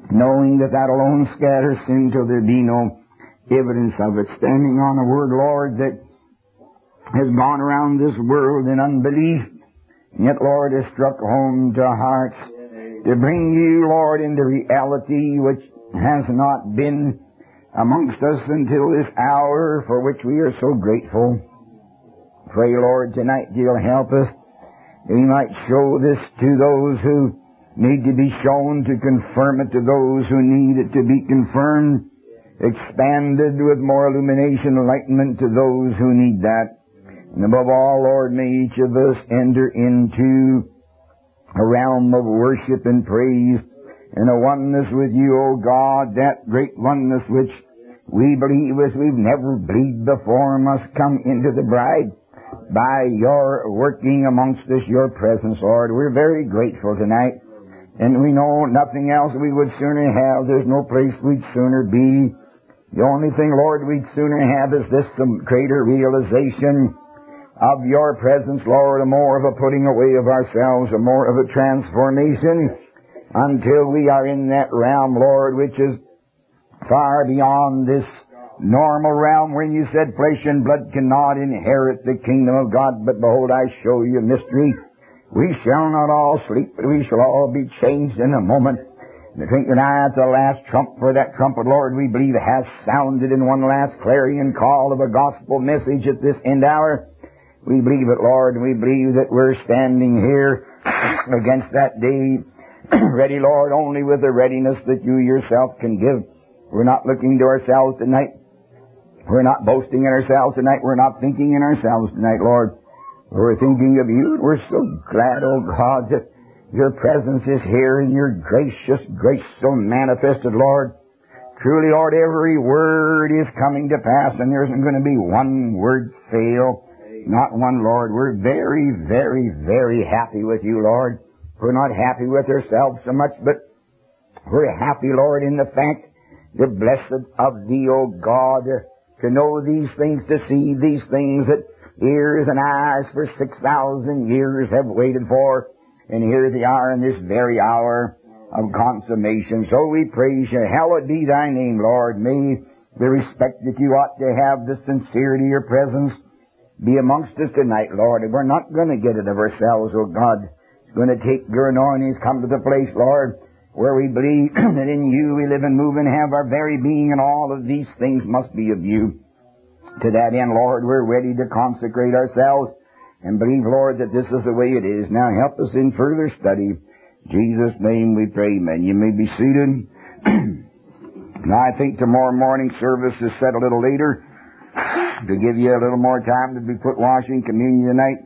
knowing that that alone scatters sin till there be no evidence of it. Standing on a word, Lord, that has gone around this world in unbelief, and yet, Lord, has struck home to hearts to bring you, Lord, into reality which has not been amongst us until this hour, for which we are so grateful. Pray, Lord, tonight you'll help us, that we might show this to those who need to be shown, to confirm it to those who need it to be confirmed, expanded with more illumination, enlightenment to those who need that. And above all, Lord, may each of us enter into a realm of worship and praise and a oneness with you, O God, that great oneness which we believe as we've never believed before must come into the bride by your working amongst us, your presence, Lord. We're very grateful tonight, and we know nothing else we would sooner have. There's no place we'd sooner be. The only thing, Lord, we'd sooner have is this, some greater realization of your presence, Lord, a more of a putting away of ourselves, a more of a transformation, until we are in that realm, Lord, which is far beyond this normal realm when you said flesh and blood cannot inherit the kingdom of God. But behold, I show you a mystery. We shall not all sleep, but we shall all be changed in a moment. And I think that at the last trump, for that trumpet, Lord, we believe has sounded in one last clarion call of a gospel message at this end hour. We believe it, Lord, and we believe that we're standing here against that day, ready, Lord, only with the readiness that you yourself can give. We're not looking to ourselves tonight. We're not boasting in ourselves tonight. We're not thinking in ourselves tonight, Lord. We're thinking of you. We're so glad, oh God, that your presence is here and your gracious grace so manifested, Lord. Truly, Lord, every word is coming to pass, and there isn't going to be one word fail. Not one, Lord. We're very, very, very happy with you, Lord. We're not happy with ourselves so much, but we're happy, Lord, in the fact that blessed of thee, O God, to know these things, to see these things that ears and eyes for 6,000 years have waited for. And here they are in this very hour of consummation. So we praise you. Hallowed be thy name, Lord. May the respect that you ought to have, the sincerity of your presence, be amongst us tonight, Lord. And we're not going to get it of ourselves, oh God. It's going to take your anointing, come to the place, Lord, where we believe that in you we live and move and have our very being, and all of these things must be of you. To that end, Lord, we're ready to consecrate ourselves and believe, Lord, that this is the way it is. Now help us in further study. In Jesus' name we pray, amen. You may be seated. Now I think tomorrow morning service is set a little later, to give you a little more time to be foot washing, communion tonight.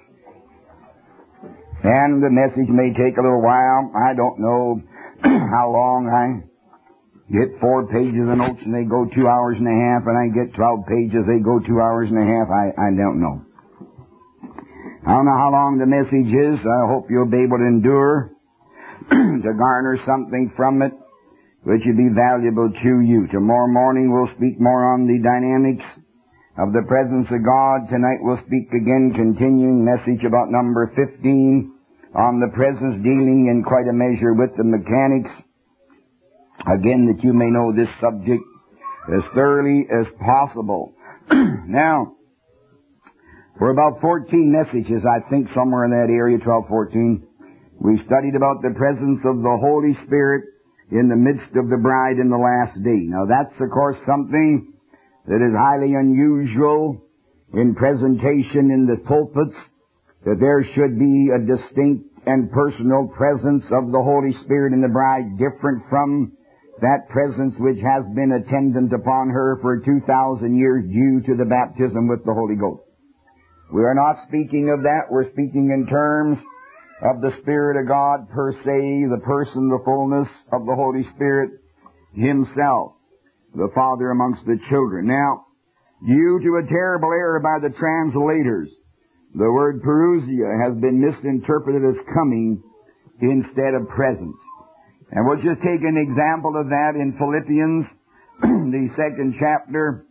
And the message may take a little while. I don't know how long. I get 4 pages of notes and they go 2 hours and a half, and I get 12 pages, they go 2 hours and a half. I don't know. I don't know how long the message is. I hope you'll be able to endure to garner something from it which will be valuable to you. Tomorrow morning we'll speak more on the dynamics of the presence of God. Tonight we'll speak again, continuing message about number 15 on the presence, dealing in quite a measure with the mechanics. Again, that you may know this subject as thoroughly as possible. Now, for about 14 messages, I think somewhere in that area, 12, 14, we studied about the presence of the Holy Spirit in the midst of the bride in the last day. Now that's, of course, something that is highly unusual in presentation in the pulpits, that there should be a distinct and personal presence of the Holy Spirit in the bride, different from that presence which has been attendant upon her for 2,000 years due to the baptism with the Holy Ghost. We are not speaking of that. We're speaking in terms of the Spirit of God per se, the person, the fullness of the Holy Spirit Himself, the Father amongst the children. Now, due to a terrible error by the translators, the word parousia has been misinterpreted as coming instead of presence. And we'll just take an example of that in Philippians, the 2nd chapter,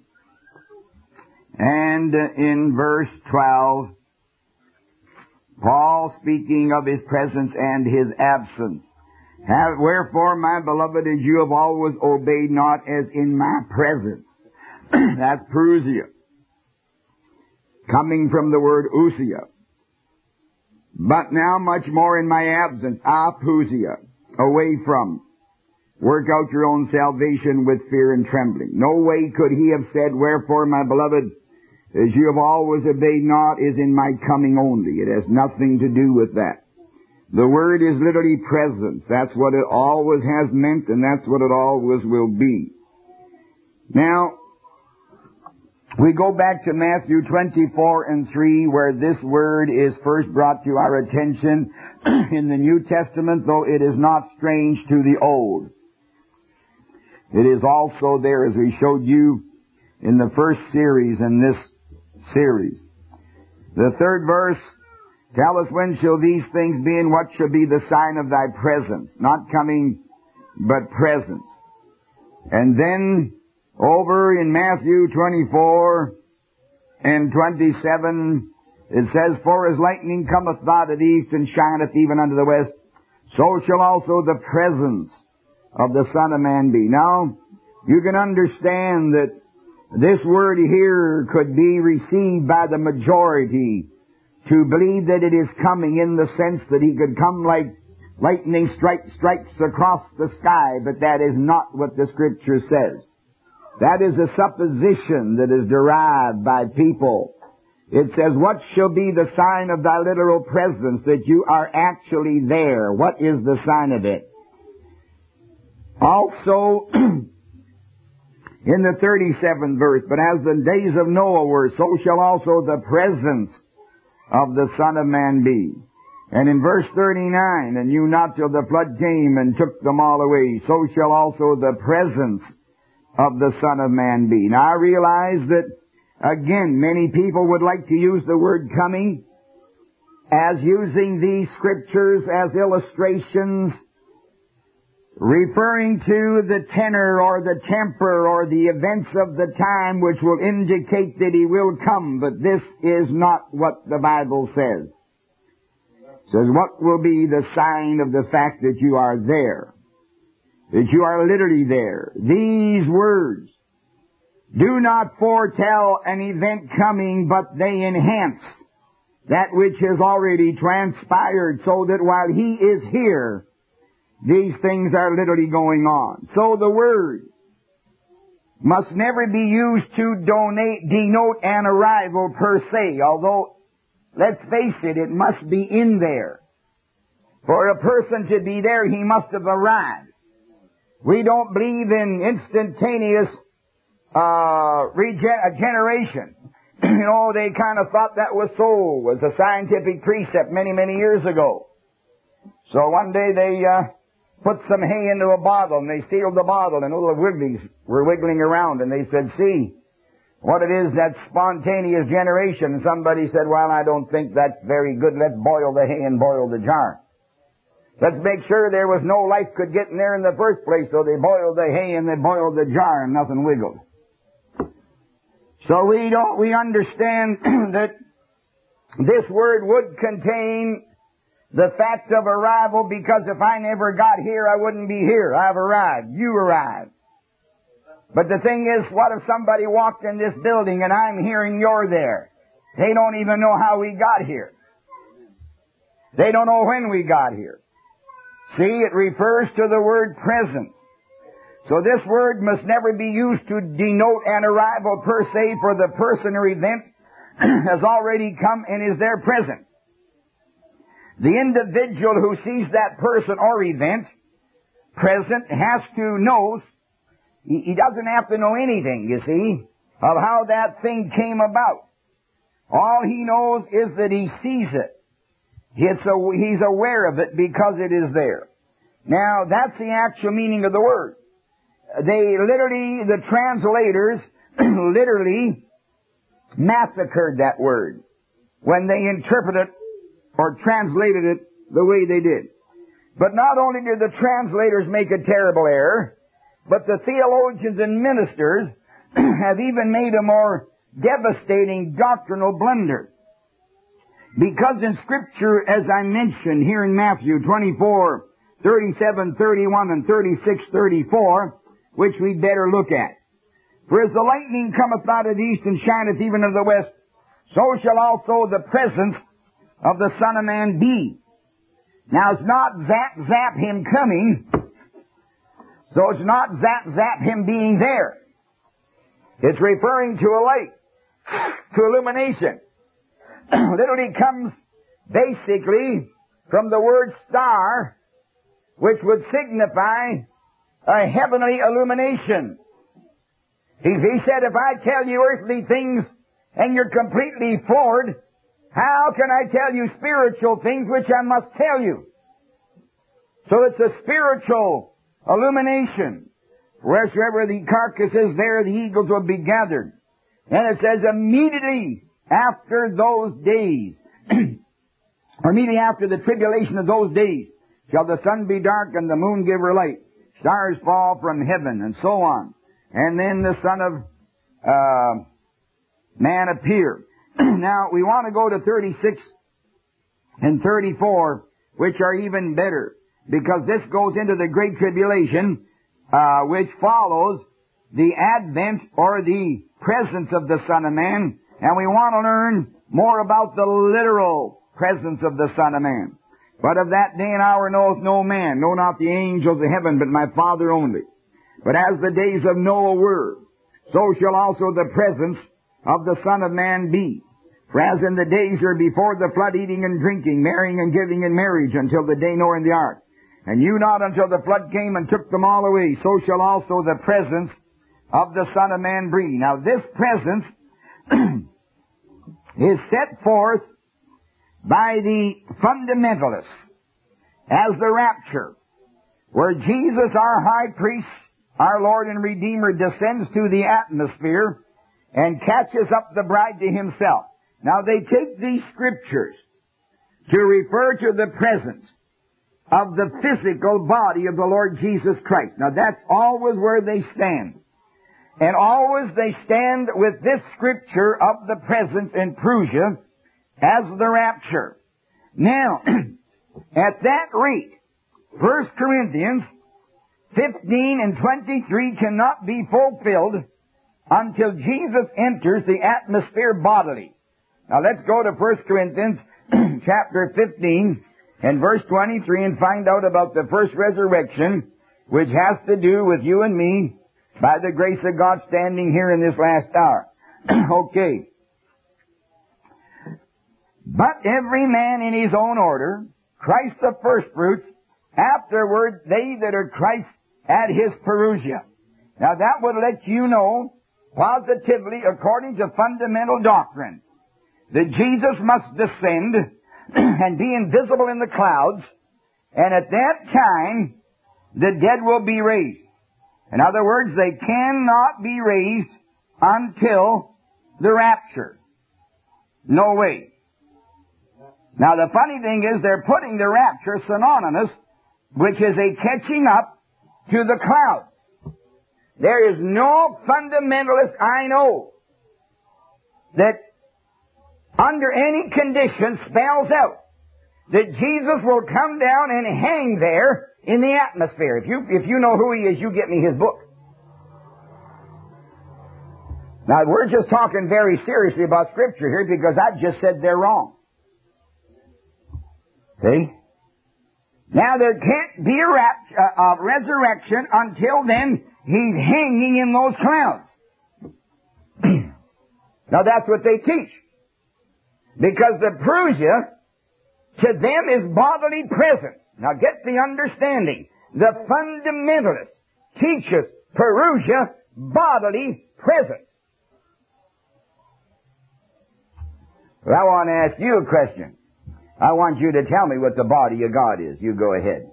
and in verse 12, Paul speaking of His presence and His absence. Wherefore, my beloved, as you have always obeyed, not as in my presence. That's Parousia, coming from the word ousia. But now much more in my absence, apousia, away from. Work out your own salvation with fear and trembling. No way could he have said, wherefore, my beloved, as you have always obeyed, not is in my coming only. It has nothing to do with that. The word is literally presence. That's what it always has meant, and that's what it always will be. Now, we go back to Matthew 24:3, where this word is first brought to our attention in the New Testament, though it is not strange to the Old. It is also there, as we showed you in the first series in this series. The third verse, tell us when shall these things be, and what shall be the sign of thy presence? Not coming, but presence. And then, over in Matthew 24:27, it says, for as lightning cometh not at the east, and shineth even unto the west, so shall also the presence of the Son of Man be. Now, you can understand that this word here could be received by the majority to believe that it is coming, in the sense that he could come like lightning strikes across the sky, but that is not what the Scripture says. That is a supposition that is derived by people. It says, what shall be the sign of thy literal presence, that you are actually there? What is the sign of it? Also, in the 37th verse, but as the days of Noah were, so shall also the presence of the Son of Man be. And in verse 39, and knew not till the flood came and took them all away, so shall also the presence of the Son of Man be. Now I realize that, again, many people would like to use the word coming as using these scriptures as illustrations, referring to the tenor or the temper or the events of the time, which will indicate that he will come. But this is not what the Bible says. It says, what will be the sign of the fact that you are there? That you are literally there. These words do not foretell an event coming, but they enhance that which has already transpired, so that while he is here, these things are literally going on. So the word must never be used to denote an arrival per se, although, let's face it, it must be in there. For a person to be there, he must have arrived. We don't believe in instantaneous regeneration. You know, they kind of thought that was a scientific precept many, many years ago. So one day they put some hay into a bottle, and they sealed the bottle, and little wigglies were wiggling around, and they said, see what it is, that spontaneous generation. And somebody said, well, I don't think that's very good. Let's boil the hay and boil the jar. Let's make sure there was no life could get in there in the first place. So they boiled the hay and they boiled the jar, and nothing wiggled. So we understand that this word would contain the fact of arrival, because if I never got here, I wouldn't be here. I've arrived. You arrived. But the thing is, what if somebody walked in this building and I'm here and you're there? They don't even know how we got here. They don't know when we got here. See, it refers to the word presence. So this word must never be used to denote an arrival per se, for the person or event has already come and is there present. The individual who sees that person or event present has to know. He doesn't have to know anything, you see, of how that thing came about. All he knows is that he sees it. He's aware of it because it is there. Now, that's the actual meaning of the word. The translators literally massacred that word when they interpreted or translated it the way they did. But not only did the translators make a terrible error, but the theologians and ministers have even made a more devastating doctrinal blunder. Because in Scripture, as I mentioned here in Matthew 24:37, 37, 31, and 36, 34, which we'd better look at. For as the lightning cometh out of the east and shineth even of the west, so shall also the presence of the Son of Man be. Now it's not zap, zap him coming, so it's not zap, zap him being there. It's referring to a light, to illumination. Literally comes basically from the word star, which would signify a heavenly illumination. He said, if I tell you earthly things and you're completely floored, how can I tell you spiritual things which I must tell you? So it's a spiritual illumination. Wheresoever the carcass is, there the eagles will be gathered. And it says, immediately after those days, or immediately after the tribulation of those days, shall the sun be dark and the moon give her light, stars fall from heaven, and so on. And then the Son of Man appear. Now, we want to go to 36 and 34, which are even better, because this goes into the Great Tribulation, which follows the advent or the presence of the Son of Man, and we want to learn more about the literal presence of the Son of Man. But of that day and hour knoweth no man, no not the angels of heaven, but my Father only. But as the days of Noah were, so shall also the presence of the Son of Man be. For as in the days are before the flood, eating and drinking, marrying and giving in marriage, until the day Noah in the ark, and knew not until the flood came and took them all away, so shall also the presence of the Son of Man be. Now this presence is set forth by the fundamentalists as the rapture, where Jesus, our high priest, our Lord and Redeemer, descends to the atmosphere and catches up the bride to himself. Now they take these scriptures to refer to the presence of the physical body of the Lord Jesus Christ. Now that's always where they stand. And always they stand with this scripture of the presence in Prusia as the rapture. Now, at that rate, 1 Corinthians 15 and 23 cannot be fulfilled until Jesus enters the atmosphere bodily. Now let's go to 1 Corinthians chapter 15 and verse 23 and find out about the first resurrection, which has to do with you and me by the grace of God standing here in this last hour. Okay. But every man in his own order, Christ the firstfruits, afterward they that are Christ at his parousia. Now that would let you know positively, according to fundamental doctrine, that Jesus must descend and be invisible in the clouds, and at that time the dead will be raised. In other words, they cannot be raised until the rapture. No way. Now the funny thing is they're putting the rapture synonymous, which is a catching up to the clouds. There is no fundamentalist I know that under any condition spells out that Jesus will come down and hang there in the atmosphere. If you know who he is, you get me his book. Now we're just talking very seriously about Scripture here because I've just said they're wrong. See? Now there can't be a resurrection until then he's hanging in those clouds. Now that's what they teach. Because the Prusia, to them, is bodily presence. Now get the understanding. The fundamentalists teach us Parousia, bodily presence. Well, I want to ask you a question. I want you to tell me what the body of God is. You go ahead.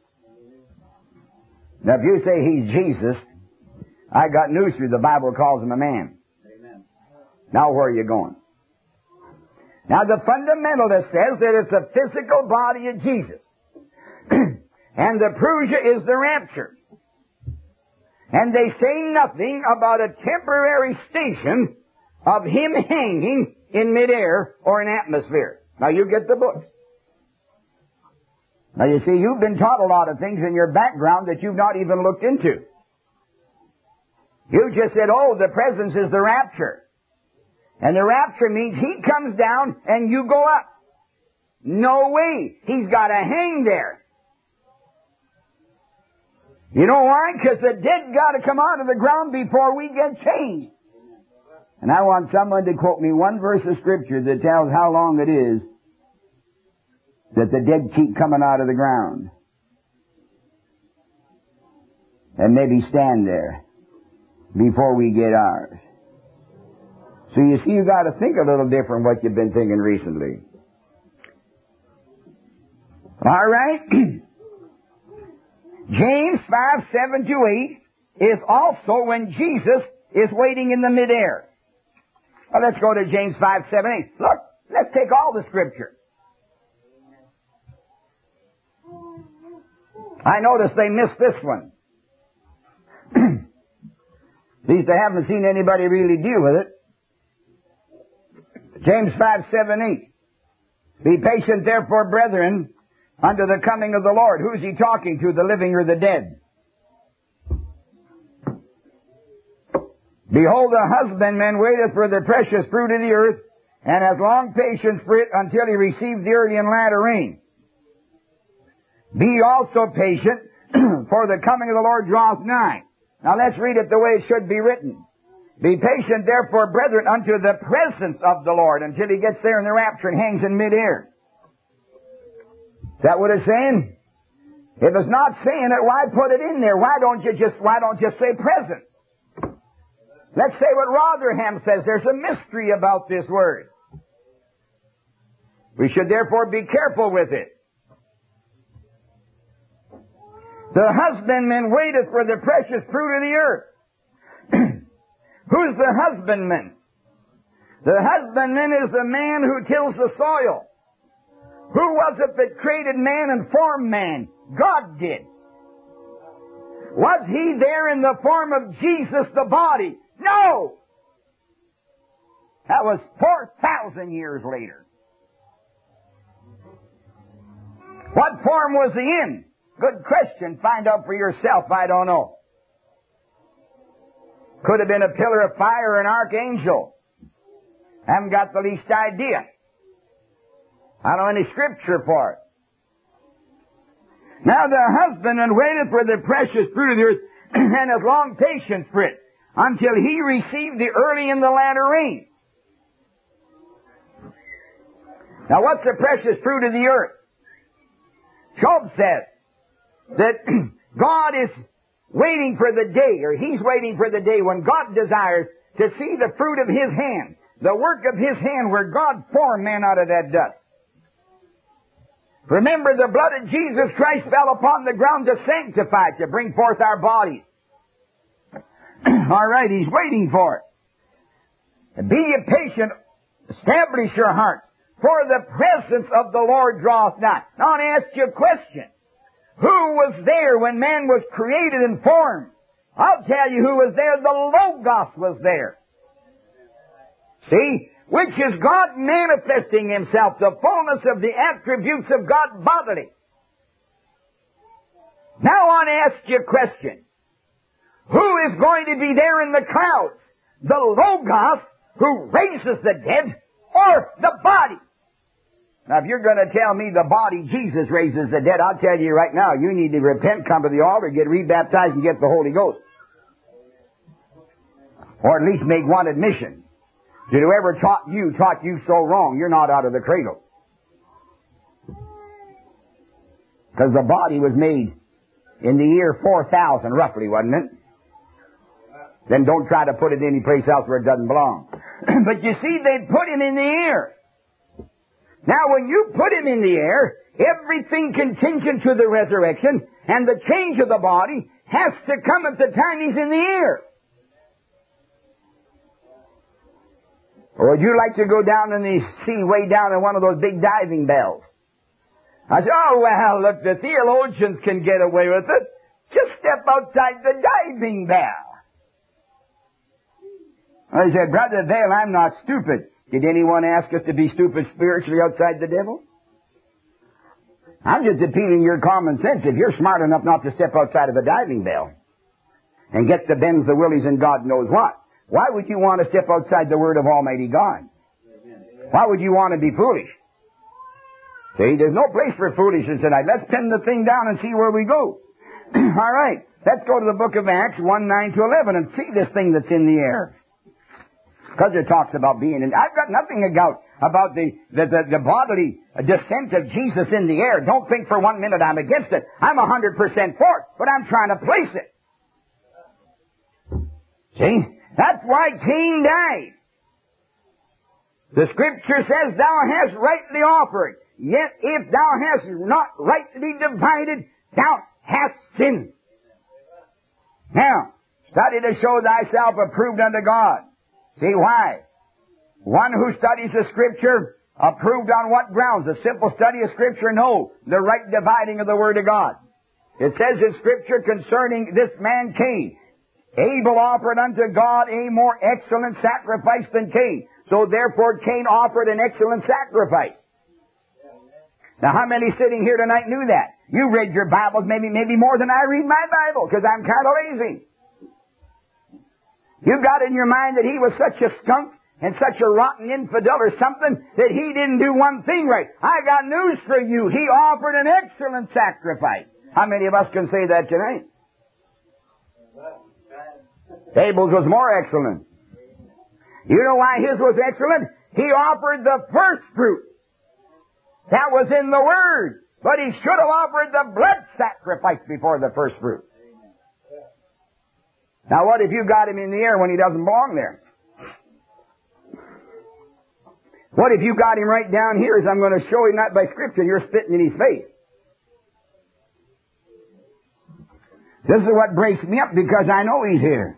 Now, if you say he's Jesus, I got news for you. The Bible calls him a man. Amen. Now, where are you going? Now, the fundamentalist says that it's the physical body of Jesus. And the Prusia is the rapture. And they say nothing about a temporary station of him hanging in midair or an atmosphere. Now, you get the books. Now you see, you've been taught a lot of things in your background that you've not even looked into. You just said, oh, the presence is the rapture. And the rapture means He comes down and you go up. No way. He's got to hang there. You know why? Because the dead got to come out of the ground before we get changed. And I want someone to quote me one verse of Scripture that tells how long it is that the dead keep coming out of the ground. And maybe stand there before we get ours. So you see, you've got to think a little different what you've been thinking recently. All right? James 5:7-8 is also when Jesus is waiting in the midair. Well, let's go to James 5:7-8. Look, let's take all the Scripture. I noticed they missed this one. At least I haven't seen anybody really deal with it. James 5:7-8. Be patient, therefore, brethren, unto the coming of the Lord. Who's He talking to, the living or the dead? Behold, the husbandman waiteth for the precious fruit of the earth, and has long patience for it until he receive the early and latter rain. Be also patient, for the coming of the Lord draweth nigh. Now let's read it the way it should be written. Be patient, therefore, brethren, unto the presence of the Lord, until He gets there in the rapture and hangs in midair. Is that what it's saying? If it's not saying it, why put it in there? Why don't you just say presence? Let's say what Rotherham says. There's a mystery about this word. We should therefore be careful with it. The husbandman waiteth for the precious fruit of the earth. Who's the husbandman? The husbandman is the man who tills the soil. Who was it that created man and formed man? God did. Was He there in the form of Jesus, the body? No! That was 4,000 years later. What form was He in? Good question. Find out for yourself. I don't know. Could have been a pillar of fire or an archangel. Haven't got the least idea. I don't know any Scripture for it. Now the husbandman waiteth for the precious fruit of the earth, and has long patience for it, until he receive the early and the latter rain. Now what's the precious fruit of the earth? Job says that God is waiting for the day, or He's waiting for the day when God desires to see the fruit of His hand, the work of His hand where God formed man out of that dust. Remember, the blood of Jesus Christ fell upon the ground to sanctify, to bring forth our bodies. All right, He's waiting for it. Be ye patient, establish your hearts, for the presence of the Lord draweth nigh. Now I want to ask you a question. Who was there when man was created and formed? I'll tell you who was there. The Logos was there. See? Which is God manifesting Himself, the fullness of the attributes of God bodily. Now I want to ask you a question. Who is going to be there in the clouds? The Logos, who raises the dead, or the body? Now if you're going to tell me the body Jesus raises the dead, I'll tell you right now, you need to repent, come to the altar, get rebaptized, and get the Holy Ghost. Or at least make one admission. Did whoever taught you so wrong, you're not out of the cradle. Because the body was made in the year 4000, roughly, wasn't it? Then don't try to put it any place else where it doesn't belong. But you see, they put Him in the air. Now when you put Him in the air, everything contingent to the resurrection and the change of the body has to come at the time He's in the air. Or would you like to go down in the sea, way down in one of those big diving bells? I said, oh, well, look, the theologians can get away with it. Just step outside the diving bell. I said, Brother Vail, I'm not stupid. Did anyone ask us to be stupid spiritually outside the devil? I'm just appealing your common sense. If you're smart enough not to step outside of the diving bell and get the bends, the willies, and God knows what, why would you want to step outside the Word of Almighty God? Why would you want to be foolish? See, there's no place for foolishness tonight. Let's pin the thing down and see where we go. All right. Let's go to the book of Acts 1:9-11 and see this thing that's in the air. Because it talks about being in... I've got nothing about the bodily descent of Jesus in the air. Don't think for 1 minute I'm against it. I'm 100% for it, but I'm trying to place it. See? That's why Cain died. The Scripture says, thou hast rightly offered, yet if thou hast not rightly divided, thou hast sinned. Now, study to show thyself approved unto God. See why? One who studies the Scripture, approved on what grounds? A simple study of Scripture? No. The right dividing of the Word of God. It says in Scripture concerning this man Cain, Abel offered unto God a more excellent sacrifice than Cain. So therefore Cain offered an excellent sacrifice. Now how many sitting here tonight knew that? You read your Bibles maybe more than I read my Bible, because I'm kind of lazy. You got in your mind that he was such a skunk and such a rotten infidel or something that he didn't do one thing right. I got news for you. He offered an excellent sacrifice. How many of us can say that tonight? Abel's was more excellent. You know why his was excellent? He offered the first fruit. That was in the Word. But he should have offered the blood sacrifice before the first fruit. Now what if you got him in the air when he doesn't belong there? What if you got him right down here, as I'm going to show him that by Scripture, and you're spitting in his face? This is what breaks me up, because I know he's here.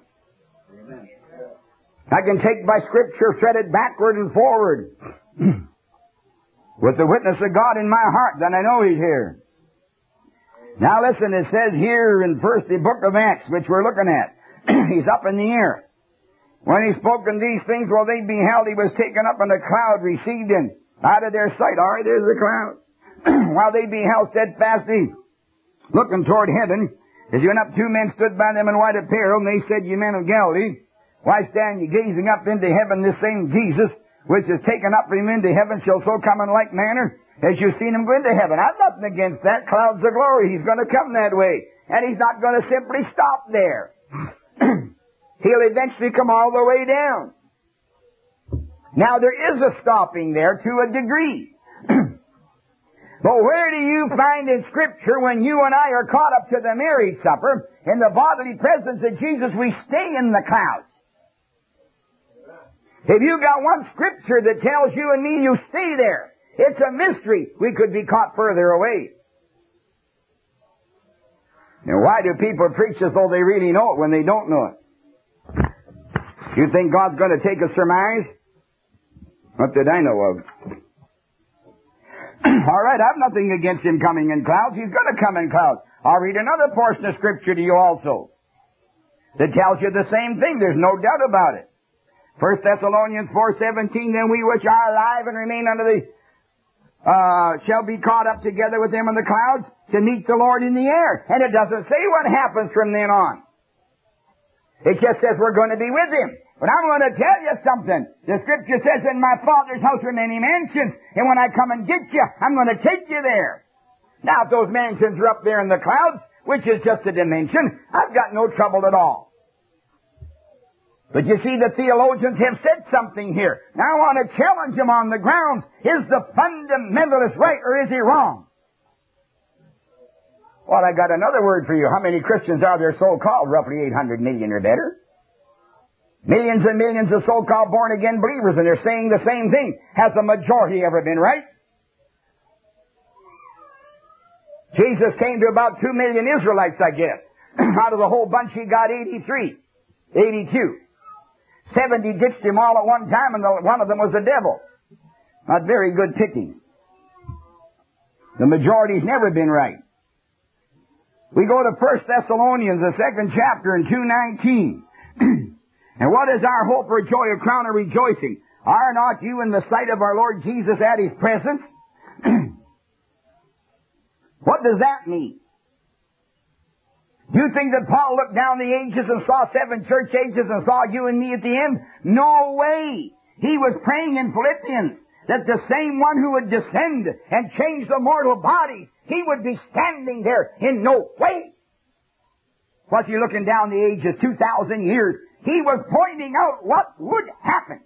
I can take by Scripture, thread it backward and forward. With the witness of God in my heart, then I know he's here. Now listen, it says here in the book of Acts, which we're looking at, he's up in the air. When he spoken these things, while they beheld, he was taken up, and a cloud received him out of their sight. All right, there's the cloud. While they beheld steadfastly, looking toward heaven, as he went up, two men stood by them in white apparel, and they said, Ye men of Galilee, why stand ye gazing up into heaven? This same Jesus, which is taken up from him into heaven, shall so come in like manner as you've seen him go into heaven. I've nothing against that. Clouds of glory. He's going to come that way. And he's not going to simply stop there. He'll eventually come all the way down. Now there is a stopping there to a degree. But where do you find in Scripture when you and I are caught up to the marriage supper, in the bodily presence of Jesus, we stay in the clouds? If you got one Scripture that tells you and me you stay there, it's a mystery. We could be caught further away. Now why do people preach as though they really know it when they don't know it? You think God's going to take a surmise? What did I know of? All right, I've nothing against him coming in clouds. He's going to come in clouds. I'll read another portion of Scripture to you also that tells you the same thing. There's no doubt about it. 1 Thessalonians 4:17, then we which are alive and remain under the shall be caught up together with them in the clouds to meet the Lord in the air. And it doesn't say what happens from then on. It just says we're going to be with him. But I'm going to tell you something. The Scripture says, in my Father's house are many mansions, and when I come and get you, I'm going to take you there. Now, if those mansions are up there in the clouds, which is just a dimension, I've got no trouble at all. But you see, the theologians have said something here. Now I want to challenge them on the grounds, is the fundamentalist right or is he wrong? Well, I got another word for you. How many Christians are there so-called? Roughly 800 million or better. Millions and millions of so-called born-again believers, and they're saying the same thing. Has the majority ever been right? Jesus came to about 2 million Israelites, I guess. Out of the whole bunch, he got 82. 70 ditched him all at one time, and one of them was the devil. Not very good pickings. The majority's never been right. We go to 1 Thessalonians, the 2nd chapter, and 2:19. And what is our hope or joy, a crown of rejoicing? Are not you in the sight of our Lord Jesus at his presence? What does that mean? Do you think that Paul looked down the ages and saw 7 church ages and saw you and me at the end? No way. He was praying in Philippians that the same one who would descend and change the mortal body, he would be standing there in no way. Was he looking down the ages 2,000 years? He was pointing out what would happen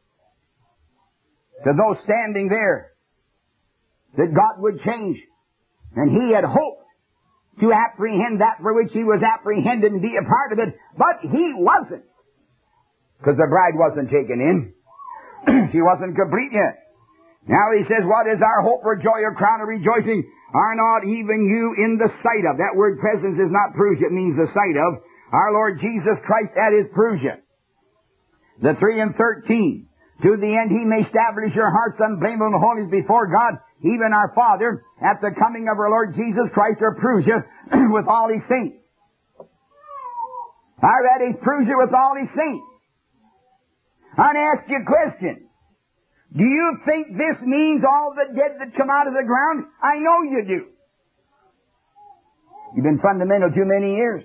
to those standing there, that God would change. And he had hoped to apprehend that for which he was apprehended and be a part of it, but he wasn't. Because the bride wasn't taken in. She wasn't complete yet. Now he says, what is our hope or joy or crown of rejoicing? Are not even you in the sight of? That word presence is not Prusia, it means the sight of our Lord Jesus Christ at his Prusia. The 3 and 13. To the end he may establish your hearts unblameable and holy before God, even our Father, at the coming of our Lord Jesus Christ, or Prusia, with all his saints. I read his Prusia with all his saints. I want to ask you a question. Do you think this means all the dead that come out of the ground? I know you do. You've been fundamental too many years.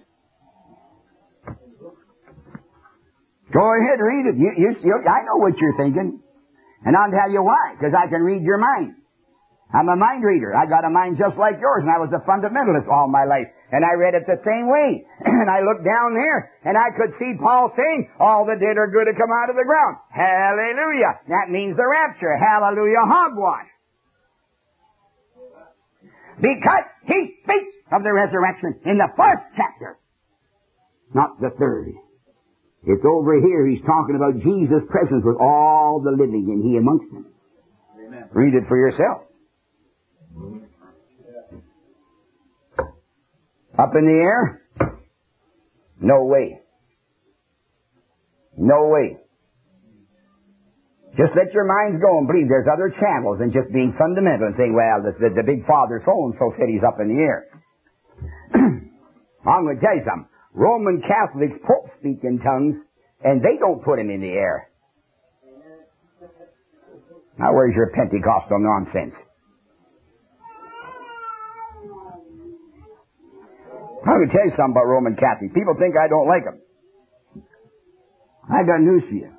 Go ahead, read it. I know what you're thinking. And I'll tell you why, because I can read your mind. I'm a mind reader. I got a mind just like yours, and I was a fundamentalist all my life. And I read it the same way. And I looked down there, and I could see Paul saying, all the dead are going to come out of the ground. Hallelujah. That means the rapture. Hallelujah, hogwash. Because he speaks of the resurrection in the 1st chapter, not the 3rd. It's over here. He's talking about Jesus' presence with all the living, and he amongst them. Amen. Read it for yourself. Up in the air? No way. No way. Just let your minds go and believe there's other channels than just being fundamental and saying, well, the big father so-and-so said he's up in the air. I'm going to tell you something. Roman Catholics, popes speak in tongues, and they don't put him in the air. Now where's your Pentecostal nonsense? I'm going to tell you something about Roman Catholics. People think I don't like them. I got news for you.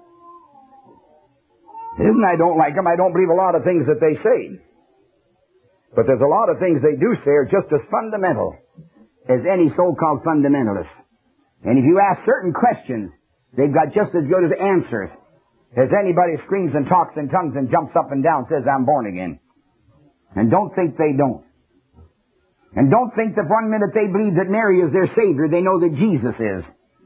It isn't I don't like them. I don't believe a lot of things that they say. But there's a lot of things they do say are just as fundamental as any so-called fundamentalist. And if you ask certain questions, they've got just as good as answers as anybody screams and talks in tongues and jumps up and down, says, I'm born again. And don't think they don't. And don't think that 1 minute they believe that Mary is their Savior, they know that Jesus is.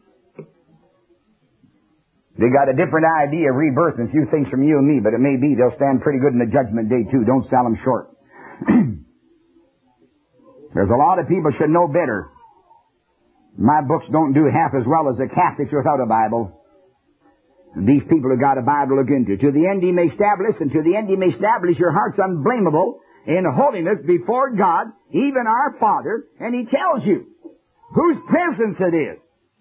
They got a different idea of rebirth and a few things from you and me, but it may be they'll stand pretty good in the judgment day too. Don't sell them short. There's a lot of people should know better. My books don't do half as well as the Catholics without a Bible. These people have got a Bible to look into. To the end he may establish, and to the end he may establish your hearts unblameable in holiness before God, even our Father. And he tells you whose presence it is.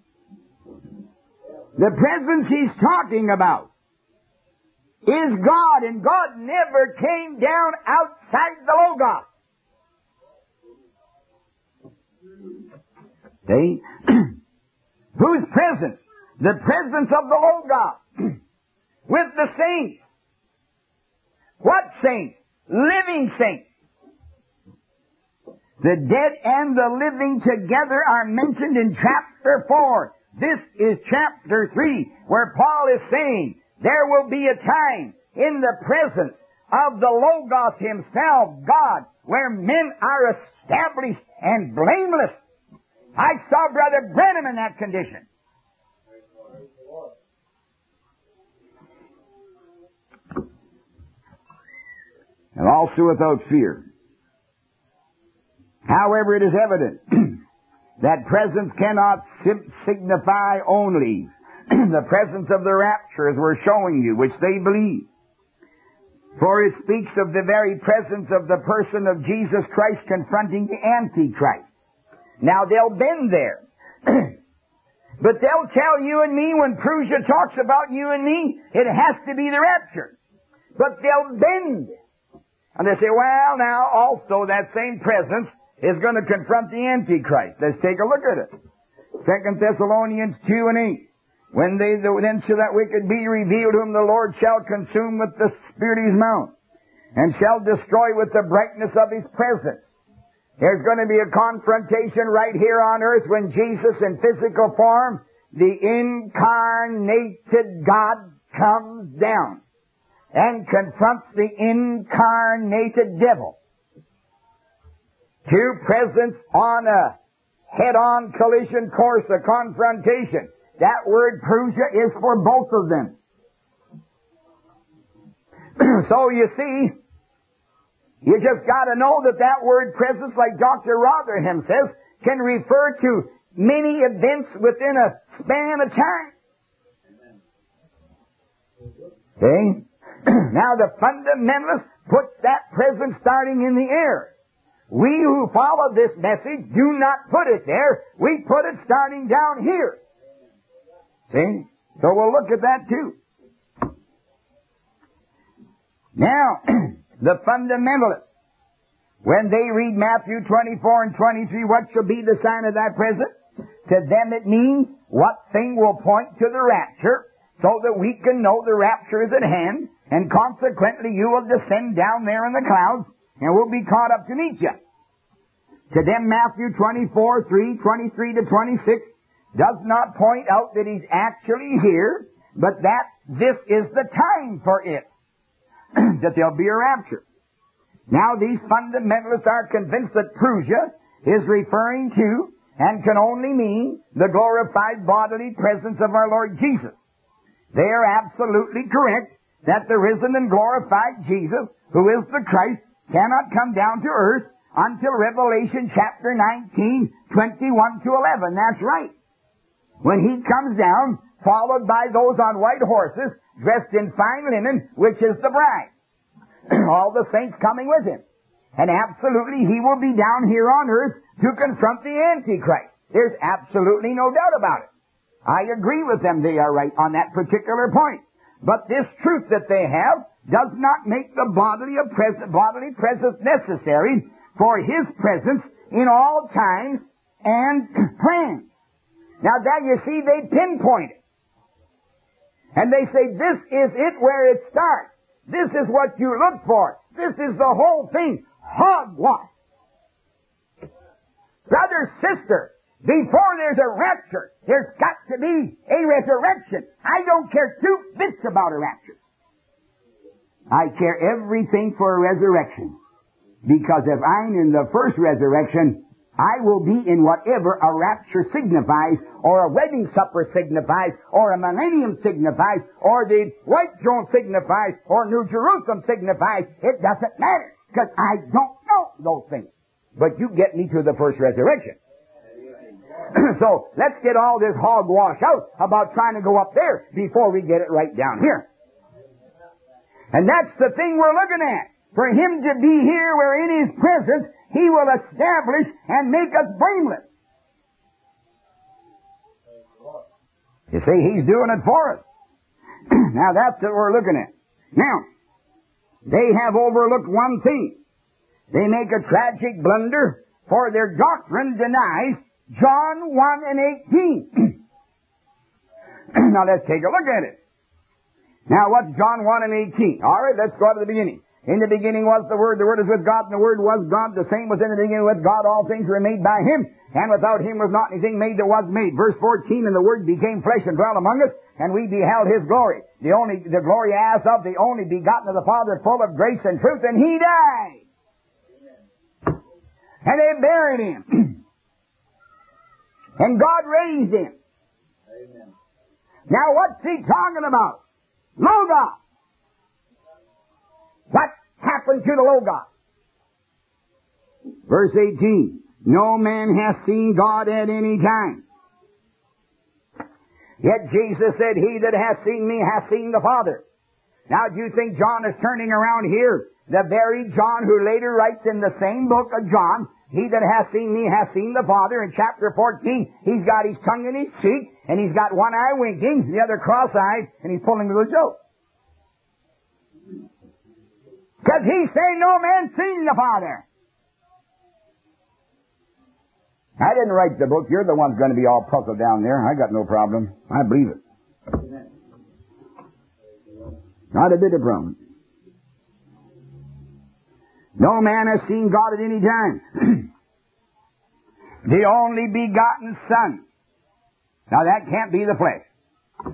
The presence he's talking about is God, and God never came down outside the Logos. See? Whose presence? The presence of the Logos with the saints. What saints? Living saints. The dead and the living together are mentioned in chapter 4. This is chapter 3, where Paul is saying there will be a time in the presence of the Logos himself, God, where men are established and blameless. I saw Brother Branham in that condition. And also without fear. However, it is evident that presence cannot signify only the presence of the rapture, as we're showing you, which they believe. For it speaks of the very presence of the person of Jesus Christ confronting the Antichrist. Now, they'll bend there. But they'll tell you and me, when Prusia talks about you and me, it has to be the rapture. But they'll bend. And they say, well, now, also that same presence is going to confront the Antichrist. Let's take a look at it. 2 Thessalonians 2 and 8. When then shall that wicked be revealed, whom the Lord shall consume with the spirit of his mouth, and shall destroy with the brightness of his presence. There's going to be a confrontation right here on earth when Jesus in physical form, the incarnated God, comes down and confronts the incarnated devil. Two presents on a head-on collision course, a confrontation. That word Prusia is for both of them. So you see, you just got to know that that word presence, like Dr. Rotherham says, can refer to many events within a span of time. Okay? Now the fundamentalist puts that presence starting in the air. We who follow this message do not put it there. We put it starting down here. See? So we'll look at that too. Now, the fundamentalists, when they read Matthew 24 and 23, what shall be the sign of thy presence? To them it means what thing will point to the rapture, so that we can know the rapture is at hand, and consequently you will descend down there in the clouds, and we'll be caught up to meet you. To them Matthew 24, 3, 23 to 26 does not point out that he's actually here, but that this is the time for it, that there'll be a rapture. Now these fundamentalists are convinced that Prusia is referring to and can only mean the glorified bodily presence of our Lord Jesus. They are absolutely correct that the risen and glorified Jesus, who is the Christ, cannot come down to earth until Revelation chapter 19, 21 to 11. That's right. When he comes down, followed by those on white horses, dressed in fine linen, which is the bride. All the saints coming with him. And absolutely he will be down here on earth to confront the Antichrist. There's absolutely no doubt about it. I agree with them, they are right on that particular point. But this truth that they have does not make the bodily presence necessary for his presence in all times and plans. Now that you see, they pinpoint it. And they say, this is it where it starts. This is what you look for. This is the whole thing. Hogwash. Brother, sister, before there's a rapture, there's got to be a resurrection. I don't care two bits about a rapture. I care everything for a resurrection. Because if I'm in the first resurrection, I will be in whatever a rapture signifies, or a wedding supper signifies, or a millennium signifies, or the white throne signifies, or New Jerusalem signifies. It doesn't matter, because I don't know those things. But you get me to the first resurrection. So let's get all this hogwash out about trying to go up there before we get it right down here. And that's the thing we're looking at. For him to be here where in his presence he will establish and make us blameless. You see, he's doing it for us. Now that's what we're looking at. Now, they have overlooked one thing. They make a tragic blunder, for their doctrine denies John 1 and 18. Now let's take a look at it. Now what's John 1 and 18? Alright, let's go to the beginning. In the beginning was the Word is with God, and the Word was God. The same was in the beginning with God. All things were made by Him, and without Him was not anything made that was made. Verse 14, and the Word became flesh and dwelt among us, and we beheld His glory. The glory as of the only begotten of the Father, full of grace and truth, and He died. And they buried Him. And God raised Him. Amen. Now what's He talking about? Logos. What happened to the Logos? Verse 18. No man hath seen God at any time. Yet Jesus said, he that hath seen me hath seen the Father. Now do you think John is turning around here? The very John who later writes in the same book of John, he that hath seen me hath seen the Father. In chapter 14, he's got his tongue in his cheek, and he's got one eye winking, the other cross-eyed, and he's pulling a little joke. Because he's saying no man seen the Father. I didn't write the book. You're the one's going to be all puzzled down there. I got no problem. I believe it. Not a bit of problem. No man has seen God at any time. The only begotten Son. Now that can't be the flesh.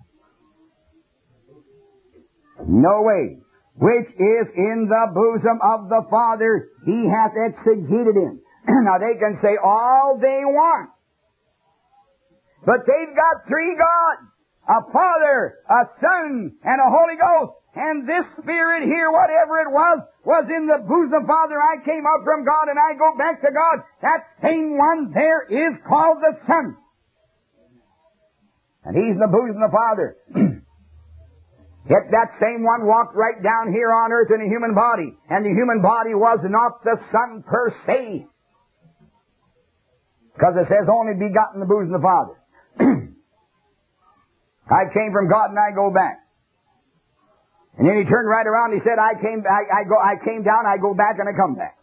No way. Which is in the bosom of the Father, He hath exegeted Him. Now they can say all they want. But they've got three gods. A Father, a Son, and a Holy Ghost. And this Spirit here, whatever it was in the bosom of the Father. I came up from God and I go back to God. That same one there is called the Son. And He's in the bosom of the Father. Yet that same one walked right down here on earth in a human body. And the human body was not the Son per se. Because it says only begotten in the bosom of the Father. I came from God and I go back. And then He turned right around and He said, I came down, I go back, and I come back.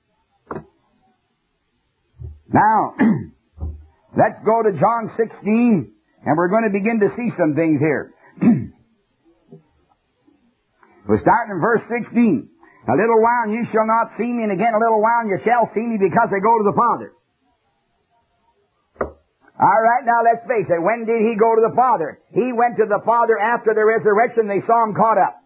Now, let's go to John 16, and we're going to begin to see some things here. We're starting in verse 16. A little while and you shall not see me, and again a little while and you shall see me, because I go to the Father. All right, now let's face it. When did He go to the Father? He went to the Father after the resurrection. They saw Him caught up.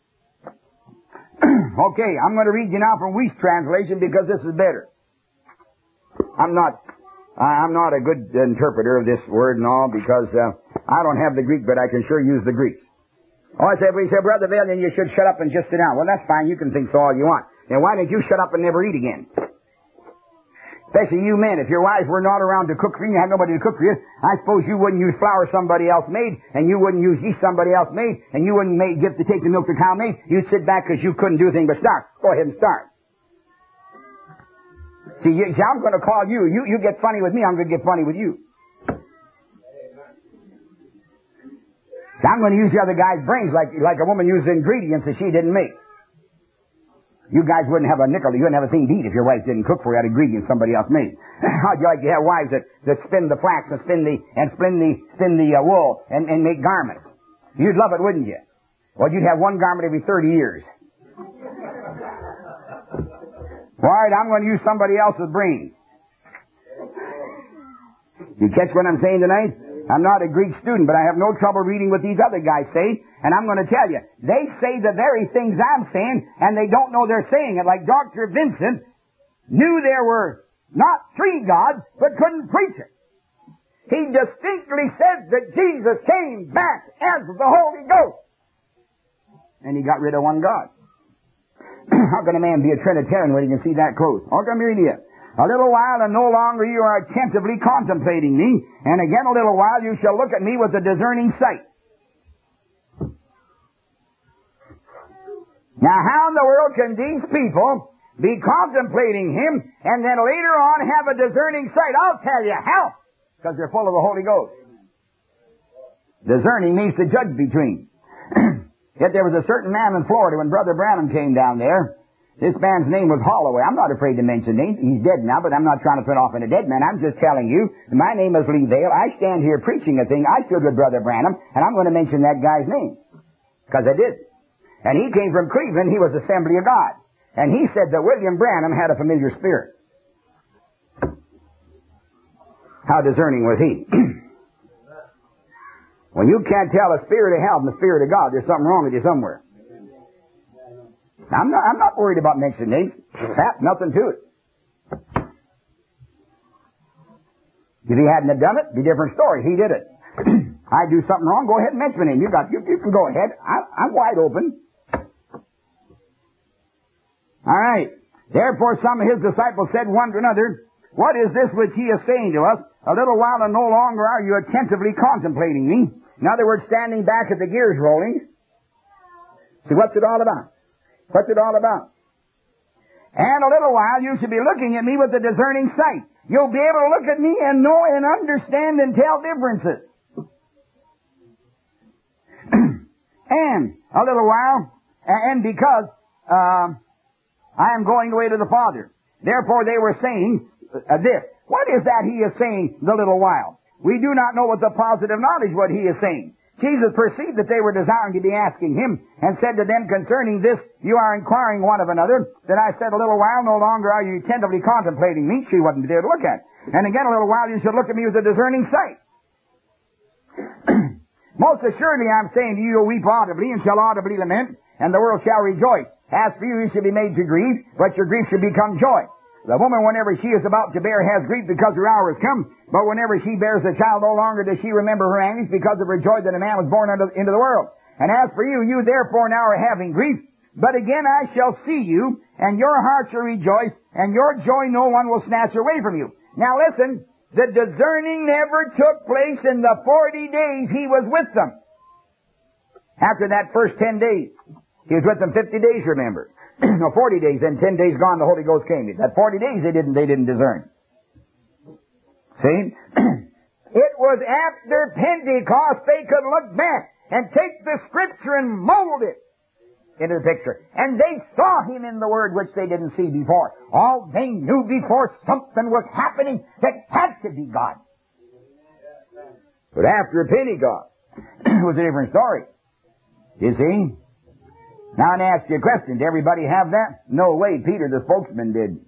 Okay, I'm going to read you now from Wuest's translation, because this is better. I'm not a good interpreter of this word and all, because I don't have the Greek, but I can sure use the Greeks. Oh, I said, well, he said, Brother Vail, then you should shut up and just sit down. Well, that's fine. You can think so all you want. Then why didn't you shut up and never eat again? Especially you men. If your wives were not around to cook for you, you had nobody to cook for you, I suppose you wouldn't use flour somebody else made, and you wouldn't use yeast somebody else made, and you wouldn't take the milk the cow made. You'd sit back because you couldn't do anything but starve. Go ahead and starve. See, I'm going to call you. You get funny with me, I'm going to get funny with you. So I'm going to use the other guy's brains like a woman used ingredients that she didn't make. You guys wouldn't have a nickel, you wouldn't have a thing to eat if your wife didn't cook for you out of ingredients somebody else made. How'd you like to have wives that spin the flax and spin the wool and make garments? You'd love it, wouldn't you? Well, you'd have one garment every 30 years. All right, I'm going to use somebody else's brains. You catch what I'm saying tonight? I'm not a Greek student, but I have no trouble reading what these other guys say. And I'm going to tell you, they say the very things I'm saying, and they don't know they're saying it. Like Dr. Vincent knew there were not three gods, but couldn't preach it. He distinctly said that Jesus came back as the Holy Ghost. And He got rid of one God. How can a man be a Trinitarian when he can see that close? I'll come here to you. A little while, and no longer you are attentively contemplating me. And again a little while, you shall look at me with a discerning sight. Now, how in the world can these people be contemplating Him and then later on have a discerning sight? I'll tell you how. Because they're full of the Holy Ghost. Discerning means to judge between. Yet there was a certain man in Florida when Brother Branham came down there. This man's name was Holloway. I'm not afraid to mention names. He's dead now, but I'm not trying to put off on a dead man. I'm just telling you, my name is Lee Vail. I stand here preaching a thing. I stood with Brother Branham, and I'm going to mention that guy's name. Because I did. And he came from Cleveland. He was Assembly of God. And he said that William Branham had a familiar spirit. How discerning was he? When you can't tell a spirit of hell from the spirit of God, there's something wrong with you somewhere. I'm not worried about mentioning names. Nothing to it. If he hadn't have done it, it'd be a different story. He did it. I do something wrong, go ahead and mention him. You can go ahead. I'm wide open. All right. Therefore some of His disciples said one to another, what is this which He is saying to us? A little while and no longer are you attentively contemplating me. In other words, standing back at the gears rolling. See, what's it all about? What's it all about? And a little while you should be looking at me with a discerning sight. You'll be able to look at me and know and understand and tell differences. And a little while, and because I am going away to the Father. Therefore they were saying this, What is that he is saying the little while? We do not know with the positive knowledge what he is saying. Jesus perceived that they were desiring to be asking him, and said to them, concerning this, you are inquiring one of another. Then I said, a little while, no longer are you attentively contemplating me. She wasn't there to look at. And again, a little while, you should look at me with a discerning sight. Most assuredly, I'm saying to you, you'll weep audibly, and shall audibly lament, and the world shall rejoice. As for you, you shall be made to grieve, but your grief shall become joy. The woman, whenever she is about to bear, has grief because her hour has come. But whenever she bears a child, no longer does she remember her anguish because of her joy that a man was born into the world. And as for you, you therefore now are having grief. But again I shall see you, and your heart shall rejoice, and your joy no one will snatch away from you. Now listen, the discerning never took place in the 40 days he was with them. After that first 10 days. He was with them 50 days, remember. No, 40 days, then 10 days gone, the Holy Ghost came. That 40 days they didn't discern. See? It was after Pentecost they could look back and take the Scripture and mold it into the picture. And they saw Him in the Word which they didn't see before. All they knew before, something was happening that had to be God. But after Pentecost, it was a different story. You see? Now I ask you a question. Did everybody have that? No way. Peter, the spokesman, did.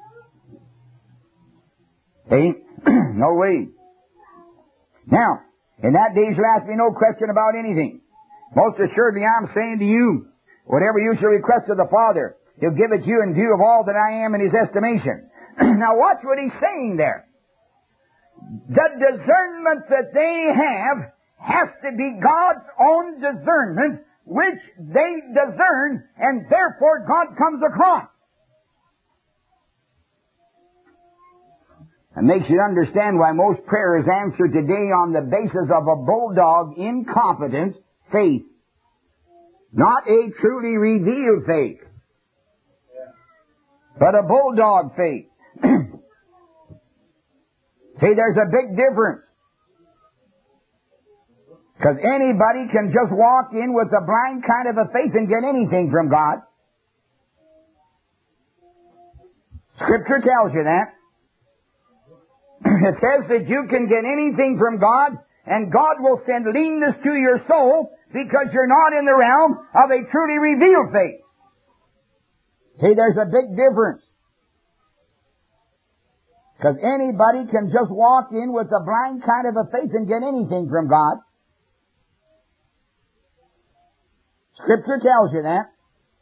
Hey? No way. Now, in that day you shall ask me no question about anything. Most assuredly I'm saying to you, whatever you shall request of the Father, He'll give it to you in view of all that I am in His estimation. Now watch what He's saying there. The discernment that they have has to be God's own discernment, which they discern, and therefore God comes across. It makes you understand why most prayer is answered today on the basis of a bulldog, incompetent faith. Not a truly revealed faith, but a bulldog faith. See, there's a big difference. Because anybody can just walk in with a blind kind of a faith and get anything from God. Scripture tells you that. It says that you can get anything from God, and God will send leanness to your soul because you're not in the realm of a truly revealed faith. See, there's a big difference. Because anybody can just walk in with a blind kind of a faith and get anything from God. Scripture tells you that.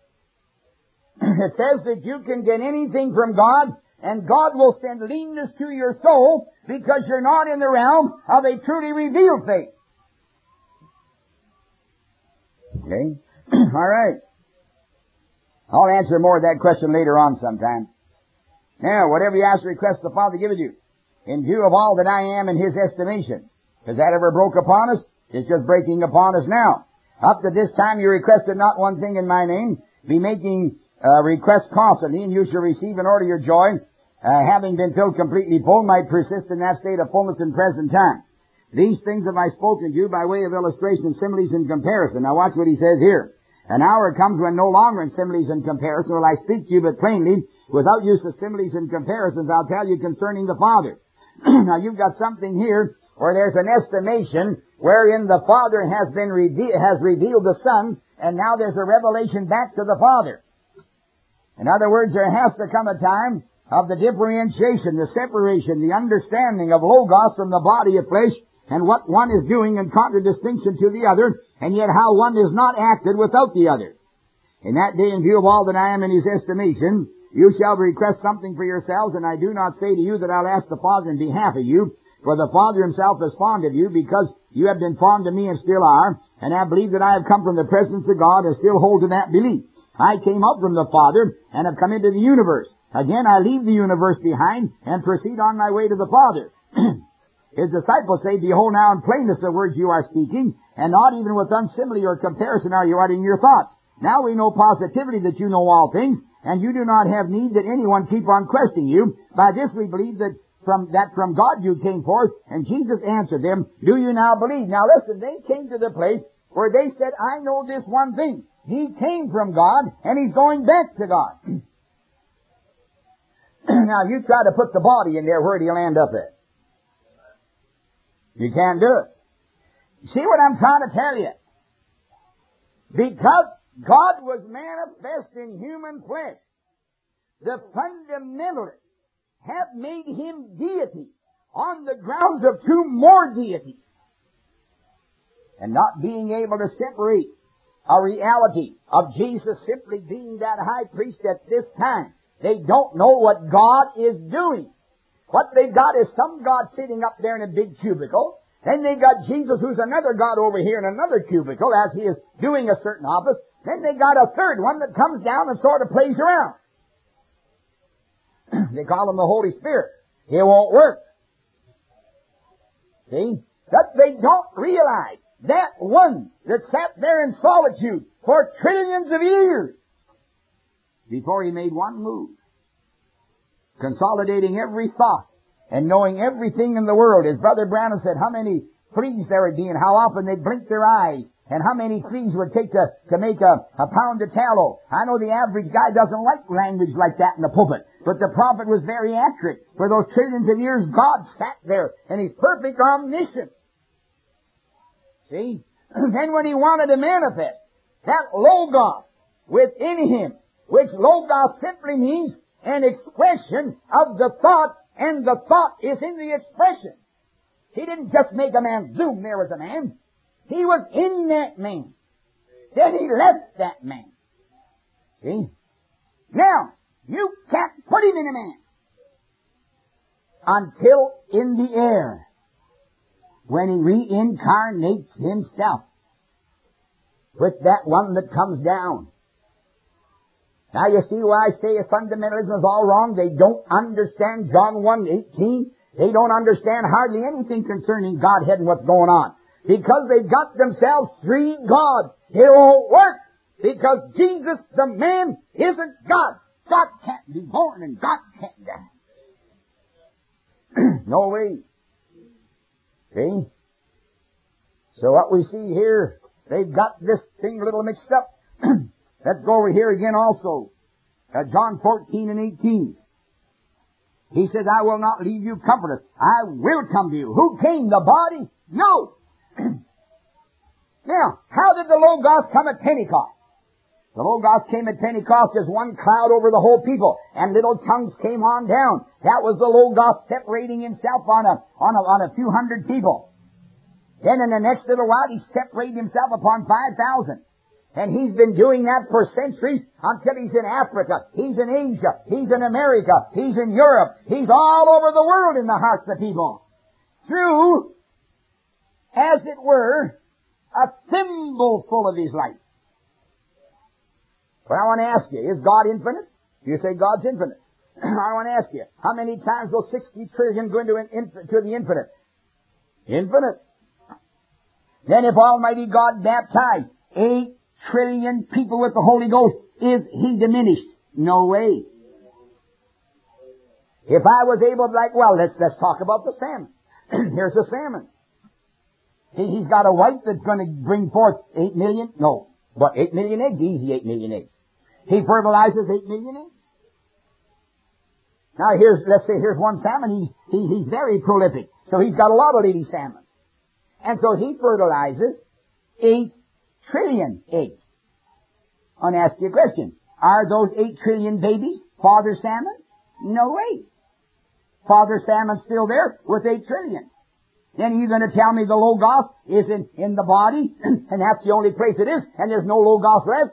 It says that you can get anything from God, and God will send leanness to your soul because you're not in the realm of a truly revealed faith. Okay? All right. I'll answer more of that question later on sometime. Now, whatever you ask or request, the Father give it you, in view of all that I am in His estimation. Has that ever broke upon us? It's just breaking upon us now. Up to this time you requested not one thing in my name. Be making requests constantly, and you shall receive in order your joy, having been filled completely full, might persist in that state of fullness in present time. These things have I spoken to you by way of illustration, similes, and comparison. Now watch what he says here. An hour comes when no longer in similes and comparison will I speak to you, but plainly, without use of similes and comparisons, I'll tell you concerning the Father. Now you've got something here where there's an estimation wherein the Father has revealed the Son, and now there's a revelation back to the Father. In other words, there has to come a time of the differentiation, the separation, the understanding of Logos from the body of flesh, and what one is doing in contradistinction to the other, and yet how one is not acted without the other. In that day, in view of all that I am in His estimation, you shall request something for yourselves, and I do not say to you that I'll ask the Father in behalf of you, for the Father Himself is fond of you, because you have been fond of me and still are, and have believed that I have come from the presence of God, and still hold to that belief. I came up from the Father, and have come into the universe. Again, I leave the universe behind, and proceed on my way to the Father. His disciples say, behold now in plainness the words you are speaking, and not even with unsimile or comparison are you uttering your thoughts. Now we know positively that you know all things, and you do not have need that anyone keep on questioning you. By this we believe that from God you came forth, and Jesus answered them, do you now believe? Now listen, they came to the place where they said, I know this one thing. He came from God, and He's going back to God. Now, you try to put the body in there, where do you land up at? You can't do it. See what I'm trying to tell you? Because God was manifest in human flesh, the fundamentalists have made Him deity on the grounds of two more deities, and not being able to separate a reality of Jesus simply being that high priest at this time. They don't know what God is doing. What they've got is some God sitting up there in a big cubicle. Then they've got Jesus, who's another God over here in another cubicle as He is doing a certain office. Then they got a third one that comes down and sort of plays around. They call Him the Holy Spirit. It won't work. See? That they don't realize that one that sat there in solitude for trillions of years before He made one move, consolidating every thought and knowing everything in the world. As Brother Branham said, how many fleas there would be and how often they'd blink their eyes and how many fleas would take to make a pound of tallow. I know the average guy doesn't like language like that in the pulpit, but the prophet was very accurate. For those trillions of years, God sat there and He's perfect omniscient. See? Then when He wanted to manifest that Logos within Him, which Logos simply means an expression of the thought, and the thought is in the expression. He didn't just make a man zoom, there was a man. He was in that man. Then He left that man. See? Now, you can't put Him in a man until in the air, when He reincarnates Himself with that one that comes down. Now you see why I say fundamentalism is all wrong. They don't understand John 1:18. They don't understand hardly anything concerning Godhead and what's going on. Because they've got themselves three gods. It won't work. Because Jesus, the man, isn't God. God can't be born and God can't die. No way. See? So what we see here, they've got this thing a little mixed up. Let's go over here again also. John 14:18. He says, I will not leave you comfortless. I will come to you. Who came? The body? No. Now, how did the Logos come at Pentecost? The Logos came at Pentecost as one cloud over the whole people, and little tongues came on down. That was the Logos separating Himself on a few hundred people. Then in the next little while, He separated Himself upon 5,000. And He's been doing that for centuries until He's in Africa, He's in Asia, He's in America, He's in Europe, He's all over the world in the hearts of people. Through, as it were, a thimbleful of His light. Well, I want to ask you, is God infinite? You say God's infinite. I want to ask you, how many times will 60 trillion go into to the infinite? Infinite. Then if Almighty God baptized 8 trillion people with the Holy Ghost, is He diminished? No way. If I was able to, let's talk about the salmon. Here's a salmon. He's got a wife that's going to bring forth 8 million? No. What, 8 million eggs? Easy 8 million eggs. He fertilizes 8 million eggs. Now let's say here's one salmon. He's very prolific. So he's got a lot of lady salmons. And so he fertilizes 8 trillion eggs. I want to ask you a question. Are those 8 trillion babies father salmon? No way. Father salmon's still there with 8 trillion. Then are you going to tell me the Logos is in the body, and that's the only place it is, and there's no Logos left?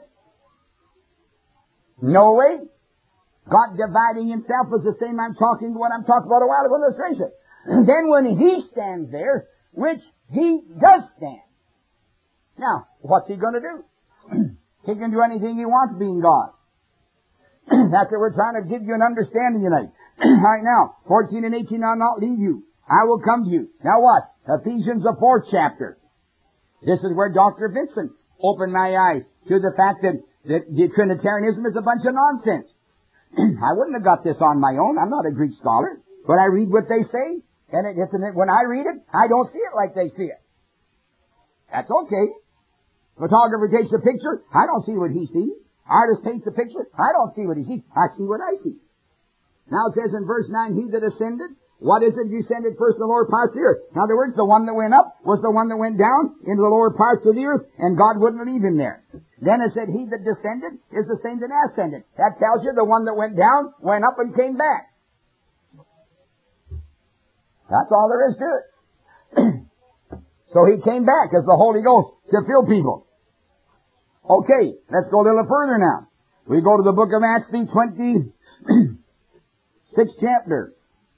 No way. God dividing Himself is the same what I'm talking about a while ago in illustration. Then when He stands there, which He does stand. Now, what's He going to do? He can do anything He wants being God. That's what we're trying to give you an understanding tonight. Right now, 14 and 18, I'll not leave you. I will come to you. Now what? Ephesians, the 4th chapter. This is where Dr. Vincent opened my eyes to the fact that the Trinitarianism is a bunch of nonsense. I wouldn't have got this on my own. I'm not a Greek scholar. But I read what they say, and when I read it, I don't see it like they see it. That's okay. Photographer takes a picture, I don't see what he sees. Artist paints a picture, I don't see what he sees. I see what I see. Now it says in verse 9, he that ascended, what is it descended first in the lower parts of the earth? In other words, the one that went up was the one that went down into the lower parts of the earth, and God wouldn't leave him there. Then it said, he that descended is the same that ascended. That tells you the one that went down, went up and came back. That's all there is to it. So he came back as the Holy Ghost to fill people. Okay, let's go a little further now. We go to the book of Acts, the 26th chapter.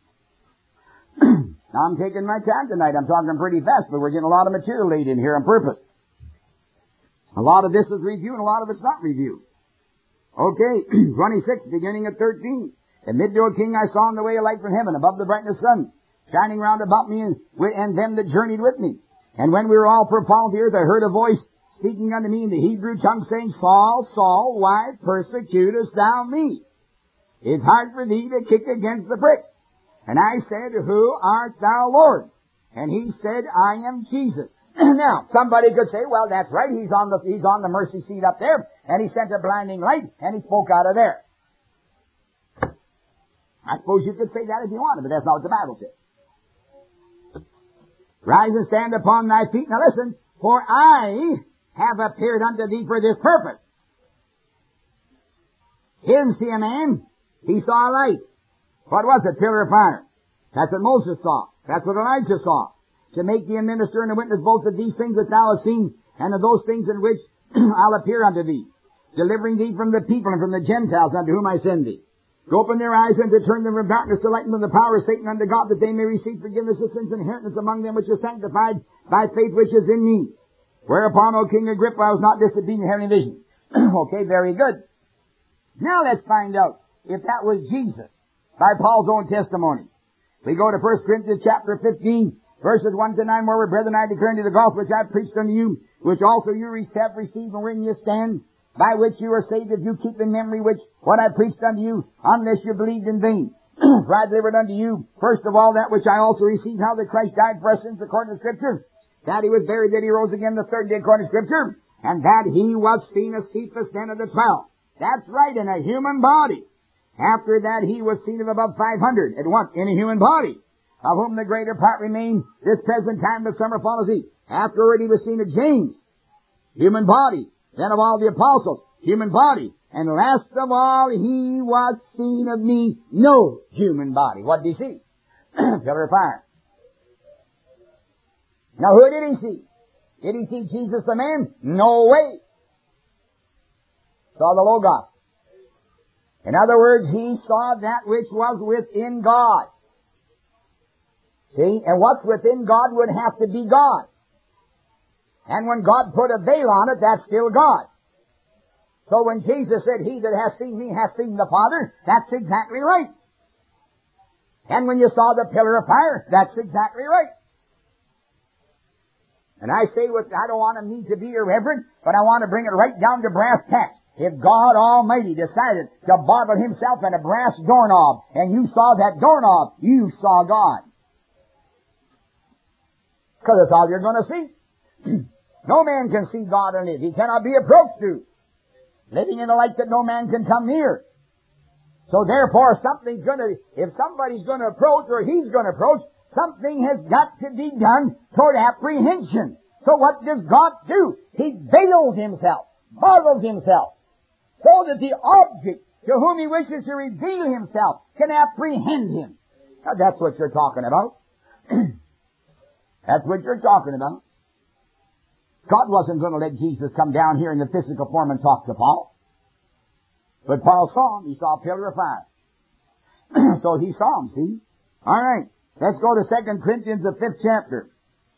Now I'm taking my time tonight. I'm talking pretty fast, but we're getting a lot of material laid in here on purpose. A lot of this is review and a lot of it's not review. Okay, 26, beginning at 13. At midday, O king, I saw on the way a light from heaven above the brightness of the sun, shining round about me and them that journeyed with me. And when we were all perfound the earth, I heard a voice speaking unto me in the Hebrew tongue, saying, Saul, Saul, why persecutest thou me? It's hard for thee to kick against the pricks. And I said, Who art thou, Lord? And he said, I am Jesus. Now, somebody could say, well, that's right, he's on the mercy seat up there, and he sent a blinding light, and he spoke out of there. I suppose you could say that if you wanted, but that's not what the Bible says. Rise and stand upon thy feet. Now listen, for I have appeared unto thee for this purpose. He didn't see a man, he saw a light. What was it? Pillar of fire. That's what Moses saw. That's what Elijah saw. To make thee a minister and a witness both of these things that thou hast seen, and of those things in which I'll appear unto thee, delivering thee from the people and from the Gentiles unto whom I send thee. To open their eyes and to turn them from darkness to light and from the power of Satan unto God, that they may receive forgiveness of sins and inheritance among them which are sanctified by faith which is in me. Whereupon, O King Agrippa, I was not disobedient to having a vision. Okay, very good. Now let's find out if that was Jesus by Paul's own testimony. We go to 1 Corinthians chapter 15, verses 1 to 9, where, brethren, I declare unto you the gospel which I preached unto you, which also you have received and wherein you stand, by which you are saved, if you keep in memory which what I preached unto you, unless you believed in vain. For I delivered unto you, first of all, that which I also received, how that Christ died for us sins according to Scripture, that he was buried, that he rose again the third day according to Scripture, and that he was seen of Cephas, then of the 12. That's right, in a human body. After that he was seen of above 500, at once, in a human body, of whom the greater part remain this present time, but some are fallen asleep. Afterward he was seen of James, human body, then of all the apostles, human body, and last of all he was seen of me, no human body. What did he see? Pillar of fire. Now who did he see? Did he see Jesus the man? No way. Saw the Logos. In other words, he saw that which was within God. See? And what's within God would have to be God. And when God put a veil on it, that's still God. So when Jesus said, he that hath seen me hath seen the Father, that's exactly right. And when you saw the pillar of fire, that's exactly right. And I say, I don't want me to be irreverent, but I want to bring it right down to brass tacks. If God Almighty decided to bottle himself in a brass doorknob, and you saw that doorknob, you saw God. Because that's all you're going to see. No man can see God and live. He cannot be approached to. Living in a light that no man can come near. So therefore, if somebody's going to approach, or he's going to approach, something has got to be done toward apprehension. So what does God do? He veils himself, bottles himself, so that the object to whom he wishes to reveal himself can apprehend him. Now that's what you're talking about. That's what you're talking about. God wasn't going to let Jesus come down here in the physical form and talk to Paul. But Paul saw him. He saw a pillar of fire. So he saw him, see? All right. Let's go to 2 Corinthians, the 5th chapter.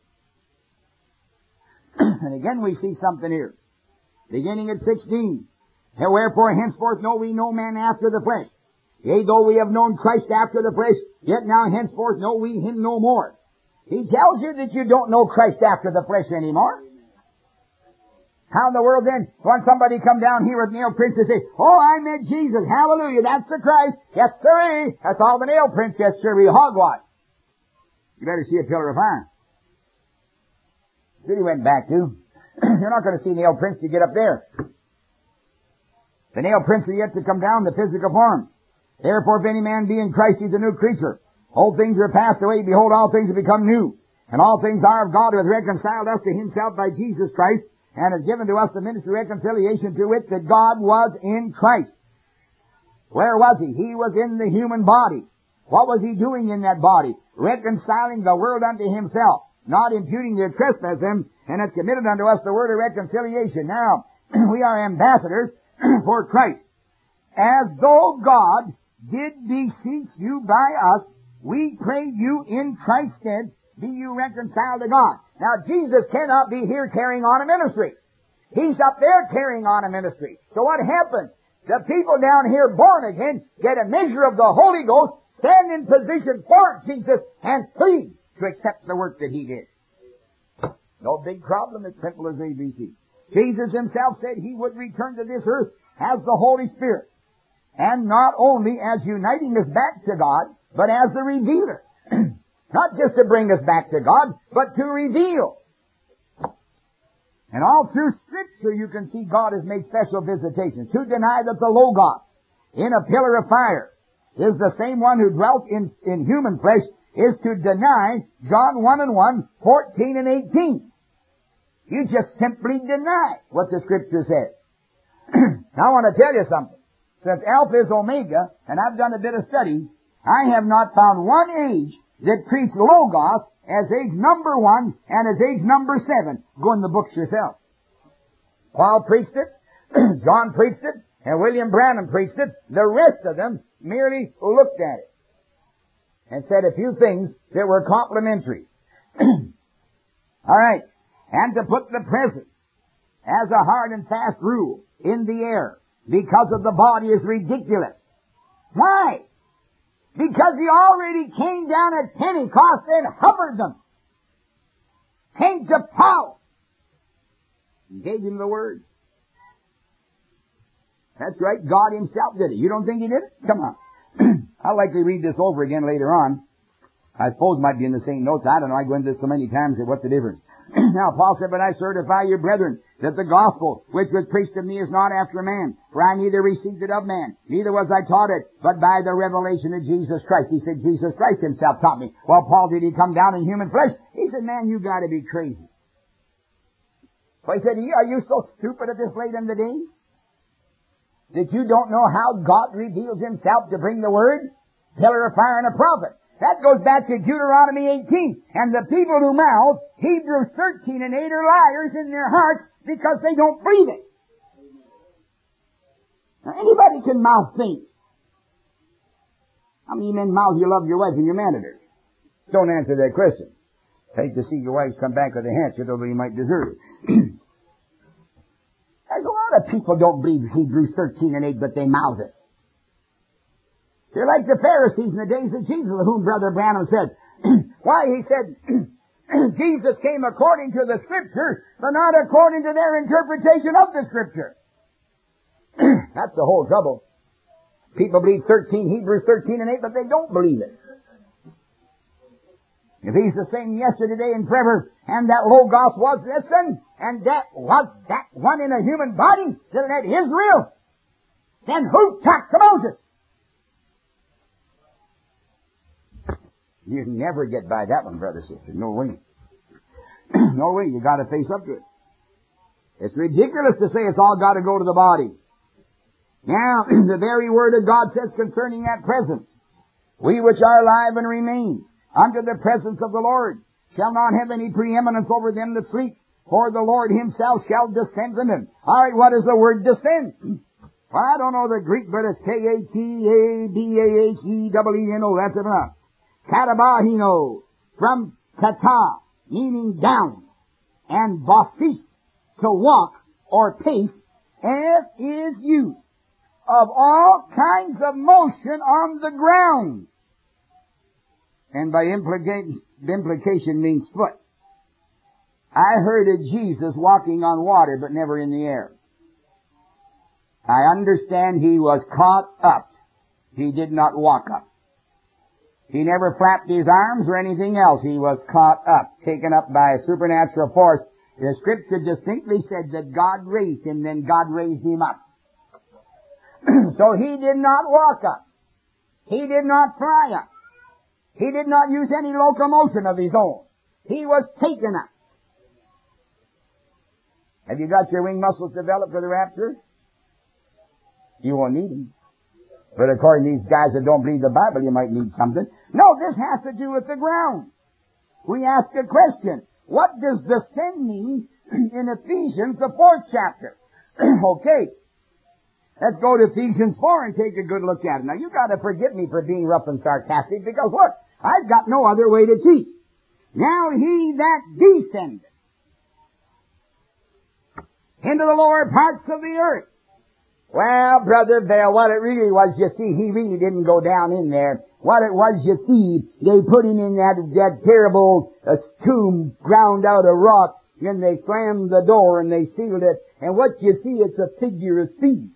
And again we see something here. Beginning at 16. Wherefore henceforth know we no man after the flesh. Yea, though we have known Christ after the flesh, yet now henceforth know we him no more. He tells you that you don't know Christ after the flesh anymore. How in the world then, when somebody come down here with nail prints and say, oh, I met Jesus, hallelujah, that's the Christ, yes sir, that's all the nail prints, yes sir, we hogwash. You better see a pillar of fire. That's what he went back to. You're not going to see nail prints to get up there. The nail prints are yet to come down in the physical form. Therefore, if any man be in Christ, he's a new creature. Old things are passed away. Behold, all things have become new. And all things are of God, who hath reconciled us to himself by Jesus Christ, and has given to us the ministry of reconciliation, to wit, that God was in Christ. Where was he? He was in the human body. What was he doing in that body? Reconciling the world unto himself, not imputing their trespass them, and hath committed unto us the word of reconciliation. Now, we are ambassadors for Christ. As though God did beseech you by us, we pray you in Christ's stead, be you reconciled to God. Now, Jesus cannot be here carrying on a ministry. He's up there carrying on a ministry. So what happens? The people down here born again get a measure of the Holy Ghost, stand in position for Jesus, and plead to accept the work that he did. No big problem. It's simple as ABC. Jesus himself said he would return to this earth as the Holy Spirit. And not only as uniting us back to God, but as the revealer. Not just to bring us back to God, but to reveal. And all through Scripture you can see God has made special visitations. To deny that the Logos, in a pillar of fire, is the same one who dwelt in human flesh, is to deny John 1:1, 14 and 18. You just simply deny what the Scripture says. Now I want to tell you something. Since Alpha is Omega, and I've done a bit of study, I have not found one age that treats Logos as age number 1 and as age number 7. Go in the books yourself. Paul preached it, John preached it, and William Branham preached it. The rest of them merely looked at it and said a few things that were complimentary. All right. And to put the present as a hard and fast rule in the air because of the body is ridiculous. Why? Because he already came down at Pentecost and hovered them. Came to Paul. And gave him the word. That's right. God himself did it. You don't think he did it? Come on. I'll likely read this over again later on. I suppose it might be in the same notes. I don't know. I go into this so many times that what's the difference? Now, Paul said, but I certify you, brethren, that the gospel which was preached to me is not after man. For I neither received it of man, neither was I taught it, but by the revelation of Jesus Christ. He said, Jesus Christ himself taught me. Well, Paul, did he come down in human flesh? He said, man, you gotta be crazy. So he said, are you so stupid at this late in the day that you don't know how God reveals himself to bring the word? Pillar of fire and a prophet. That goes back to Deuteronomy 18. And the people who mouth Hebrews 13 and 8 are liars in their hearts because they don't believe it. Now, anybody can mouth things. How many men mouth you love your wife and you're mad at her? Don't answer that question. Hate to see your wife come back with a hatchet, although you might deserve it. There's a lot of people don't believe Hebrews 13 and 8, but they mouth it. They're like the Pharisees in the days of Jesus, of whom Brother Branham said. Why? He said, Jesus came according to the Scripture, but not according to their interpretation of the Scripture. That's the whole trouble. People believe Hebrews 13 and 8, but they don't believe it. If he's the same yesterday, today, and forever, and that Logos was this one, and that was that one in a human body, that had Israel, then who talked to Moses? You never get by that one, brother, sister. No way. No way. You got to face up to it. It's ridiculous to say it's all got to go to the body. Now, the very word of God says concerning that presence, we which are alive and remain unto the presence of the Lord shall not have any preeminence over them that sleep, for the Lord himself shall descend from them. All right, what is the word descend? Well, I don't know the Greek, but it's K-A-T-A-B-A-H-E-E-N-O. That's enough. Katabahino, from kata, meaning down, and basis, to walk or pace, as is used of all kinds of motion on the ground. And by implication means foot. I heard of Jesus walking on water, but never in the air. I understand he was caught up. He did not walk up. He never flapped his arms or anything else. He was caught up, taken up by a supernatural force. The Scripture distinctly said that God raised him, then God raised him up. So he did not walk up. He did not fly up. He did not use any locomotion of His own. He was taken up. Have you got your wing muscles developed for the rapture? You won't need them. But according to these guys that don't believe the Bible, you might need something. No, this has to do with the ground. We ask a question. What does descend mean in Ephesians, the 4th chapter? Okay. Let's go to Ephesians 4 and take a good look at it. Now, you got to forgive me for being rough and sarcastic because, look, I've got no other way to teach. Now, He that descended into the lower parts of the earth. Well, Brother Bell, what it really was, you see, He really didn't go down in there. What it was, you see, they put Him in that terrible tomb ground out of rock, and they slammed the door and they sealed it. And what you see, it's a figure of speech.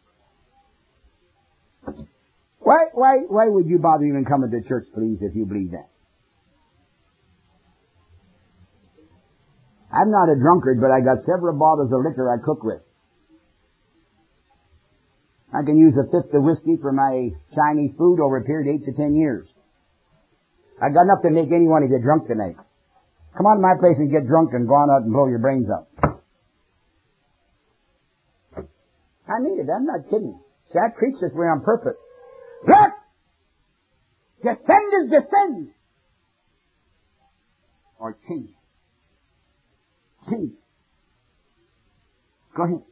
Why would you bother even coming to church, please, if you believe that? I'm not a drunkard, but I got several bottles of liquor I cook with. I can use a fifth of whiskey for my Chinese food over a period of 8 to 10 years. I got enough to make anyone get drunk tonight. Come on to my place and get drunk and go on out and blow your brains out. I mean it. I'm not kidding. See, I preach this way on purpose. Look! Descend is descend. Or change. Change. Go ahead.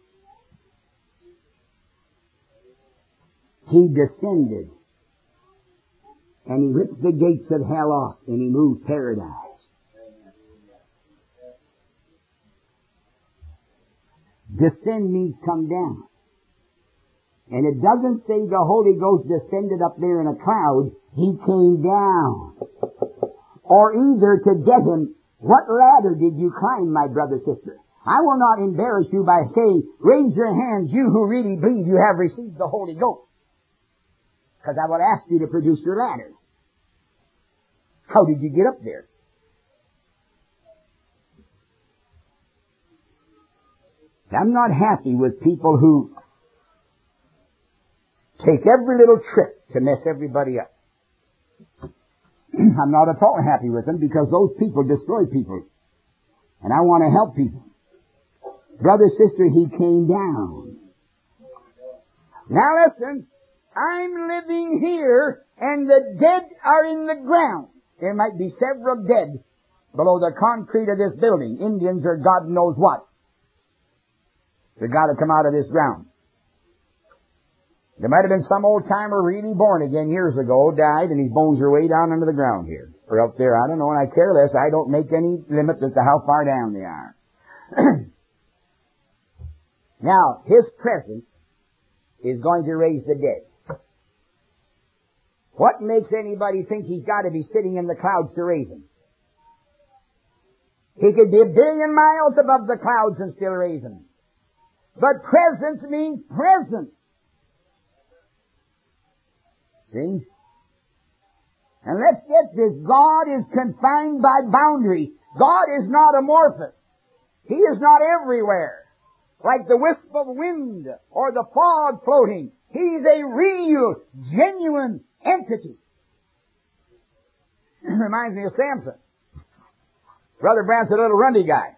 He descended. And He ripped the gates of hell off and He moved paradise. Descend means come down. And it doesn't say the Holy Ghost descended up there in a cloud. He came down. Or either to get Him, what ladder did you climb, my brother, sister? I will not embarrass you by saying, raise your hands, you who really believe you have received the Holy Ghost. Because I will ask you to produce your ladder. How did you get up there? I'm not happy with people who take every little trick to mess everybody up. I'm not at all happy with them because those people destroy people. And I want to help people. Brother, sister, He came down. Now listen, I'm living here and the dead are in the ground. There might be several dead below the concrete of this building. Indians or God knows what. They got to come out of this ground. There might have been some old timer really born again years ago, died, and his bones are way down under the ground here. Or up there, I don't know, and I care less. I don't make any limit as to how far down they are. Now, His presence is going to raise the dead. What makes anybody think He's got to be sitting in the clouds to raise them? He could be 1 billion miles above the clouds and still raise them. But presence means presence. See? And let's get this. God is confined by boundaries. God is not amorphous. He is not everywhere. Like the wisp of wind or the fog floating. He's a real, genuine entity. Reminds me of Samson. Brother Brant's a little runty guy.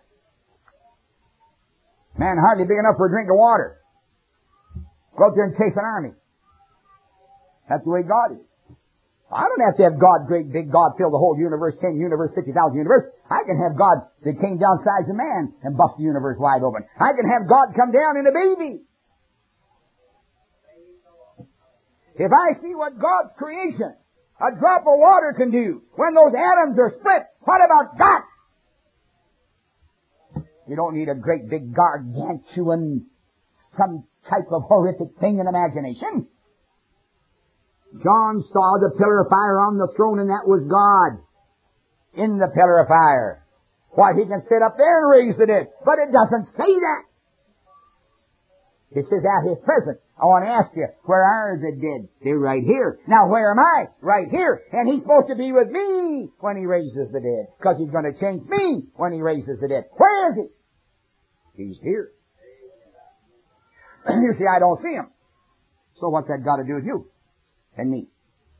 Man hardly big enough for a drink of water. Go out there and chase an army. That's the way God is. I don't have to have God, great big God, fill the whole universe, 10 universe, 50,000 universe. I can have God that came down size of man and bust the universe wide open. I can have God come down in a baby. If I see what God's creation, a drop of water can do, when those atoms are split, what about God? You don't need a great big gargantuan, some type of horrific thing in imagination. John saw the pillar of fire on the throne, and that was God in the pillar of fire. Why, He can sit up there and raise the dead. But it doesn't say that. It says at His presence. I want to ask you, where are the dead? They're right here. Now, where am I? Right here. And He's supposed to be with me when He raises the dead. Because He's going to change me when He raises the dead. Where is He? He's here. You see, I don't see Him. So what's that got to do with you and me?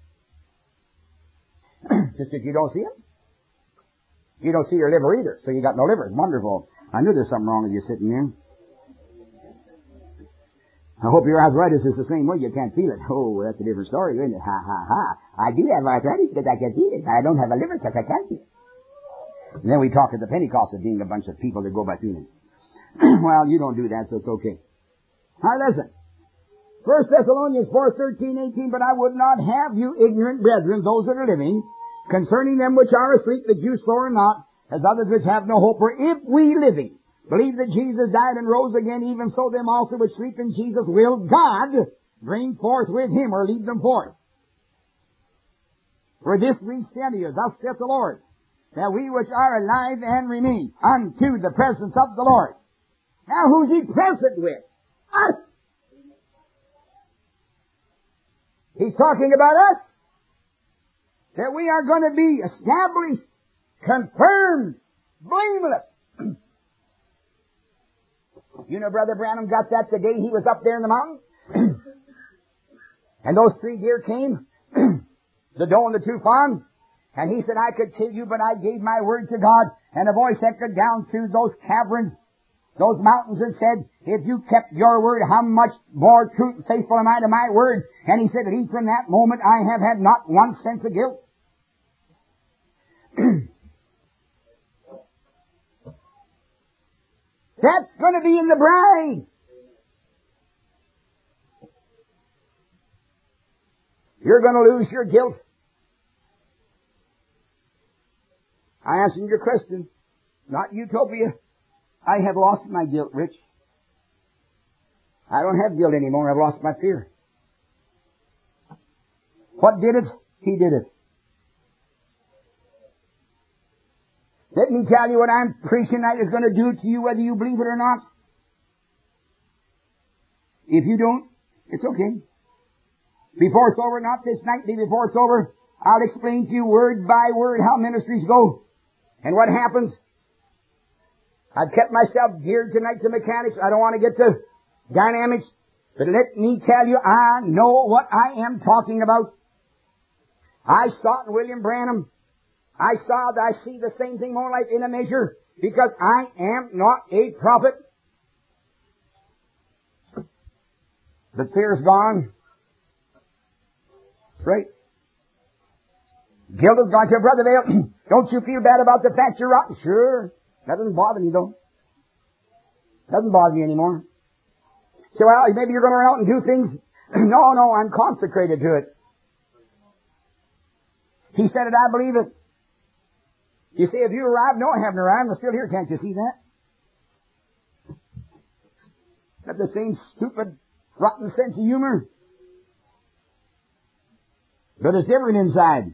sister, you don't see him. You don't see your liver either, so you got no liver. Wonderful. I knew there's something wrong with you sitting there. I hope your arthritis is the same way. You can't feel it. Oh, that's a different story, isn't it? Ha, ha, ha. I do have arthritis because I can feel it. I don't have a liver because I can't feel it. And then we talk at the Pentecost of being a bunch of people that go by feeling. Well, you don't do that, so it's okay. Now listen. 1 Thessalonians 4:13-18, but I would not have you ignorant brethren, those that are living, concerning them which are asleep, that you slumber not, as others which have no hope. For if we living believe that Jesus died and rose again, even so them also which sleep in Jesus will God bring forth with him, or lead them forth. For this we say unto you, thus saith the Lord, that we which are alive and remain unto the presence of the Lord. Now who's he present with? Us. He's talking about us. That we are going to be established, confirmed, blameless. You know, Brother Branham got that the day he was up there in the mountain. And those 3 deer came, the doe and the 2 fawns. And he said, I could kill you, but I gave my word to God. And a voice echoed down through those caverns, those mountains, and said, if you kept your word, how much more true and faithful am I to my word? And he said, at least from that moment I have had not one sense of guilt. That's going to be in the bride. You're going to lose your guilt. I answered your question. Not utopia. I have lost my guilt, Rich. I don't have guilt anymore. I've lost my fear. What did it? He did it. Let me tell you what I'm preaching tonight is going to do to you, whether you believe it or not. If you don't, it's okay. Before it's over, not this night, before it's over, I'll explain to you word by word how ministries go and what happens. I've kept myself geared tonight to mechanics. I don't want to get to dynamics. But let me tell you, I know what I am talking about. I saw it in William Branham. I see the same thing more like in a measure, because I am not a prophet. The fear's gone. Right? Guilt is gone. Your Brother Vale, don't you feel bad about the fact you're rotten? Sure. That doesn't bother me though. Doesn't bother me anymore. So, well, maybe you're going to run out and do things. No, I'm consecrated to it. He said it, I believe it. You say, have you arrived? No, I haven't arrived. I'm still here. Can't you see that? Got the same stupid, rotten sense of humor. But it's different inside.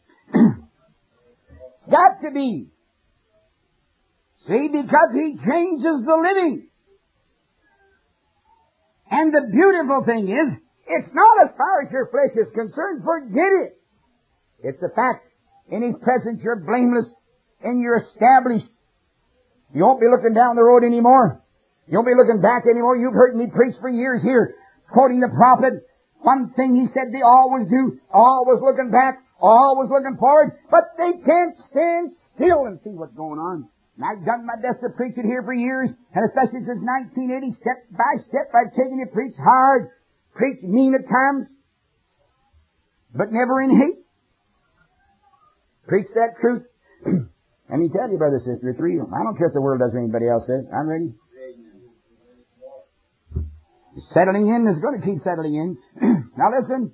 It's got to be. See, because he changes the living. And the beautiful thing is, it's not as far as your flesh is concerned. Forget it. It's a fact. In his presence, you're blameless and you're established. You won't be looking down the road anymore. You won't be looking back anymore. You've heard me preach for years here, quoting the prophet. One thing he said they always do, always looking back, always looking forward, but they can't stand still and see what's going on. And I've done my best to preach it here for years, and especially since 1980, step by step, I've taken it, preach hard, preach mean at times, but never in hate. Preach that truth. Let me tell you, brother, sister, 3 of them. I don't care if the world does or anybody else says. I'm ready. Settling in is going to keep settling in. Now listen.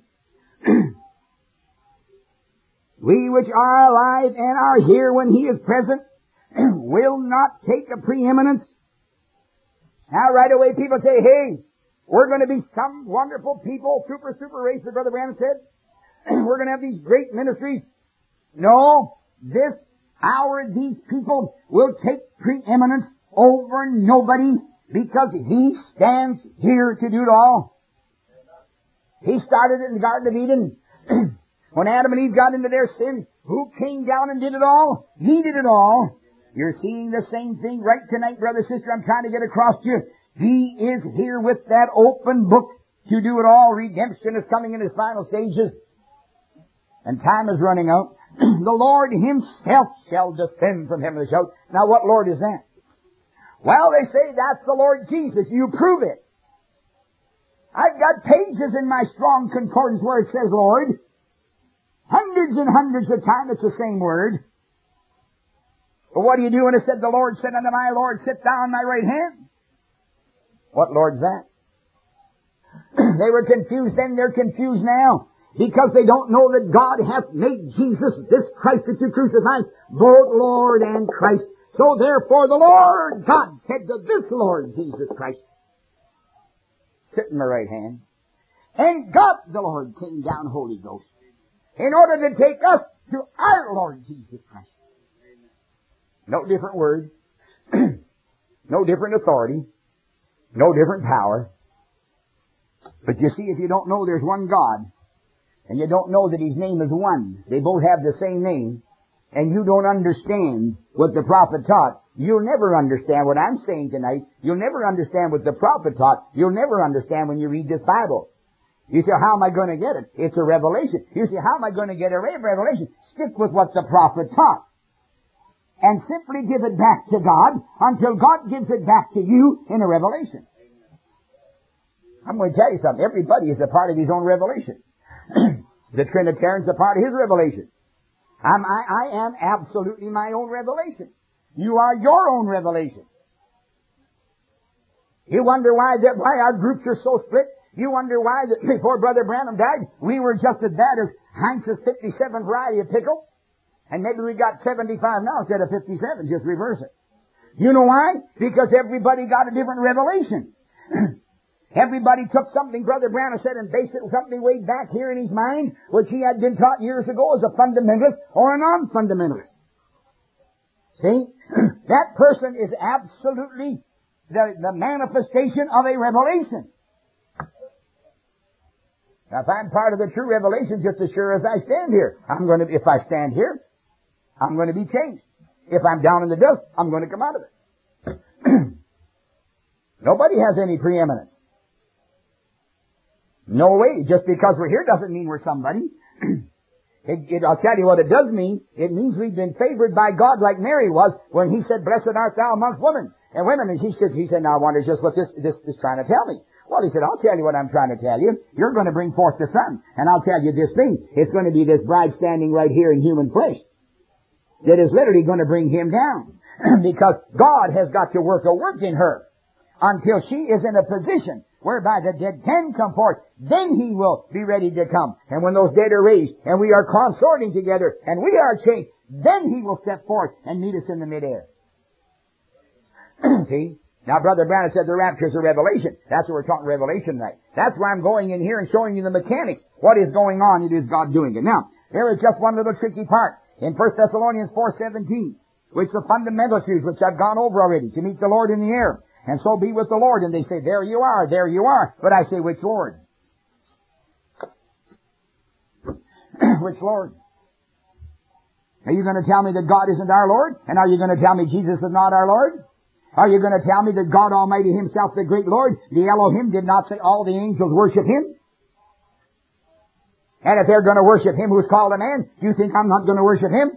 We which are alive and are here when he is present will not take a preeminence. Now right away people say, hey, we're going to be some wonderful people, super race, as Brother Branham said. We're going to have these great ministries. No, this hour these people will take preeminence over nobody, because he stands here to do it all. He started it in the Garden of Eden. When Adam and Eve got into their sin, who came down and did it all? He did it all. You're seeing the same thing right tonight, brother, sister. I'm trying to get across to you. He is here with that open book to do it all. Redemption is coming in its final stages. And time is running out. The Lord Himself shall descend from heaven with a shout. Now what Lord is that? Well, they say that's the Lord Jesus. You prove it. I've got pages in my strong concordance where it says Lord. Hundreds and hundreds of times it's the same word. But what do you do when it said the Lord said unto my Lord, sit down on my right hand? What Lord's that? They were confused then, they're confused now. Because they don't know that God hath made Jesus, this Christ that you crucified, both Lord and Christ. So therefore the Lord God said to this Lord Jesus Christ, sit in my right hand. And God the Lord came down Holy Ghost in order to take us to our Lord Jesus Christ. No different word, no different authority, no different power. But you see, if you don't know there's one God, and you don't know that His name is one, they both have the same name, and you don't understand what the prophet taught, you'll never understand what I'm saying tonight. You'll never understand what the prophet taught. You'll never understand when you read this Bible. You say, how am I going to get it? It's a revelation. You say, how am I going to get a revelation? Stick with what the prophet taught. And simply give it back to God until God gives it back to you in a revelation. I'm going to tell you something. Everybody is a part of his own revelation. The Trinitarian's a part of his revelation. I am absolutely my own revelation. You are your own revelation. You wonder why our groups are so split. You wonder why that before Brother Branham died, we were just as bad as Heinz's 57 variety of pickle. And maybe we got 75 now instead of 57. Just reverse it. You know why? Because everybody got a different revelation. Everybody took something Brother Branham said and based it on something way back here in his mind, which he had been taught years ago as a fundamentalist or a non-fundamentalist. See? That person is absolutely the manifestation of a revelation. Now, if I'm part of the true revelation, just as sure as I stand here, if I stand here, I'm going to be changed. If I'm down in the dust, I'm going to come out of it. Nobody has any preeminence. No way. Just because we're here doesn't mean we're somebody. I'll tell you what it does mean. It means we've been favored by God like Mary was when He said, blessed art thou amongst women. And he said, now I wonder just what this is trying to tell me. Well, He said, I'll tell you what I'm trying to tell you. You're going to bring forth the Son. And I'll tell you this thing. It's going to be this bride standing right here in human flesh that is literally going to bring Him down. Because God has got to work a work in her until she is in a position whereby the dead can come forth. Then He will be ready to come. And when those dead are raised and we are consorting together and we are changed, then He will step forth and meet us in the midair. See? Now, Brother Branham said the rapture is a revelation. That's what we're talking revelation tonight. That's why I'm going in here and showing you the mechanics. What is going on? It is God doing it. Now, there is just one little tricky part. In 1 Thessalonians 4:17, which the fundamentalists use, which I've gone over already, to meet the Lord in the air. And so be with the Lord. And they say, there you are, there you are. But I say, which Lord? Which Lord? Are you going to tell me that God isn't our Lord? And are you going to tell me Jesus is not our Lord? Are you going to tell me that God Almighty Himself, the great Lord, the Elohim, did not say all the angels worship Him? And if they're going to worship Him who's called a man, do you think I'm not going to worship Him?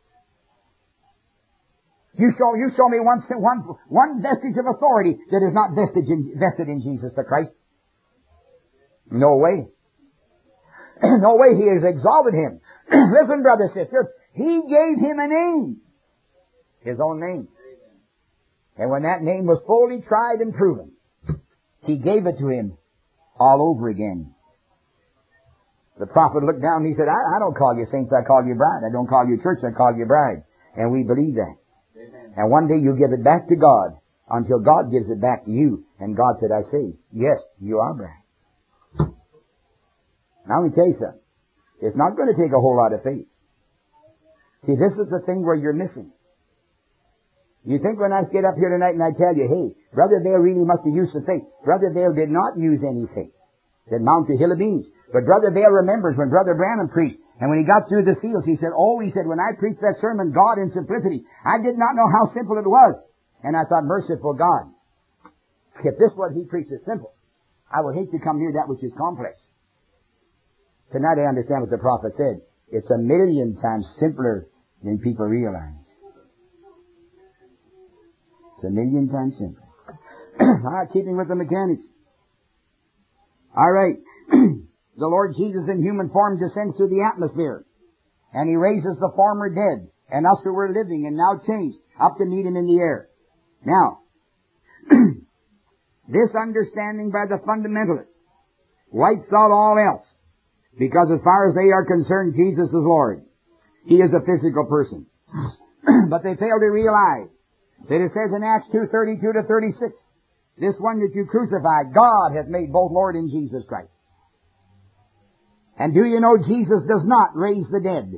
You show me one vestige of authority that is not vested in Jesus the Christ. No way. No way. He has exalted Him. Listen, brother, sister, He gave Him a name. His own name. And when that name was fully tried and proven, He gave it to him all over again. The prophet looked down and he said, I don't call you saints, I call you bride. I don't call you church, I call you bride. And we believe that. Amen. And one day you give it back to God until God gives it back to you. And God said, I say, yes, you are bride. Now let me tell you something. It's not going to take a whole lot of faith. See, this is the thing where you're missing. You think when I get up here tonight and I tell you, hey, Brother Vail really must have used some faith. Brother Vail did not use any faith. That Mount the Hill of Beans. But Brother Vail remembers when Brother Branham preached, and when he got through the seals, he said, when I preached that sermon, God in simplicity, I did not know how simple it was. And I thought, merciful God, if this what he preached is simple, I would hate to come near that which is complex. Tonight I understand what the prophet said. It's 1,000,000 times simpler than people realize. It's 1,000,000 times simpler. Keeping with the mechanics. All right. The Lord Jesus in human form descends through the atmosphere. And He raises the former dead, and us who were living and now changed, up to meet Him in the air. Now, this understanding by the fundamentalists wipes out all else. Because as far as they are concerned, Jesus is Lord. He is a physical person. But they fail to realize that it says in Acts 2:32 to 36, this one that you crucified, God hath made both Lord and Jesus Christ. And do you know Jesus does not raise the dead?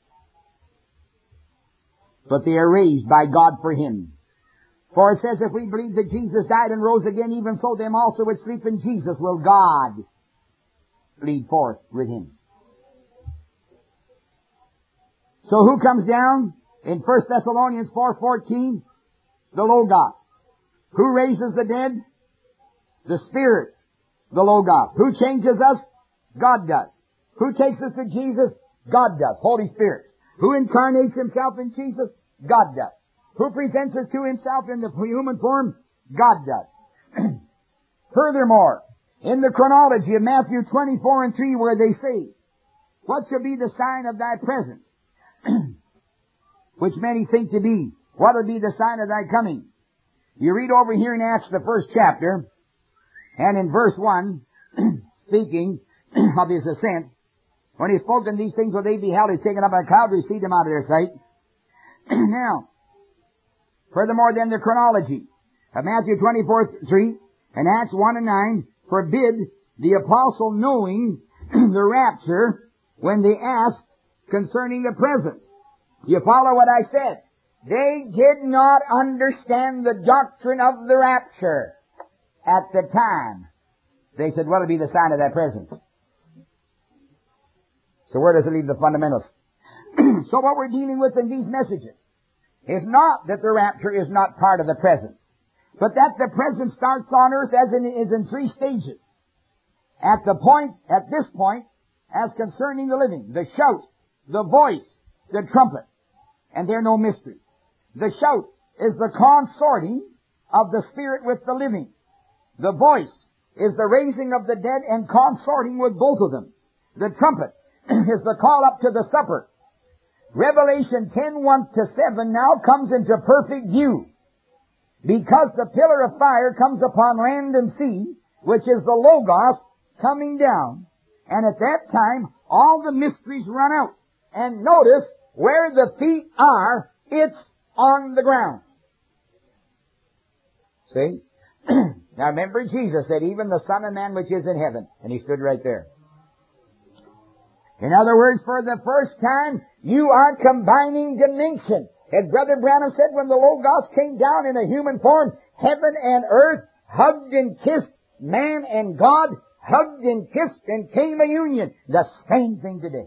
But they are raised by God for Him. For it says, if we believe that Jesus died and rose again, even so them also which sleep in Jesus will God lead forth with Him. So who comes down in 1 Thessalonians 4:14? The Logos. Who raises the dead? The Spirit. The Logos. Who changes us? God does. Who takes us to Jesus? God does. Holy Spirit. Who incarnates Himself in Jesus? God does. Who presents us to Himself in the human form? God does. Furthermore, in the chronology of Matthew 24:3, where they say, what shall be the sign of thy presence? Which many think to be, what will be the sign of thy coming? You read over here in Acts, the 1st chapter, and in verse 1, speaking of His ascent, when He spoken these things, when they beheld, He taken up by a cloud, received them out of their sight. Now, furthermore, then the chronology of Matthew 24:3 and Acts 1 and 9 forbid the apostle knowing the rapture when they asked concerning the present. You follow what I said? They did not understand the doctrine of the rapture at the time. They said, what will be the sign of that presence? So where does it leave the fundamentals? So what we're dealing with in these messages is not that the rapture is not part of the presence, but that the presence starts on earth as is in 3 stages. At this point, as concerning the living, the shout, the voice, the trumpet. And they're no mystery. The shout is the consorting of the Spirit with the living. The voice is the raising of the dead and consorting with both of them. The trumpet is the call up to the supper. Revelation 10:1-7 now comes into perfect view, because the pillar of fire comes upon land and sea, which is the Logos coming down, and at that time all the mysteries run out. And notice where the feet are, it's on the ground. See? Now remember, Jesus said, even the Son of Man which is in heaven, and He stood right there. In other words, for the first time, you are combining dimension. As Brother Branham said, when the Logos came down in a human form, heaven and earth hugged and kissed, man and God hugged and kissed, and came a union. The same thing today.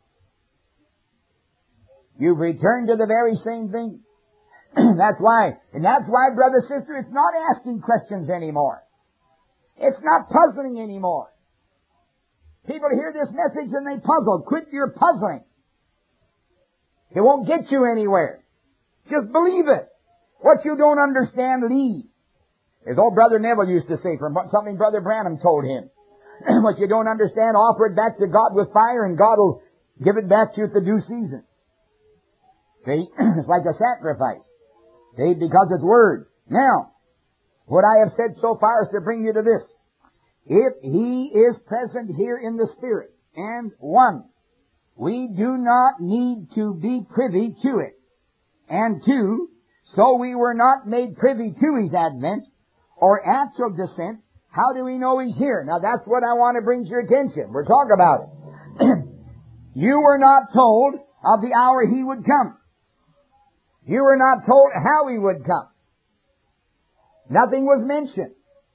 You've returned to the very same thing. That's why, brother, sister, it's not asking questions anymore. It's not puzzling anymore. People hear this message and they puzzle. Quit your puzzling. It won't get you anywhere. Just believe it. What you don't understand, leave. As old Brother Neville used to say from something Brother Branham told him. What you don't understand, offer it back to God with fire, and God will give it back to you at the due season. See? It's like a sacrifice. See? Because it's Word. Now, what I have said so far is to bring you to this. If He is present here in the Spirit, and 1, we do not need to be privy to it. And 2, so we were not made privy to His advent or actual descent, how do we know He's here? Now that's what I want to bring to your attention. We'll talk about it. You were not told of the hour He would come. You were not told how He would come. Nothing was mentioned.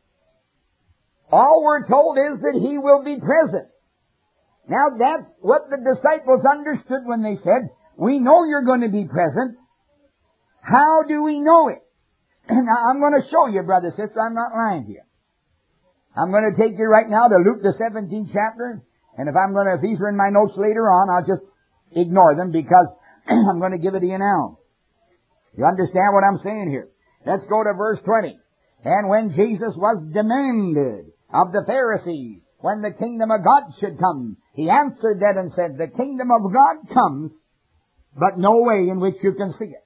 All we're told is that He will be present. Now that's what the disciples understood when they said, we know you're going to be present. How do we know it? Now I'm going to show you, brother, sister, I'm not lying to you. I'm going to take you right now to Luke the 17th chapter, and if these are in my notes later on, I'll just ignore them because I'm going to give it to you now. You understand what I'm saying here? Let's go to verse 20. And when Jesus was demanded of the Pharisees when the kingdom of God should come, he answered that and said, the kingdom of God comes, but no way in which you can see it.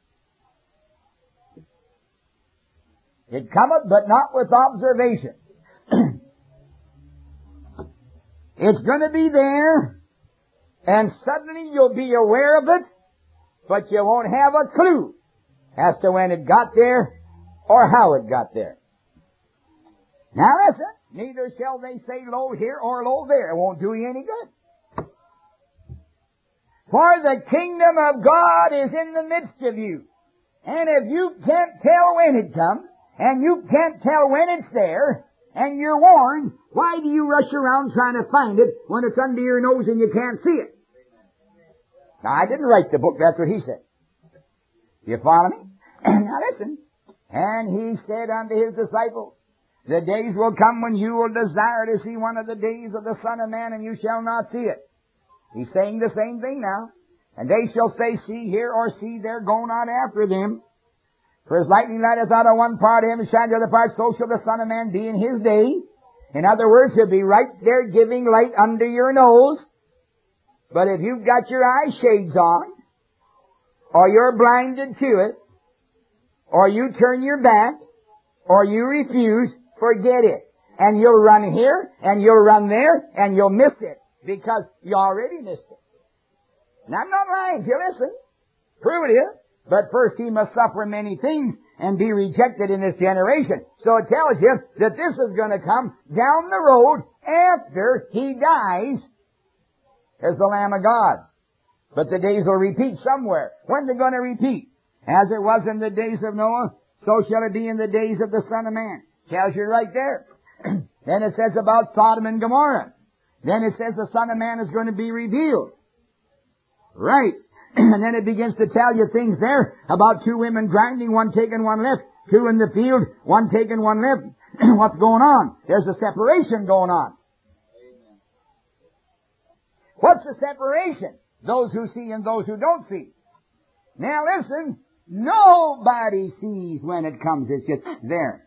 It cometh, but not with observation. It's going to be there, and suddenly you'll be aware of it, but you won't have a clue as to when it got there or how it got there. Now listen, neither shall they say lo here or lo there. It won't do you any good. For the kingdom of God is in the midst of you. And if you can't tell when it comes, and you can't tell when it's there, and you're warned, why do you rush around trying to find it when it's under your nose and you can't see it? Now, I didn't write the book, that's what he said. You follow me? Now listen. And he said unto his disciples, the days will come when you will desire to see one of the days of the Son of Man, and you shall not see it. He's saying the same thing now. And they shall say, see here or see there, go not after them. For as lightning lighteth out of one part of him and shines to the other part, so shall the Son of Man be in his day. In other words, he'll be right there giving light under your nose. But if you've got your eye shades on, or you're blinded to it, or you turn your back, or you refuse, forget it. And you'll run here, and you'll run there, and you'll miss it, because you already missed it. And I'm not lying to you, listen. Prove it to you. But first he must suffer many things and be rejected in this generation. So it tells you that this is going to come down the road after he dies as the Lamb of God. But the days will repeat somewhere. When they're going to repeat? As it was in the days of Noah, so shall it be in the days of the Son of Man. Tells you right there. Then it says about Sodom and Gomorrah. Then it says the Son of Man is going to be revealed. Right. And then it begins to tell you things there about two women grinding, one taking one left, two in the field, one taking one left. What's going on? There's a separation going on. What's the separation? Those who see and those who don't see. Now listen, nobody sees when it comes. It's just there.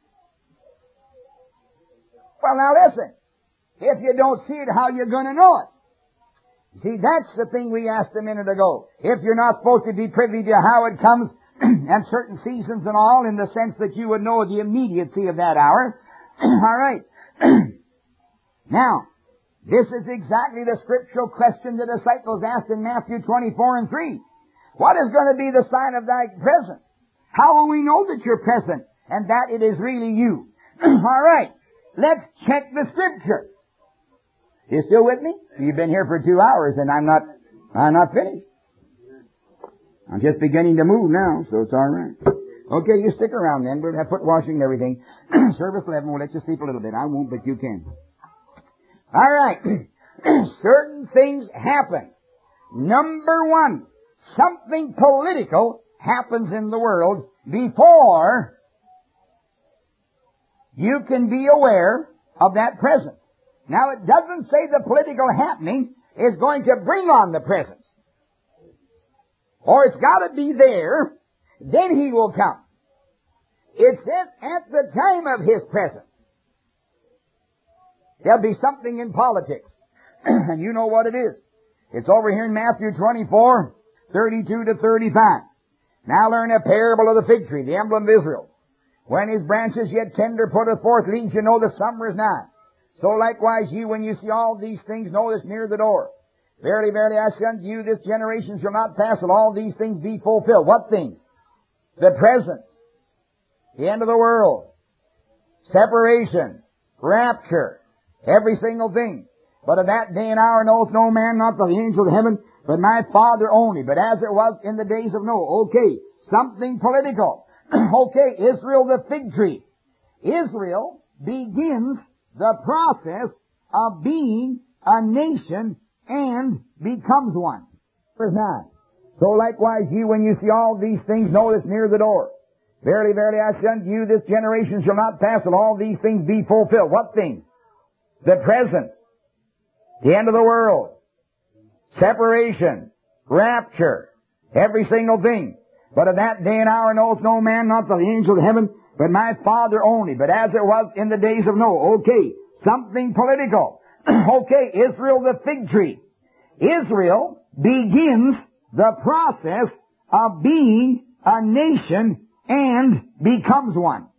Well, now listen. If you don't see it, how are you going to know it? See, that's the thing we asked a minute ago. If you're not supposed to be privy to how it comes, and certain seasons and all, in the sense that you would know the immediacy of that hour. All right. Now, this is exactly the scriptural question the disciples asked in Matthew 24 and 3. What is going to be the sign of thy presence? How will we know that you're present and that it is really you? All right. Let's check the scripture. You still with me? You've been here for 2 hours and I'm not finished. I'm just beginning to move now, so it's all right. Okay, you stick around then. We'll have foot washing and everything. Service 11, we'll let you sleep a little bit. I won't, but you can. All right. Certain things happen. Number one, something political happens in the world before you can be aware of that presence. Now, it doesn't say the political happening is going to bring on the presence. Or it's got to be there, then he will come. It says at the time of his presence. There'll be something in politics. And you know what it is. It's over here in Matthew 24, 32 to 35. Now learn a parable of the fig tree, the emblem of Israel. When his branches yet tender putteth forth leaves, you know the summer is nigh. So likewise ye, when you see all these things, know this near the door. Verily, verily, I say unto you, this generation shall not pass till all these things be fulfilled. What things? The presence. The end of the world. Separation. Rapture. Every single thing. But of that day and hour knoweth no man, not the angel of heaven, but my Father only. But as it was in the days of Noah. Okay. Something political. Okay. Israel the fig tree. Israel begins the process of being a nation and becomes one. Verse 9. So likewise ye, when you see all these things, know this near the door. Verily, verily, I say unto you, this generation shall not pass till all these things be fulfilled. What things? The present. The end of the world. Separation. rapture. Every single thing. But of that day and hour knows no man, not the angel of heaven, but my Father only. But as it was in the days of Noah. Okay, something political. Okay, Israel the fig tree. Israel begins the process of being a nation and becomes one.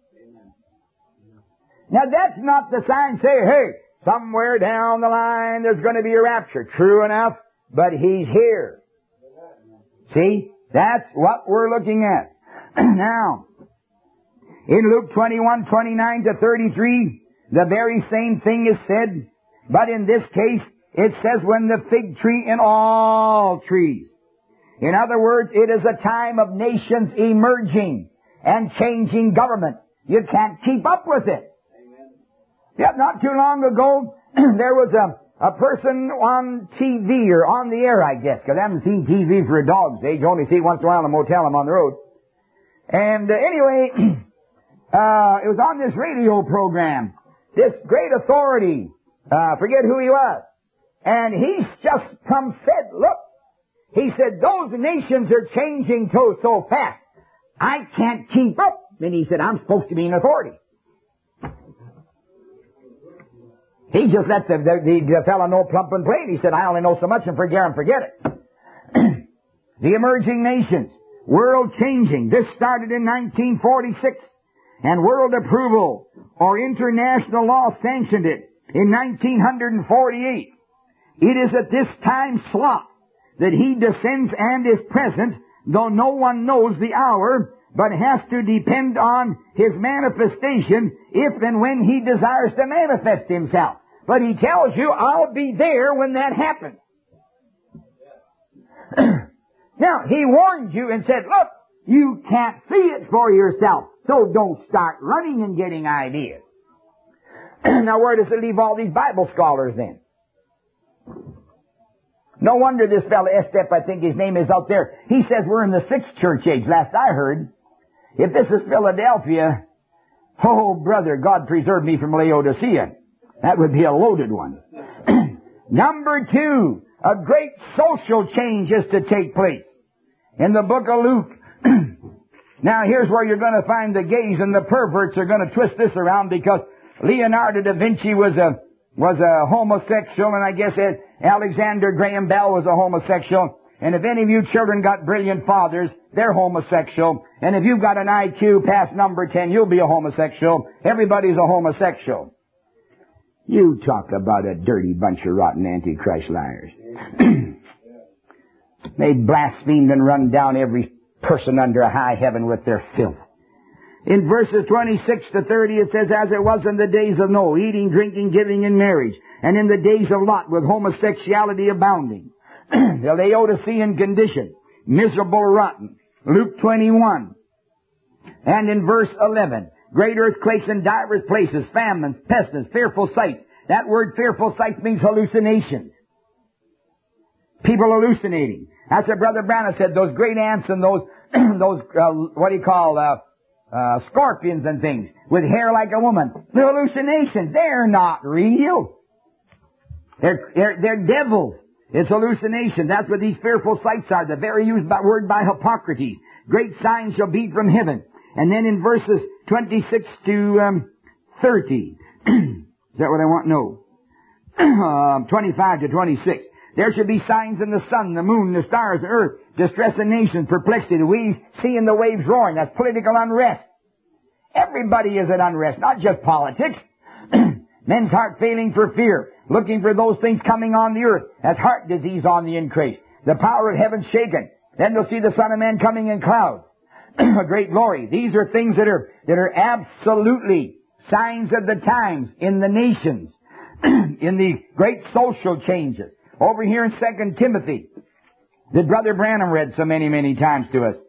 Now that's not the sign say, hey, somewhere down the line there's going to be a rapture. True enough, but He's here. See? That's what we're looking at. Now, in Luke 21:29 to 33, the very same thing is said, but in this case, it says when the fig tree and all trees. In other words, it is a time of nations emerging and changing government. You can't keep up with it. Yet not too long ago, there was a person on TV, or on the air, I guess, because I haven't seen TV for a dog's age. Only see it once in a while in a motel. I'm on the road. And anyway, it was on this radio program. This great authority, forget who he was, and he just said, look, he said, those nations are changing so fast. I can't keep up. And he said, I'm supposed to be an authority. He just let the fellow know plump and plain. He said, I only know so much and forget it. The emerging nations, world changing. This started in 1946, and world approval or international law sanctioned it in 1948. It is at this time slot that He descends and is present, though no one knows the hour, but has to depend on His manifestation if and when He desires to manifest Himself. But He tells you, I'll be there when that happens. Now, He warned you and said, look, you can't see it for yourself, so don't start running and getting ideas. Now, where does it leave all these Bible scholars then? No wonder this fellow Estep, I think his name is, out there. He says we're in the 6th church age, last I heard. If this is Philadelphia, oh, brother, God preserve me from Laodicea. That would be a loaded one. Number 2, a great social change is to take place. In the book of Luke, now here's where you're going to find the gays and the perverts are going to twist this around, because Leonardo da Vinci was a homosexual, and I guess Alexander Graham Bell was a homosexual. And if any of you children got brilliant fathers, they're homosexual. And if you've got an IQ past number 10, you'll be a homosexual. Everybody's a homosexual. You talk about a dirty bunch of rotten Antichrist liars. They blasphemed and run down every person under a high heaven with their filth. In verses 26 to 30 it says, as it was in the days of Noah, eating, drinking, giving in marriage, and in the days of Lot, with homosexuality abounding. The Laodicean condition, miserable, rotten. Luke 21. And in verse 11, great earthquakes in divers places, famines, pestilence, fearful sights. That word fearful sights means hallucinations. People hallucinating. That's what Brother Branham said. Those great ants and those scorpions and things with hair like a woman. They're hallucinations. They're not real. They're devils. It's hallucination. That's what these fearful sights are. The very word by Hippocrates. Great signs shall be from heaven. And then in verses 26 to 30. Is that what I want? No. 25 to 26. There should be signs in the sun, the moon, the stars, the earth, distress in nations, perplexity, the waves, seeing the waves roaring. That's political unrest. Everybody is at unrest, not just politics. Men's heart failing for fear, looking for those things coming on the earth. That's heart disease on the increase. The power of heaven shaken. Then they'll see the Son of Man coming in clouds. A great glory. These are things that are absolutely signs of the times in the nations, in the great social changes. Over here in 2 Timothy, that Brother Branham read so many, many times to us.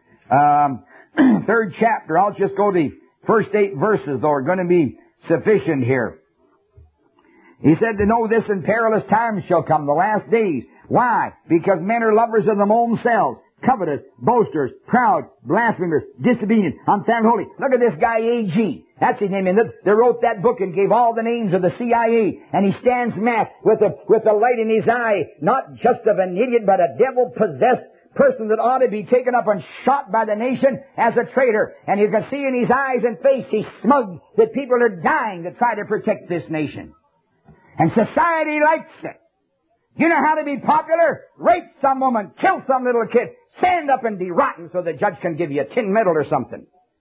3rd chapter. I'll just go the first 8 verses, though, are going to be sufficient here. He said, to know this in perilous times shall come, the last days. Why? Because men are lovers of their own selves, covetous, boasters, proud, blasphemers, disobedient, unholy. Look at this guy A.G. That's his name. And they wrote that book and gave all the names of the CIA. And he stands mad with the light in his eye, not just of an idiot, but a devil-possessed person that ought to be taken up and shot by the nation as a traitor. And you can see in his eyes and face he's smug that people are dying to try to protect this nation. And society likes it. You know how to be popular? Rape some woman, kill some little kid, stand up and be rotten so the judge can give you a tin medal or something.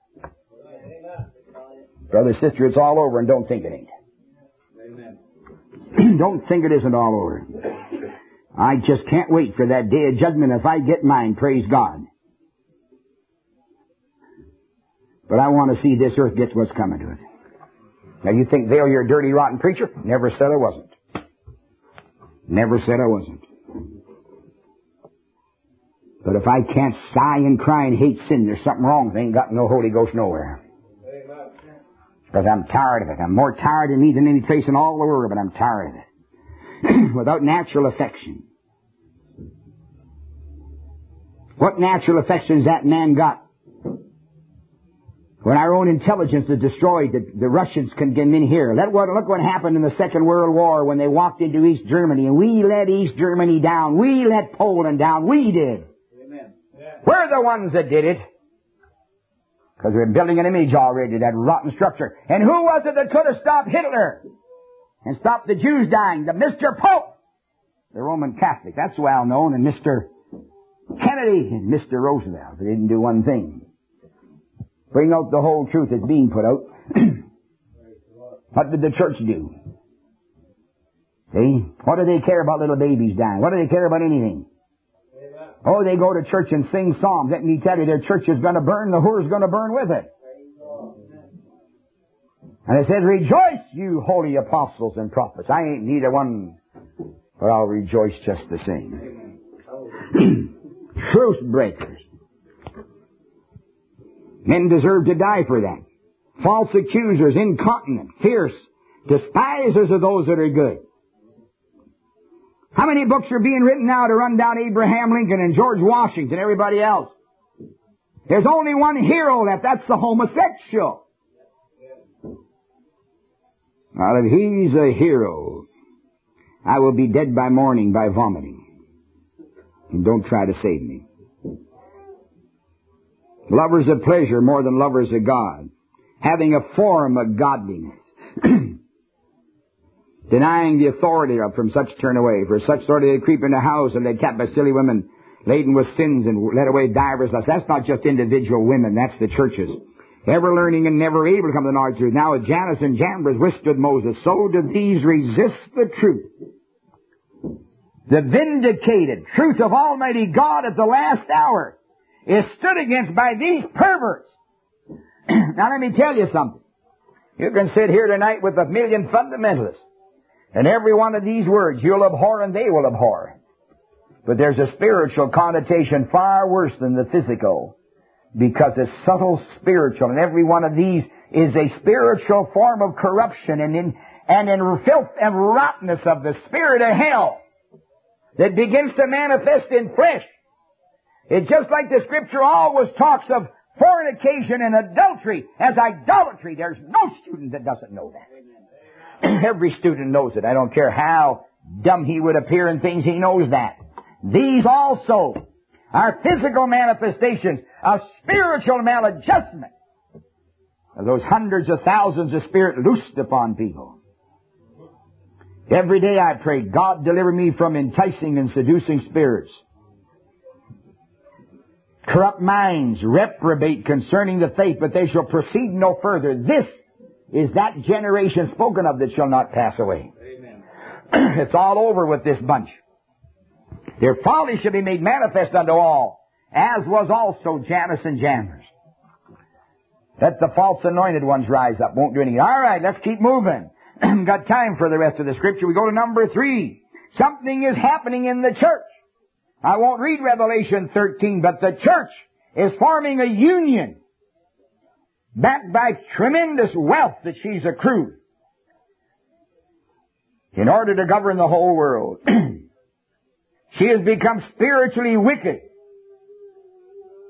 Brother, sister, it's all over, and don't think it ain't. Amen. Don't think it isn't all over. I just can't wait for that day of judgment. If I get mine, praise God. But I want to see this earth get what's coming to it. Now you think, Vale, you're a dirty, rotten preacher? Never said I wasn't. Never said I wasn't. But if I can't sigh and cry and hate sin, there's something wrong. They ain't got no Holy Ghost nowhere. Because I'm tired of it. I'm more tired of me than any place in all the world, but I'm tired of it. Without natural affection. What natural affections that man got? When our own intelligence is destroyed, the Russians can get in here. Look what happened in the Second World War when they walked into East Germany, and we let East Germany down. We let Poland down. We did. Amen. Yeah. We're the ones that did it. Because we're building an image already, that rotten structure. And who was it that could have stopped Hitler? And stopped the Jews dying? The Mr. Pope, the Roman Catholic. That's well known. And Mr. Kennedy and Mr. Roosevelt. They didn't do one thing. Bring out the whole truth that's being put out. What did the church do? See? What do they care about little babies dying? What do they care about anything? Oh, they go to church and sing psalms. Let me tell you, their church is going to burn. The whore's going to burn with it. And it says, rejoice, you holy apostles and prophets. I ain't neither one, but I'll rejoice just the same. Truth breakers. Men deserve to die for that. False accusers, incontinent, fierce, despisers of those that are good. How many books are being written now to run down Abraham Lincoln and George Washington and everybody else? There's only one hero left. That's the homosexual. Well, if he's a hero, I will be dead by morning by vomiting. And don't try to save me. Lovers of pleasure more than lovers of God. Having a form of godliness. Denying the authority of from such turn away. For such sort of they creep into the house and they kept by silly women laden with sins and led away divers. That's not just individual women, that's the churches. Ever learning and never able to come to the knowledge of truth. Now with Jannes and Jambres withstood Moses, so did these resist the truth. The vindicated truth of Almighty God at the last hour is stood against by these perverts. Now let me tell you something. You can sit here tonight with 1 million fundamentalists. And every one of these words you'll abhor and they will abhor. But there's a spiritual connotation far worse than the physical. Because it's subtle spiritual. And every one of these is a spiritual form of corruption and in filth and rottenness of the spirit of hell that begins to manifest in flesh. It's just like the Scripture always talks of fornication and adultery as idolatry. There's no student that doesn't know that. Every student knows it. I don't care how dumb he would appear in things, he knows that. These also are physical manifestations of spiritual maladjustment. Those hundreds of thousands of spirit loosed upon people. Every day I pray, God deliver me from enticing and seducing spirits. Corrupt minds reprobate concerning the faith, but they shall proceed no further. This is that generation spoken of that shall not pass away. Amen. It's all over with this bunch. Their folly shall be made manifest unto all, as was also Jannes and Jambres. Let the false anointed ones rise up. Won't do anything. All right, let's keep moving. Got time for the rest of the Scripture. We go to number 3. Something is happening in the church. I won't read Revelation 13, but the church is forming a union backed by tremendous wealth that she's accrued in order to govern the whole world. She has become spiritually wicked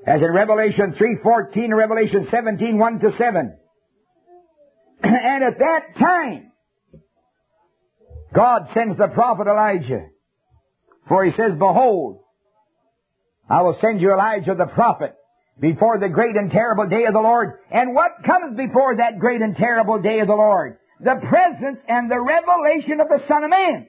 As in Revelation 3:14 and Revelation 17:1-7. And at that time, God sends the prophet Elijah. For He says, behold, I will send you Elijah the prophet before the great and terrible day of the Lord. And what comes before that great and terrible day of the Lord? The presence and the revelation of the Son of Man.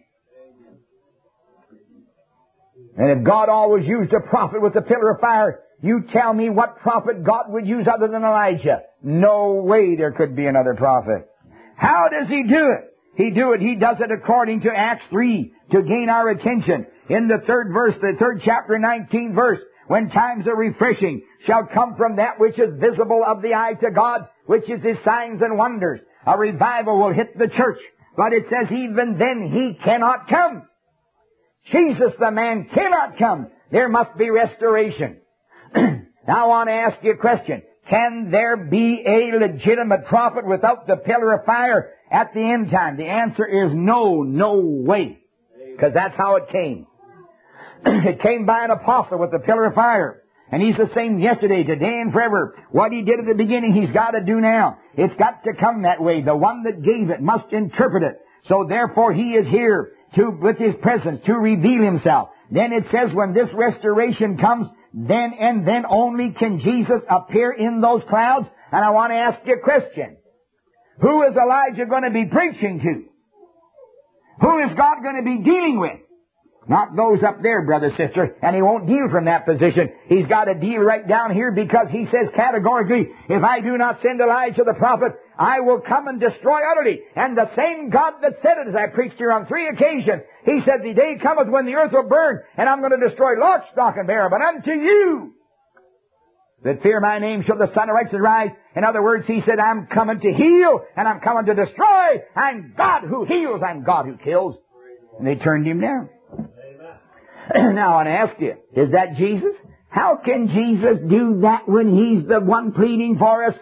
And if God always used a prophet with a pillar of fire, you tell me what prophet God would use other than Elijah. No way there could be another prophet. How does He do it? He does it according to Acts 3 to gain our attention. In the 3rd verse, the 3rd chapter, 19th verse, when times of refreshing shall come from that which is visible of the eye to God, which is His signs and wonders. A revival will hit the church, but it says even then He cannot come. Jesus the man cannot come. There must be restoration. Now I want to ask you a question. Can there be a legitimate prophet without the pillar of fire at the end time? The answer is no, no way. Because that's how it came. It came by an apostle with the pillar of fire. And he's the same yesterday, today, and forever. What he did at the beginning, he's got to do now. It's got to come that way. The one that gave it must interpret it. So therefore he is here with his presence to reveal himself. Then it says when this restoration comes, then and then only can Jesus appear in those clouds. And I want to ask you a question. Who is Elijah going to be preaching to? Who is God going to be dealing with? Not those up there, brother, sister. And He won't deal from that position. He's got to deal right down here because He says categorically, if I do not send Elijah the prophet, I will come and destroy utterly. And the same God that said it, as I preached here on 3 occasions, He said, the day cometh when the earth will burn, and I'm going to destroy lock, stock, and barrel. But unto you that fear my name shall the Son of Righteousness rise. In other words, He said, I'm coming to heal, and I'm coming to destroy. I'm God who heals, I'm God who kills. And they turned Him down. Now I want to ask you, is that Jesus? How can Jesus do that when He's the one pleading for us?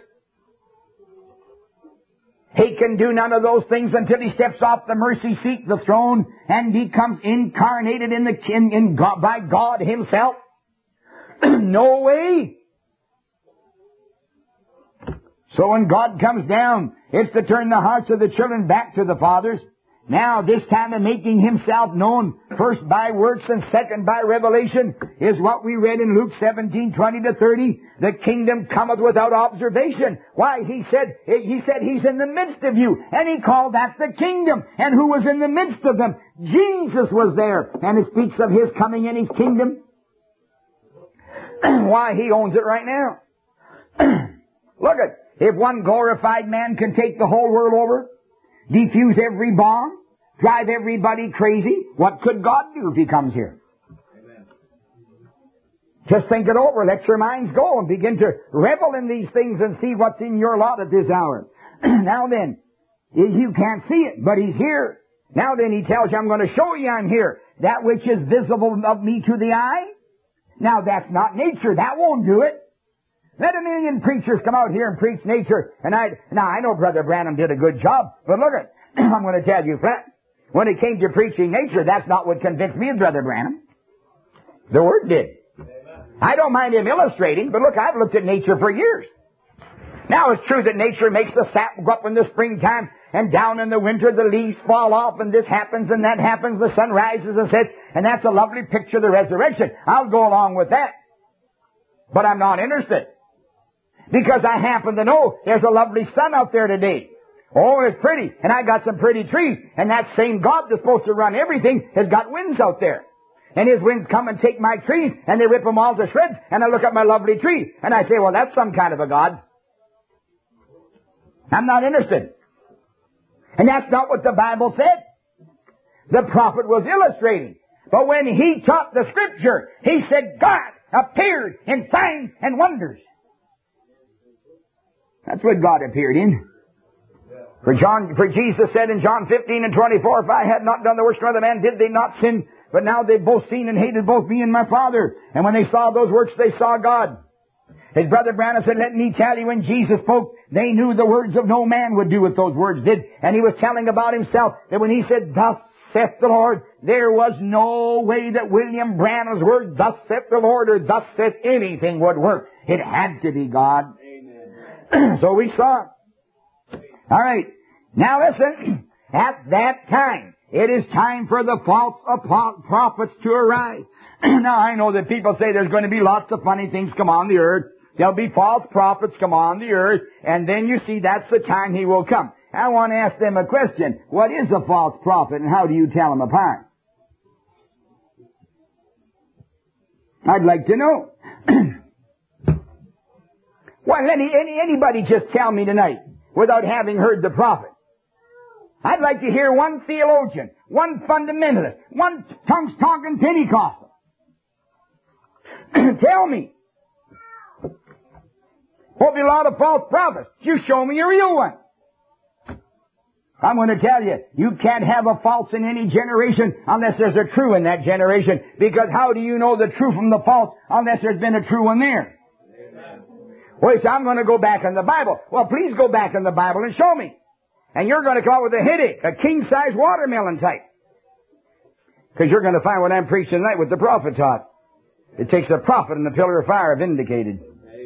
He can do none of those things until He steps off the mercy seat, the throne, and becomes incarnated by God Himself. No way. So when God comes down, it's to turn the hearts of the children back to the fathers. Now, this time of making Himself known, first by works and second by revelation, is what we read in Luke 17:20-30. The kingdom cometh without observation. Why? He said He's in the midst of you. And He called that the kingdom. And who was in the midst of them? Jesus was there. And it speaks of His coming in His kingdom. Why? He owns it right now. Look at, if one glorified man can take the whole world over, defuse every bomb, drive everybody crazy, what could God do if He comes here? Amen. Just think it over. Let your minds go and begin to revel in these things and see what's in your lot at this hour. Now then, you can't see it, but He's here. Now then, He tells you, I'm going to show you I'm here. That which is visible of me to the eye. Now that's not nature. That won't do it. Let a million preachers come out here and preach nature. Now I know Brother Branham did a good job, but look at, I'm going to tell you flat. When it came to preaching nature, that's not what convinced me of Brother Branham. The Word did. I don't mind him illustrating, but look, I've looked at nature for years. Now it's true that nature makes the sap go up in the springtime, and down in the winter the leaves fall off, and this happens and that happens, the sun rises and sets, and that's a lovely picture of the resurrection. I'll go along with that. But I'm not interested. Because I happen to know there's a lovely sun out there today. Oh, it's pretty. And I got some pretty trees. And that same God that's supposed to run everything has got winds out there. And His winds come and take my trees and they rip them all to shreds. And I look at my lovely tree and I say, well, that's some kind of a God. I'm not interested. And that's not what the Bible said. The prophet was illustrating. But when he taught the Scripture, he said God appeared in signs and wonders. That's what God appeared in. For Jesus said in John 15:24, if I had not done the works of other man, did they not sin? But now they've both seen and hated both me and my Father. And when they saw those works, they saw God. His brother Branham said, let me tell you, when Jesus spoke, they knew the words of no man would do what those words did. And He was telling about Himself that when He said, thus saith the Lord. There was no way that William Branham's word, thus saith the Lord, or thus saith anything would work. It had to be God. Amen. So we saw. All right. Now listen. At that time, it is time for the false prophets to arise. Now I know that people say there's going to be lots of funny things come on the earth. There'll be false prophets come on the earth, and then you see that's the time he will come. I want to ask them a question. What is a false prophet, and how do you tell them apart? I'd like to know. Well, anybody just tell me tonight, without having heard the prophet. I'd like to hear one theologian, one fundamentalist, one tongues-talking Pentecostal. Tell me. There'll be a lot of false prophets. You show me a real one. I'm going to tell you, you can't have a false in any generation unless there's a true in that generation. Because how do you know the true from the false unless there's been a true one there? Amen. Well, so I'm going to go back in the Bible. Well, please go back in the Bible and show me. And you're going to come out with a headache, a king-size watermelon type. Because you're going to find what I'm preaching tonight what the prophet taught. It takes a prophet and the pillar of fire vindicated.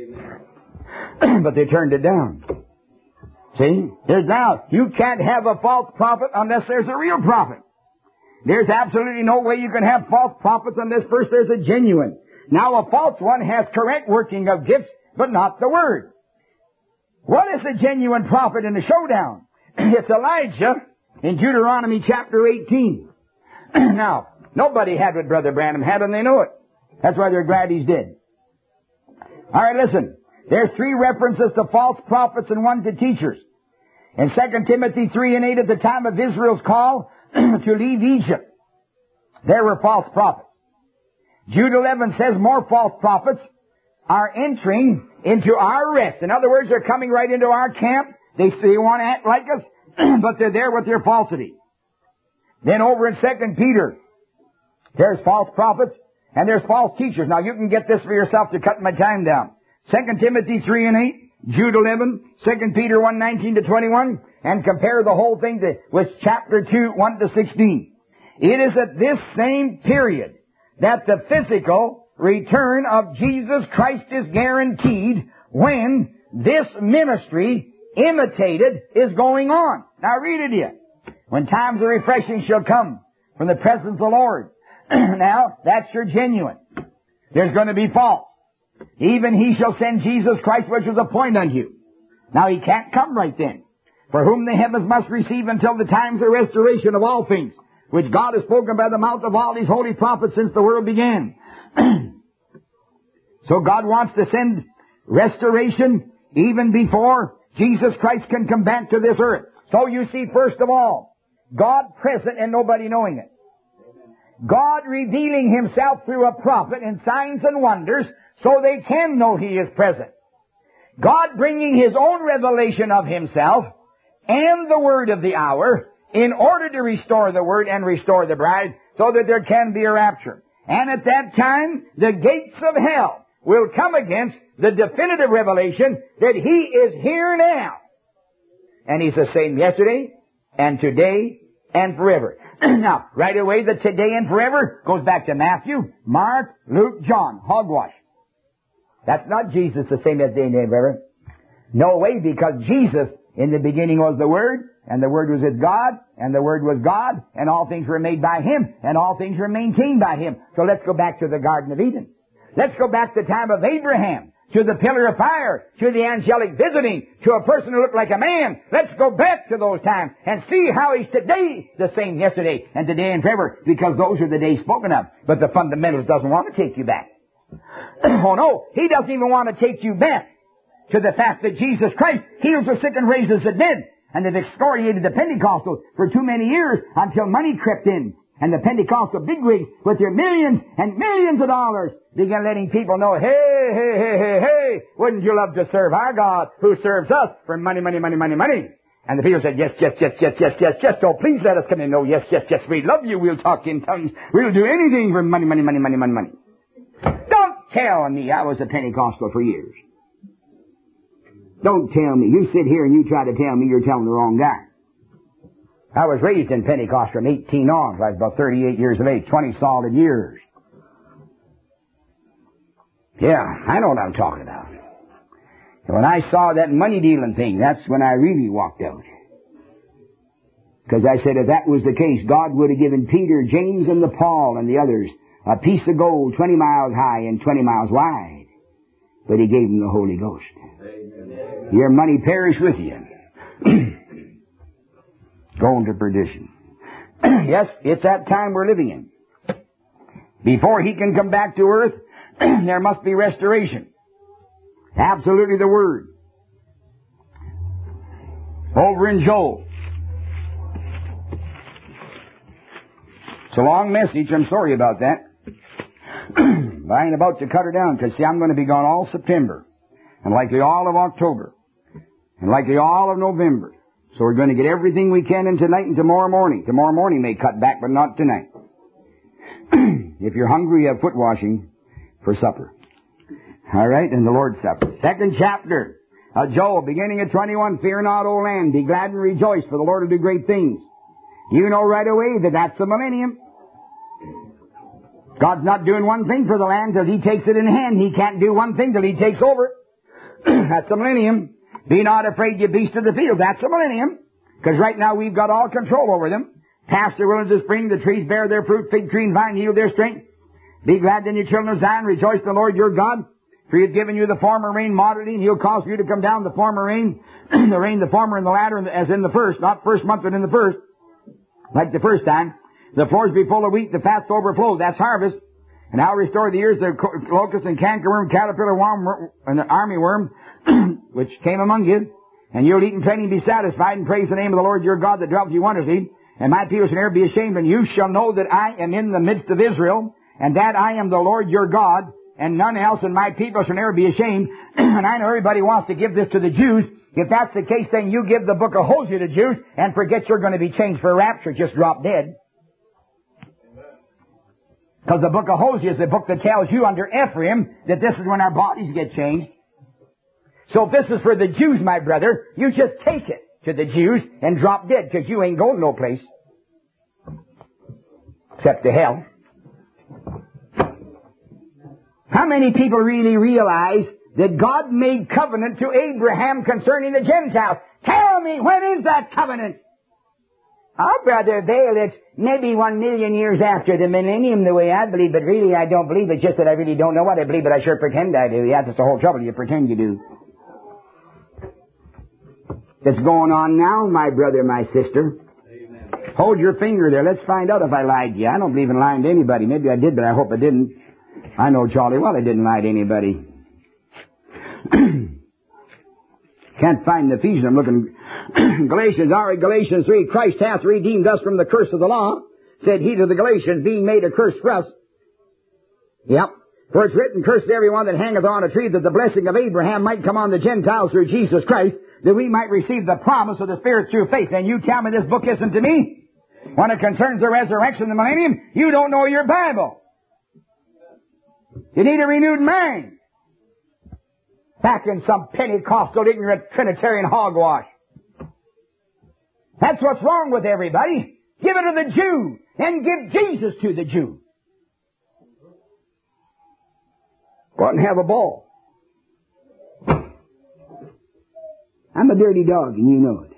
Amen. But they turned it down. See? There's now, you can't have a false prophet unless there's a real prophet. There's absolutely no way you can have false prophets unless first there's a genuine. Now a false one has correct working of gifts, but not the word. What is a genuine prophet in the showdown? It's Elijah in Deuteronomy chapter 18. Now, nobody had what Brother Branham had, and they know it. That's why they're glad he's dead. All right, listen. There's 3 references to false prophets and 1 to teachers. In 2 Timothy 3 and 8, at the time of Israel's call to leave Egypt, there were false prophets. Jude 11 says more false prophets are entering into our rest. In other words, they're coming right into our camp. They want to act like us, but they're there with their falsity. Then over in 2 Peter, there's false prophets and there's false teachers. Now you can get this for yourself to cut my time down. 2 Timothy 3 and 8, Jude 11, 2 Peter 1, 19 to 21, and compare the whole thing with chapter 2, 1 to 16. It is at this same period that the physical return of Jesus Christ is guaranteed when this ministry imitated is going on. Now read it here. When times of refreshing shall come from the presence of the Lord. Now, that's your genuine. There's going to be false. Even he shall send Jesus Christ, which was appointed unto you. Now he can't come right then. For whom the heavens must receive until the times of restoration of all things, which God has spoken by the mouth of all these holy prophets since the world began. So God wants to send restoration even before Jesus Christ can come back to this earth. So you see, first of all, God present and nobody knowing it. God revealing himself through a prophet in signs and wonders so they can know he is present. God bringing his own revelation of himself and the word of the hour in order to restore the word and restore the bride so that there can be a rapture. And at that time, the gates of hell will come against the definitive revelation that he is here now. And he's the same yesterday and today and forever. Now, right away, the today and forever goes back to Matthew, Mark, Luke, John. Hogwash. That's not Jesus the same yesterday and forever. No way, because Jesus in the beginning was the Word, and the Word was with God, and the Word was God, and all things were made by Him, and all things were maintained by Him. So let's go back to the Garden of Eden. Let's go back to the time of Abraham, to the pillar of fire, to the angelic visiting, to a person who looked like a man. Let's go back to those times and see how he's today the same yesterday and today and forever, because those are the days spoken of. But the fundamentalist doesn't want to take you back. Oh no, he doesn't even want to take you back to the fact that Jesus Christ heals the sick and raises the dead. And they've excoriated the Pentecostals for too many years until money crept in. And the Pentecostal bigwigs with their millions and millions of dollars began letting people know, hey, wouldn't you love to serve our God who serves us for money, money, money, money, money? And the people said, yes, oh, please let us come in. Oh, yes, we love you. We'll talk in tongues. We'll do anything for money, money, money, money, money, money. Don't tell me I was a Pentecostal for years. Don't tell me. You sit here and you try to tell me you're telling the wrong guy. I was raised in Pentecost from 18 on. I was about 38 years of age, 20 solid years. Yeah, I know what I'm talking about. And when I saw that money dealing thing, that's when I really walked out. Because I said if that was the case, God would have given Peter, James, and the Paul and the others a piece of gold 20 miles high and 20 miles wide. But He gave them the Holy Ghost. Amen. Your money perish with you. Going to perdition. Yes, it's that time we're living in. Before He can come back to earth, there must be restoration. Absolutely the Word. Over in Joel. It's a long message. I'm sorry about that. I ain't about to cut her down because, see, I'm going to be gone all September and likely all of October and likely all of November. So we're going to get everything we can in tonight and tomorrow morning. Tomorrow morning may cut back, but not tonight. If you're hungry, you have foot washing for supper. All right, and the Lord's Supper. Second chapter of Joel, beginning at 21. Fear not, O land, be glad and rejoice, for the Lord will do great things. You know right away that that's the millennium. God's not doing one thing for the land till He takes it in hand. He can't do one thing till He takes over. That's the millennium. Be not afraid, you beasts of the field. That's the millennium. Because right now we've got all control over them. Past the wilderness of spring, the trees bear their fruit, fig tree and vine yield their strength. Be glad then, you children of Zion, rejoice in the Lord your God. For He has given you the former rain moderately, and He'll cause for you to come down the former rain, the former and the latter, as in the first, not first month, but in the first, like the first time. The floors be full of wheat, the fats overflow. That's harvest. And I'll restore the years of locust and cankerworm, caterpillar worm, and the army worm, which came among you. And you'll eat in plenty and be satisfied, and praise the name of the Lord your God that dwelt you wondrously. And my people shall never be ashamed, and you shall know that I am in the midst of Israel, and that I am the Lord your God, and none else, and my people shall never be ashamed. And I know everybody wants to give this to the Jews. If that's the case, then you give the book of Hosea to Jews, and forget you're going to be changed for rapture. Just drop dead. Because the book of Hosea is the book that tells you under Ephraim that this is when our bodies get changed. So if this is for the Jews, my brother, you just take it to the Jews and drop dead, because you ain't going no place. Except to hell. How many people really realize that God made covenant to Abraham concerning the Gentiles? Tell me, when is that covenant? Oh, Brother Vail, it's maybe 1 million years after the millennium, the way I believe, but really I don't believe it. Just that I really don't know what I believe, but I sure pretend I do. Yeah, that's the whole trouble. You pretend you do. It's going on now, my brother, my sister. Amen. Hold your finger there. Let's find out if I lied to you. I don't believe in lying to anybody. Maybe I did, but I hope I didn't. I know Charlie well I didn't lie to anybody. Can't find the Ephesians. I'm looking. Galatians, all right, Galatians 3. Christ hath redeemed us from the curse of the law, said he to the Galatians, being made a curse for us. Yep. For it's written, cursed every one that hangeth on a tree, that the blessing of Abraham might come on the Gentiles through Jesus Christ, that we might receive the promise of the Spirit through faith. And you tell me this book isn't to me? When it concerns the resurrection, the millennium, you don't know your Bible. You need a renewed mind. Back in some Pentecostal, ignorant, Trinitarian hogwash. That's what's wrong with everybody. Give it to the Jew, and give Jesus to the Jew. Go out and have a ball. I'm a dirty dog, and you know it.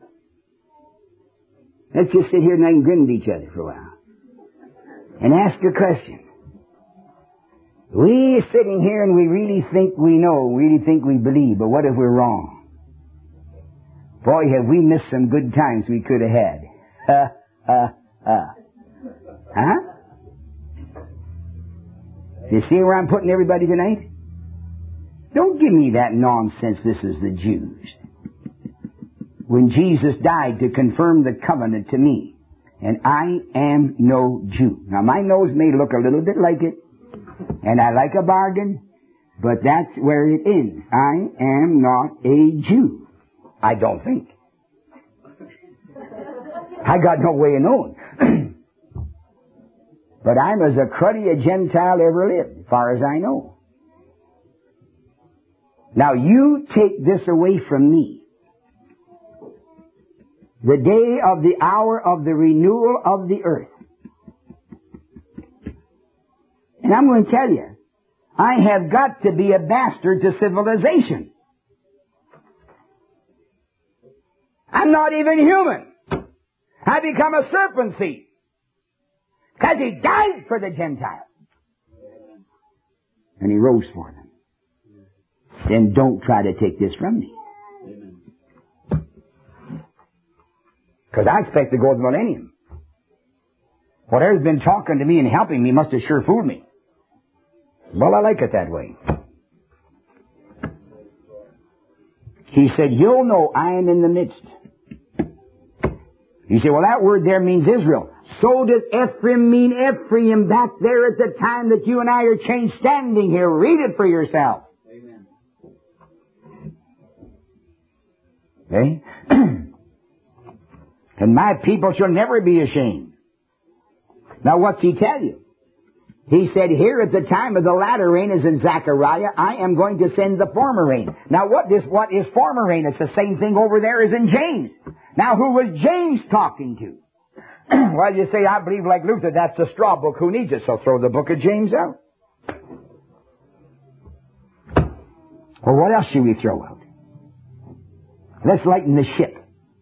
Let's just sit here and grin at each other for a while. And ask a question. We're sitting here and we really think we know, really think we believe, but what if we're wrong? Boy, have we missed some good times we could have had. Huh? You see where I'm putting everybody tonight? Don't give me that nonsense, this is the Jews. When Jesus died to confirm the covenant to me, and I am no Jew. Now my nose may look a little bit like it, and I like a bargain, but that's where it ends. I am not a Jew. I don't think. I got no way of knowing. But I'm as a cruddy a Gentile ever lived, as far as I know. Now you take this away from me. the day of the hour of the renewal of the earth. And I'm going to tell you, I have got to be a bastard to civilization. I'm not even human. I become a serpent seed. Because He died for the Gentiles. And He rose for them. Then don't try to take this from me. Because I expect to go to the millennium. Whatever's been talking to me and helping me must have sure fooled me. Well, I like it that way. He said, you'll know I am in the midst. You say, well, that word there means Israel. So does Ephraim mean Ephraim back there at the time that you and I are changed standing here. Read it for yourself. Amen. Okay? And my people shall never be ashamed. Now what's He tell you? He said, here at the time of the latter rain, as in Zechariah, I am going to send the former rain. Now what is former rain? It's the same thing over there as in James. Now who was James talking to? Well, you say, I believe like Luther, that's a straw book. Who needs it? So throw the book of James out. Well, what else should we throw out? Let's lighten the ship.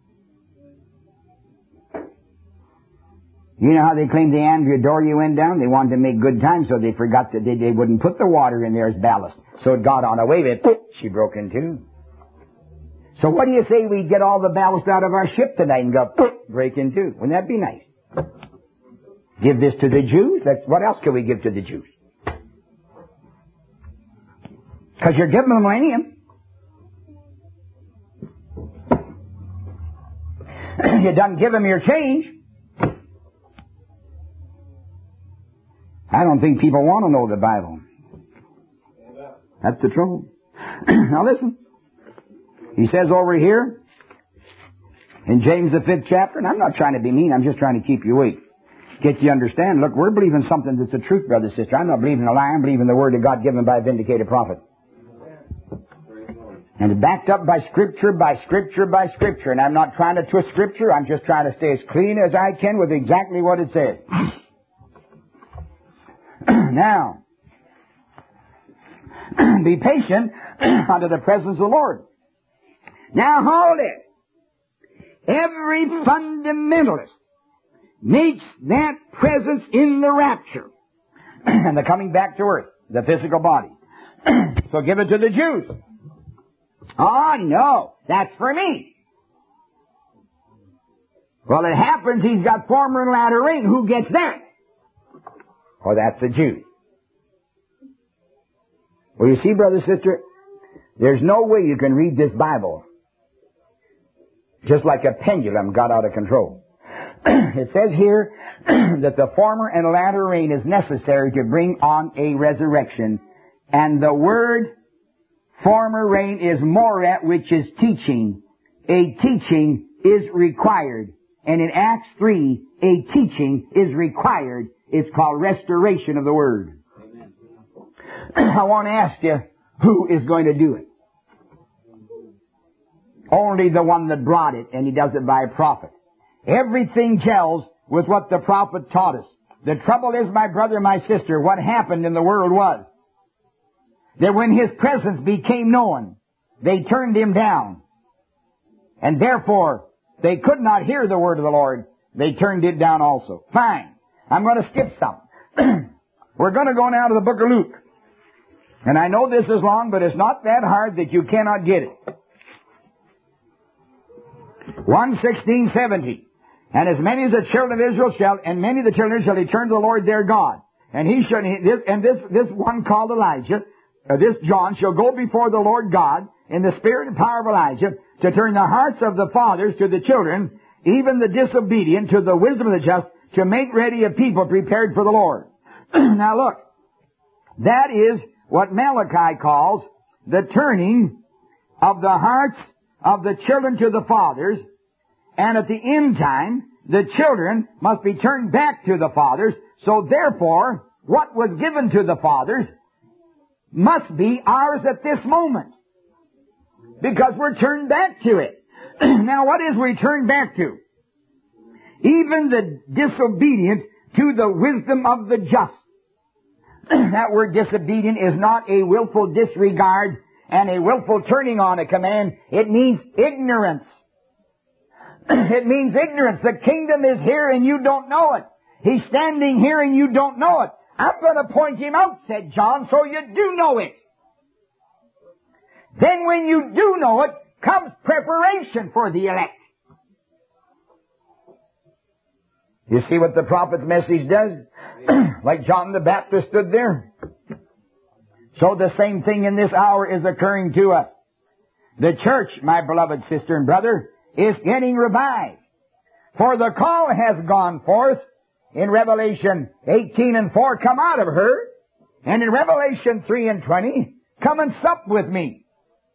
You know how they claimed the Andrea Doria went down? They wanted to make good time, so they forgot that they wouldn't put the water in there as ballast. So it got on a wave, she broke in two. So what do you say we get all the ballast out of our ship tonight and go, break in two? Wouldn't that be nice? Give this to the Jews? What else can we give to the Jews? Because you're giving them the millennium. You done give them your change. I don't think people want to know the Bible. That's the trouble. Now listen. He says over here, in James the 5th chapter, and I'm not trying to be mean, I'm just trying to keep you awake. Get you to understand, look, we're believing something that's the truth, brother, sister. I'm not believing a lie, I'm believing the word of God given by a vindicated prophet. And backed up by Scripture, by Scripture, by Scripture. And I'm not trying to twist Scripture, I'm just trying to stay as clean as I can with exactly what it says. Now, be patient under the presence of the Lord. Now hold it. Every fundamentalist makes that presence in the rapture and the coming back to earth, the physical body. So give it to the Jews. Oh no, that's for me. Well, it happens he's got former and latter rain. Who gets that? Well, that's the Jews. Well, you see, brother, sister, there's no way you can read this Bible just like a pendulum got out of control. It says here that the former and latter rain is necessary to bring on a resurrection. And the word former rain is morat, which is teaching. A teaching is required. And in Acts 3, a teaching is required. It's called restoration of the Word. Amen. I want to ask you, who is going to do it? Only the one that brought it, and he does it by a prophet. Everything gels with what the prophet taught us. The trouble is, my brother, my sister, what happened in the world was that when His presence became known, they turned Him down. And therefore, they could not hear the word of the Lord. They turned it down also. Fine. I'm going to skip some. We're going to go now to the book of Luke. And I know this is long, but it's not that hard that you cannot get it. 1:16-17. And as many as the children of Israel shall, and many of the children of Israel shall return to the Lord their God. And he shall, this one called Elijah, this John, shall go before the Lord God in the spirit and power of Elijah to turn the hearts of the fathers to the children, even the disobedient to the wisdom of the just, to make ready a people prepared for the Lord. Now look, that is what Malachi calls the turning of the hearts of the children to the fathers, and at the end time, the children must be turned back to the fathers, so therefore, what was given to the fathers must be ours at this moment, because we're turned back to it. Now what is returned back to? Even the disobedient to the wisdom of the just. That word disobedient is not a willful disregard and a willful turning on a command. It means ignorance. It means ignorance. The kingdom is here and you don't know it. He's standing here and you don't know it. I'm going to point him out, said John, so you do know it. Then when you do know it, comes preparation for the elect. You see what the prophet's message does? Like John the Baptist stood there. So the same thing in this hour is occurring to us. The church, my beloved sister and brother, is getting revived. For the call has gone forth in Revelation 18:4, come out of her. And in Revelation 3:20, come and sup with me.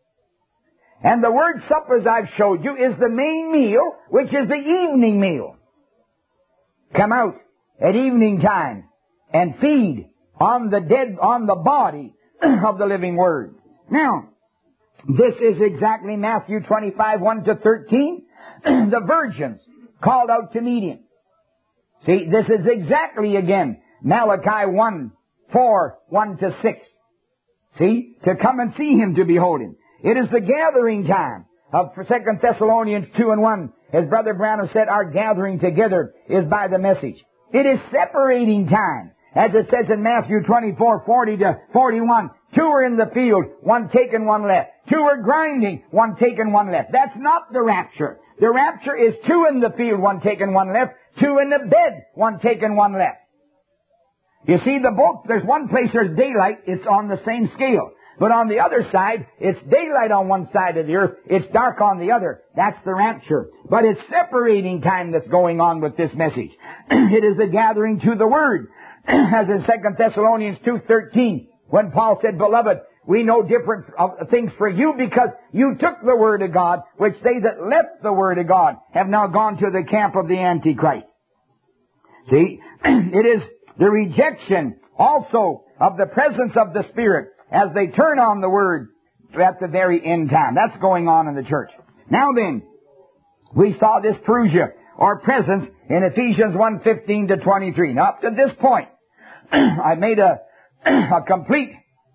And the word sup, as I've showed you, is the main meal, which is the evening meal. Come out at evening time and feed on the body of the living Word. Now, this is exactly Matthew 25:1-13. The virgins called out to meet him. See, this is exactly again Malachi 1:4-1-6. See, to come and see him, to behold him. It is the gathering time of 2 Thessalonians 2:1. As Brother Branham said, our gathering together is by the message. It is separating time. As it says in Matthew 24:40-41, 2 are in the field, 1 taken, 1 left. 2 are grinding, 1 taken, 1 left. That's not the rapture. The rapture is 2 in the field, 1 taken, 1 left. 2 in the bed, 1 taken, 1 left. You see, there's one place there's daylight, it's on the same scale. But on the other side, it's daylight on one side of the earth, it's dark on the other. That's the rapture. But it's separating time that's going on with this message. It is the gathering to the Word. As in 2 Thessalonians 2:13, when Paul said, Beloved, we know different things for you because you took the Word of God, which they that left the Word of God have now gone to the camp of the Antichrist. See, it is the rejection also of the presence of the Spirit as they turn on the Word at the very end time. That's going on in the church. Now then, we saw this parousia, or presence, in Ephesians 1:15-23. Now up to this point, I made a complete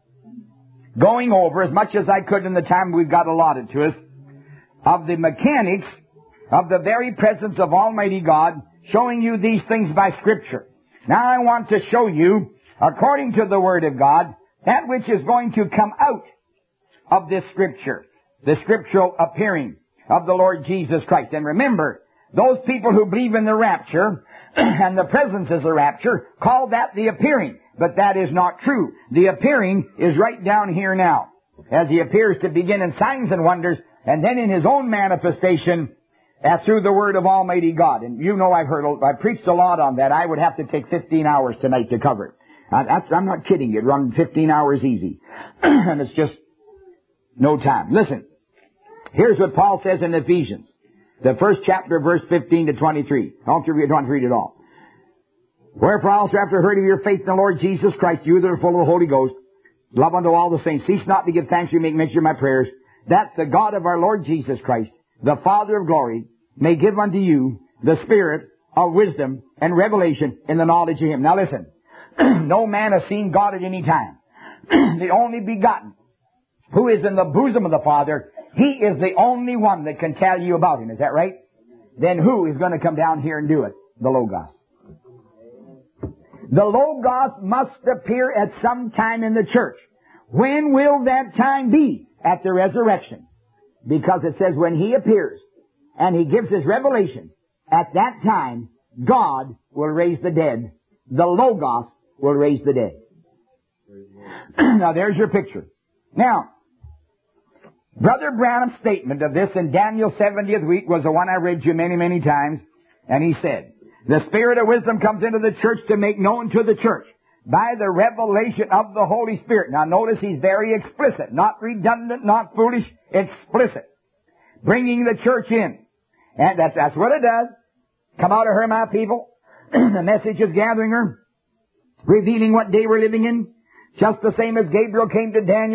going over, as much as I could in the time we've got allotted to us, of the mechanics of the very presence of Almighty God, showing you these things by Scripture. Now I want to show you, according to the Word of God, that which is going to come out of this Scripture, the scriptural appearing of the Lord Jesus Christ. And remember, those people who believe in the rapture and the presence is the rapture call that the appearing. But that is not true. The appearing is right down here now, as He appears to begin in signs and wonders, and then in His own manifestation through the Word of Almighty God. And you know, I preached a lot on that. I would have to take 15 hours tonight to cover it. I'm not kidding you. It'd run 15 hours easy. And it's just no time. Listen, here's what Paul says in Ephesians, the first chapter, verse 15-23. I don't want to read it all. Wherefore also, after heard of your faith in the Lord Jesus Christ, you that are full of the Holy Ghost, love unto all the saints, cease not to give thanks, we make mention of my prayers, that the God of our Lord Jesus Christ, the Father of glory, may give unto you the spirit of wisdom and revelation in the knowledge of Him. Now listen, no man has seen God at any time. The only begotten, who is in the bosom of the Father, He is the only one that can tell you about Him. Is that right? Then who is going to come down here and do it? The Logos. The Logos must appear at some time in the church. When will that time be? At the resurrection. Because it says when He appears and He gives His revelation, at that time, God will raise the dead. The Logos will raise the dead. Now there's your picture. Now, Brother Branham's statement of this in Daniel's 70th week was the one I read you many, many times. And he said, the Spirit of wisdom comes into the church to make known to the church by the revelation of the Holy Spirit. Now notice he's very explicit, not redundant, not foolish, explicit. Bringing the church in. And that's what it does. Come out of her, my people. The message is gathering her, revealing what day we're living in. Just the same as Gabriel came to Daniel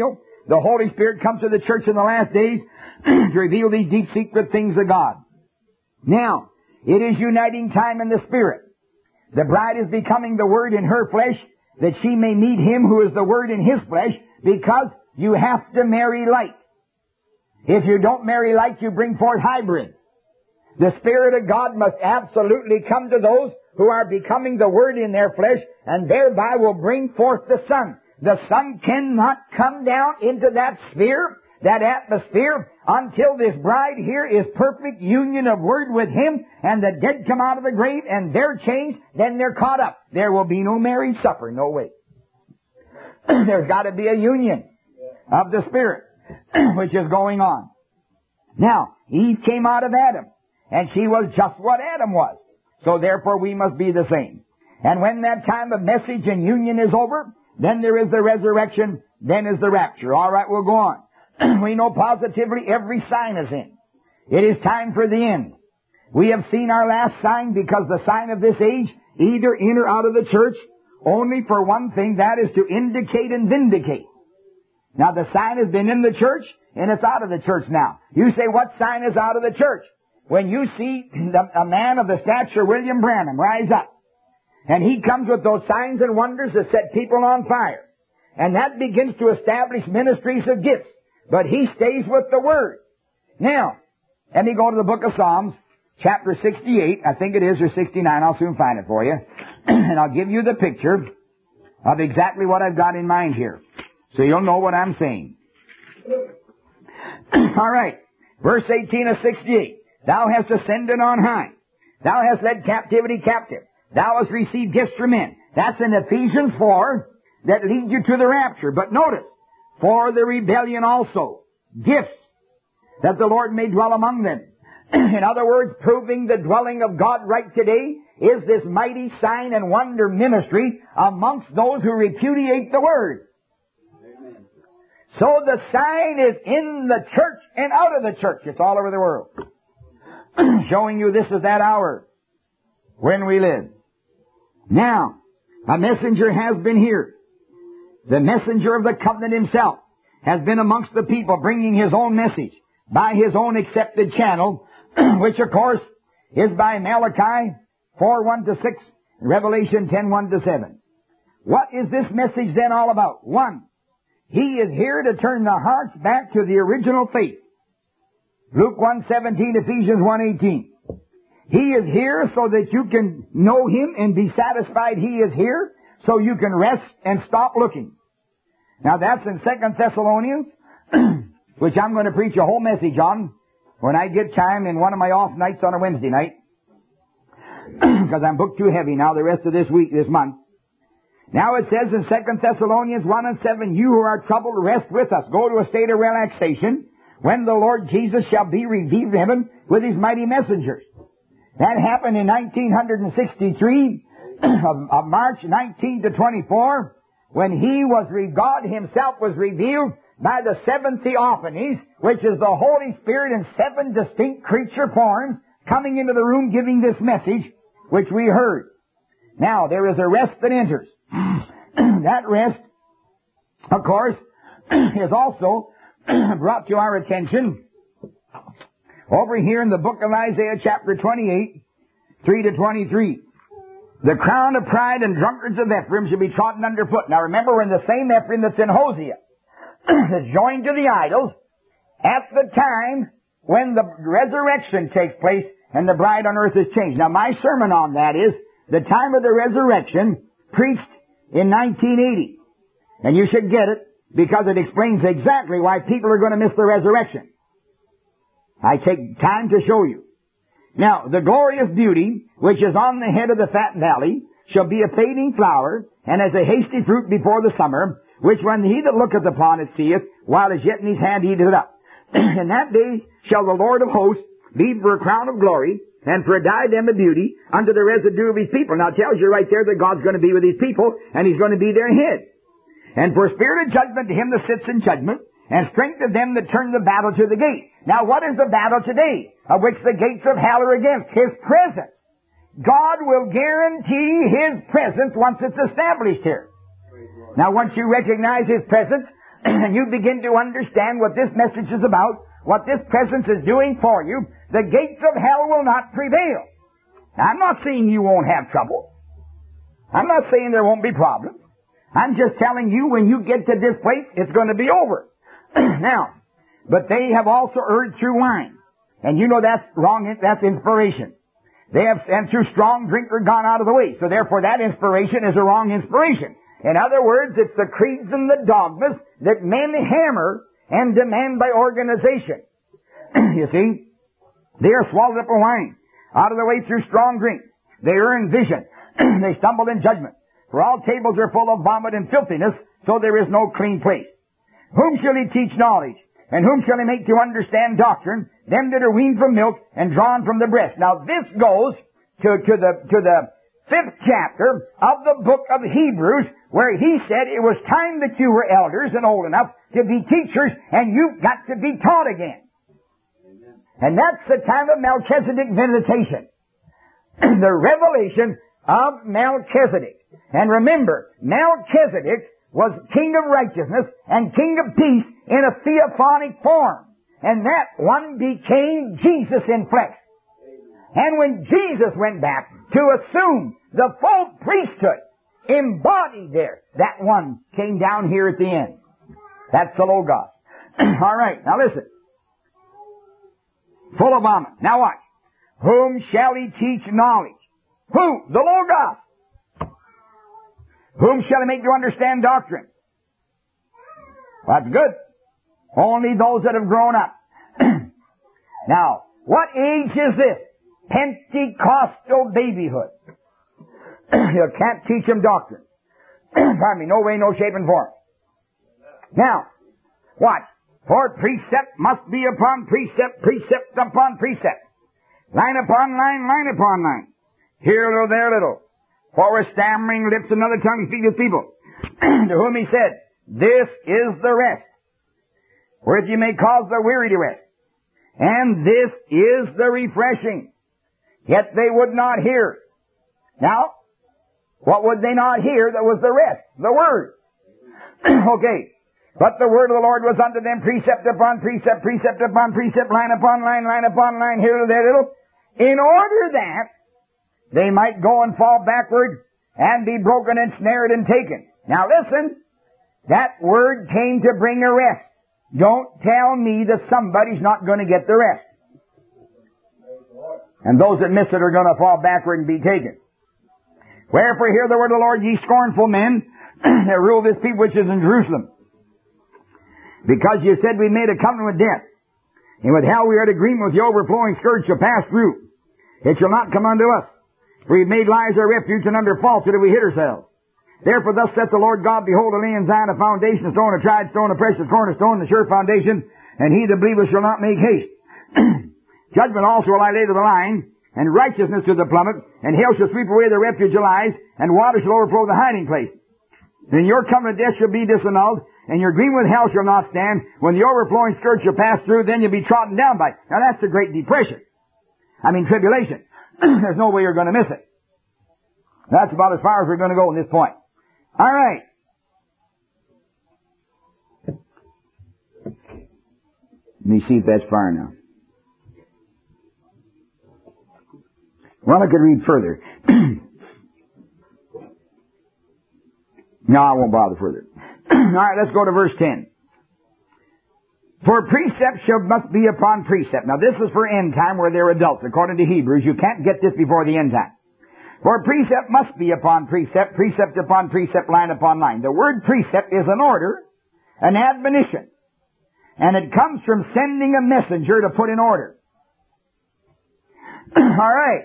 The Holy Spirit comes to the church in the last days to reveal these deep secret things of God. Now, it is uniting time in the Spirit. The bride is becoming the Word in her flesh, that she may meet Him who is the Word in His flesh, because you have to marry light. If you don't marry light, you bring forth hybrid. The Spirit of God must absolutely come to those who are becoming the Word in their flesh, and thereby will bring forth the Son. The Son cannot come down into that sphere, that atmosphere, until this bride here is perfect union of Word with Him, and the dead come out of the grave, and they're changed, then they're caught up. There will be no marriage supper, no way. There's got to be a union of the Spirit, which is going on. Now, Eve came out of Adam, and she was just what Adam was. So therefore we must be the same. And when that time of message and union is over, then there is the resurrection, then is the rapture. All right, we'll go on. We know positively every sign is in. It is time for the end. We have seen our last sign, because the sign of this age, either in or out of the church, only for one thing, that is to indicate and vindicate. Now the sign has been in the church, and it's out of the church now. You say, what sign is out of the church? When you see a man of the stature of William Branham rise up, and he comes with those signs and wonders that set people on fire, and that begins to establish ministries of gifts, but he stays with the Word. Now, let me go to the book of Psalms, chapter 68, I think it is, or 69, I'll soon find it for you, and I'll give you the picture of exactly what I've got in mind here, so you'll know what I'm saying. All right, verse 18 of 68. Thou hast ascended on high. Thou hast led captivity captive. Thou hast received gifts from men. That's in Ephesians 4 that leads you to the rapture. But notice, for the rebellion also, gifts, that the Lord may dwell among them. In other words, proving the dwelling of God right today is this mighty sign and wonder ministry amongst those who repudiate the Word. Amen. So the sign is in the church and out of the church. It's all over the world. Showing you this is that hour when we live. Now, a messenger has been here. The messenger of the covenant himself has been amongst the people, bringing his own message by his own accepted channel, which of course is by Malachi 4:1-6, and Revelation 10:1-7. What is this message then all about? One, he is here to turn the hearts back to the original faith. Luke 1:17, Ephesians 1:18. He is here so that you can know Him and be satisfied He is here, so you can rest and stop looking. Now that's in 2 Thessalonians, which I'm going to preach a whole message on when I get time in one of my off nights on a Wednesday night, because I'm booked too heavy now the rest of this week, this month. Now it says in 2 Thessalonians 1:7, you who are troubled, rest with us. Go to a state of relaxation, when the Lord Jesus shall be revealed in heaven with His mighty messengers. That happened in 1963 of March 19 to 24, when God Himself was revealed by the seven theophanies, which is the Holy Spirit in seven distinct creature forms coming into the room giving this message, which we heard. Now, there is a rest that enters. That rest, of course, is also brought to our attention over here in the book of Isaiah chapter 28, 3-23. The crown of pride and drunkards of Ephraim shall be trodden underfoot. Now remember, we're in the same Ephraim that's in Hosea. That's joined to the idols at the time when the resurrection takes place and the bride on earth is changed. Now my sermon on that is the time of the resurrection, preached in 1980. And you should get it, because it explains exactly why people are going to miss the resurrection. I take time to show you. Now, the glorious beauty, which is on the head of the fat valley, shall be a fading flower, and as a hasty fruit before the summer, which when he that looketh upon it seeth, while as yet in his hand eateth it up. In that day shall the Lord of hosts be for a crown of glory, and for a diadem of beauty, unto the residue of his people. Now it tells you right there that God's going to be with his people, and He's going to be their head. And for spirit of judgment to him that sits in judgment, and strength to them that turn the battle to the gate. Now what is the battle today, of which the gates of hell are against? His presence. God will guarantee His presence once it's established here. Now once you recognize His presence, and you begin to understand what this message is about, what this presence is doing for you, the gates of hell will not prevail. Now, I'm not saying you won't have trouble. I'm not saying there won't be problems. I'm just telling you when you get to this place, it's going to be over. Now, but they have also erred through wine. And you know that's wrong, that's inspiration. They have, and through strong drink are gone out of the way. So therefore that inspiration is a wrong inspiration. In other words, it's the creeds and the dogmas that men hammer and demand by organization. You see, they are swallowed up in wine, out of the way through strong drink. They err in vision. They stumble in judgment. For all tables are full of vomit and filthiness, so there is no clean place. Whom shall he teach knowledge? And whom shall he make to understand doctrine? Them that are weaned from milk and drawn from the breast. Now this goes to the 5th chapter of the book of Hebrews, where he said it was time that you were elders and old enough to be teachers, and you've got to be taught again. Amen. And that's the time of Melchizedek visitation. The revelation of Melchizedek. And remember, Melchizedek was king of righteousness and king of peace in a theophanic form. And that one became Jesus in flesh. And when Jesus went back to assume the full priesthood embodied there, that one came down here at the end. That's the Logos. All right, now listen. Full of vomit. Now watch. Whom shall he teach knowledge? Who? The Logos. Whom shall he make to understand doctrine? Well, that's good. Only those that have grown up. Now, what age is this? Pentecostal babyhood. You can't teach them doctrine. Pardon me, no way, no shape and form. Now, watch. For precept must be upon precept, precept upon precept. Line upon line, line upon line. Here a little, there a little. For with stammering lips and other tongue speak with people. To whom he said, this is the rest, wherewith you may cause the weary to rest. And this is the refreshing. Yet they would not hear. Now, what would they not hear that was the rest? The Word. Okay. But the word of the Lord was unto them precept upon precept, precept upon precept, line upon line, line upon line, here and there little, in order that they might go and fall backward and be broken and snared and taken. Now listen, that word came to bring a rest. Don't tell me that somebody's not going to get the rest. And those that miss it are going to fall backward and be taken. Wherefore hear the word of the Lord, ye scornful men, that rule this people which is in Jerusalem. Because you said we made a covenant with death, and with hell we are at agreement with the overflowing scourge shall pass through. It shall not come unto us. For we made lies our refuge, and under falsehood we hid ourselves. Therefore thus saith the Lord God, behold, I lay in Zion a foundation, a stone, a tried stone, a precious cornerstone, a sure foundation, and he that believeth shall not make haste. Judgment also will I lay to the line, and righteousness to the plummet, and hell shall sweep away the refuge of lies, and water shall overflow the hiding place. Then your covenant of death shall be disannulled, and your agreement with hell shall not stand. When the overflowing scourge shall pass through, then you'll be trodden down by it. Now that's the Great Depression. Tribulation. There's no way you're going to miss it. That's about as far as we're going to go in this point. All right. Let me see if that's far now. Well, I could read further. No, I won't bother further. All right, let's go to verse 10. For precept must be upon precept. Now this is for end time where they're adults. According to Hebrews, you can't get this before the end time. For precept must be upon precept, precept upon precept, line upon line. The word precept is an order, an admonition. And it comes from sending a messenger to put in order. All right.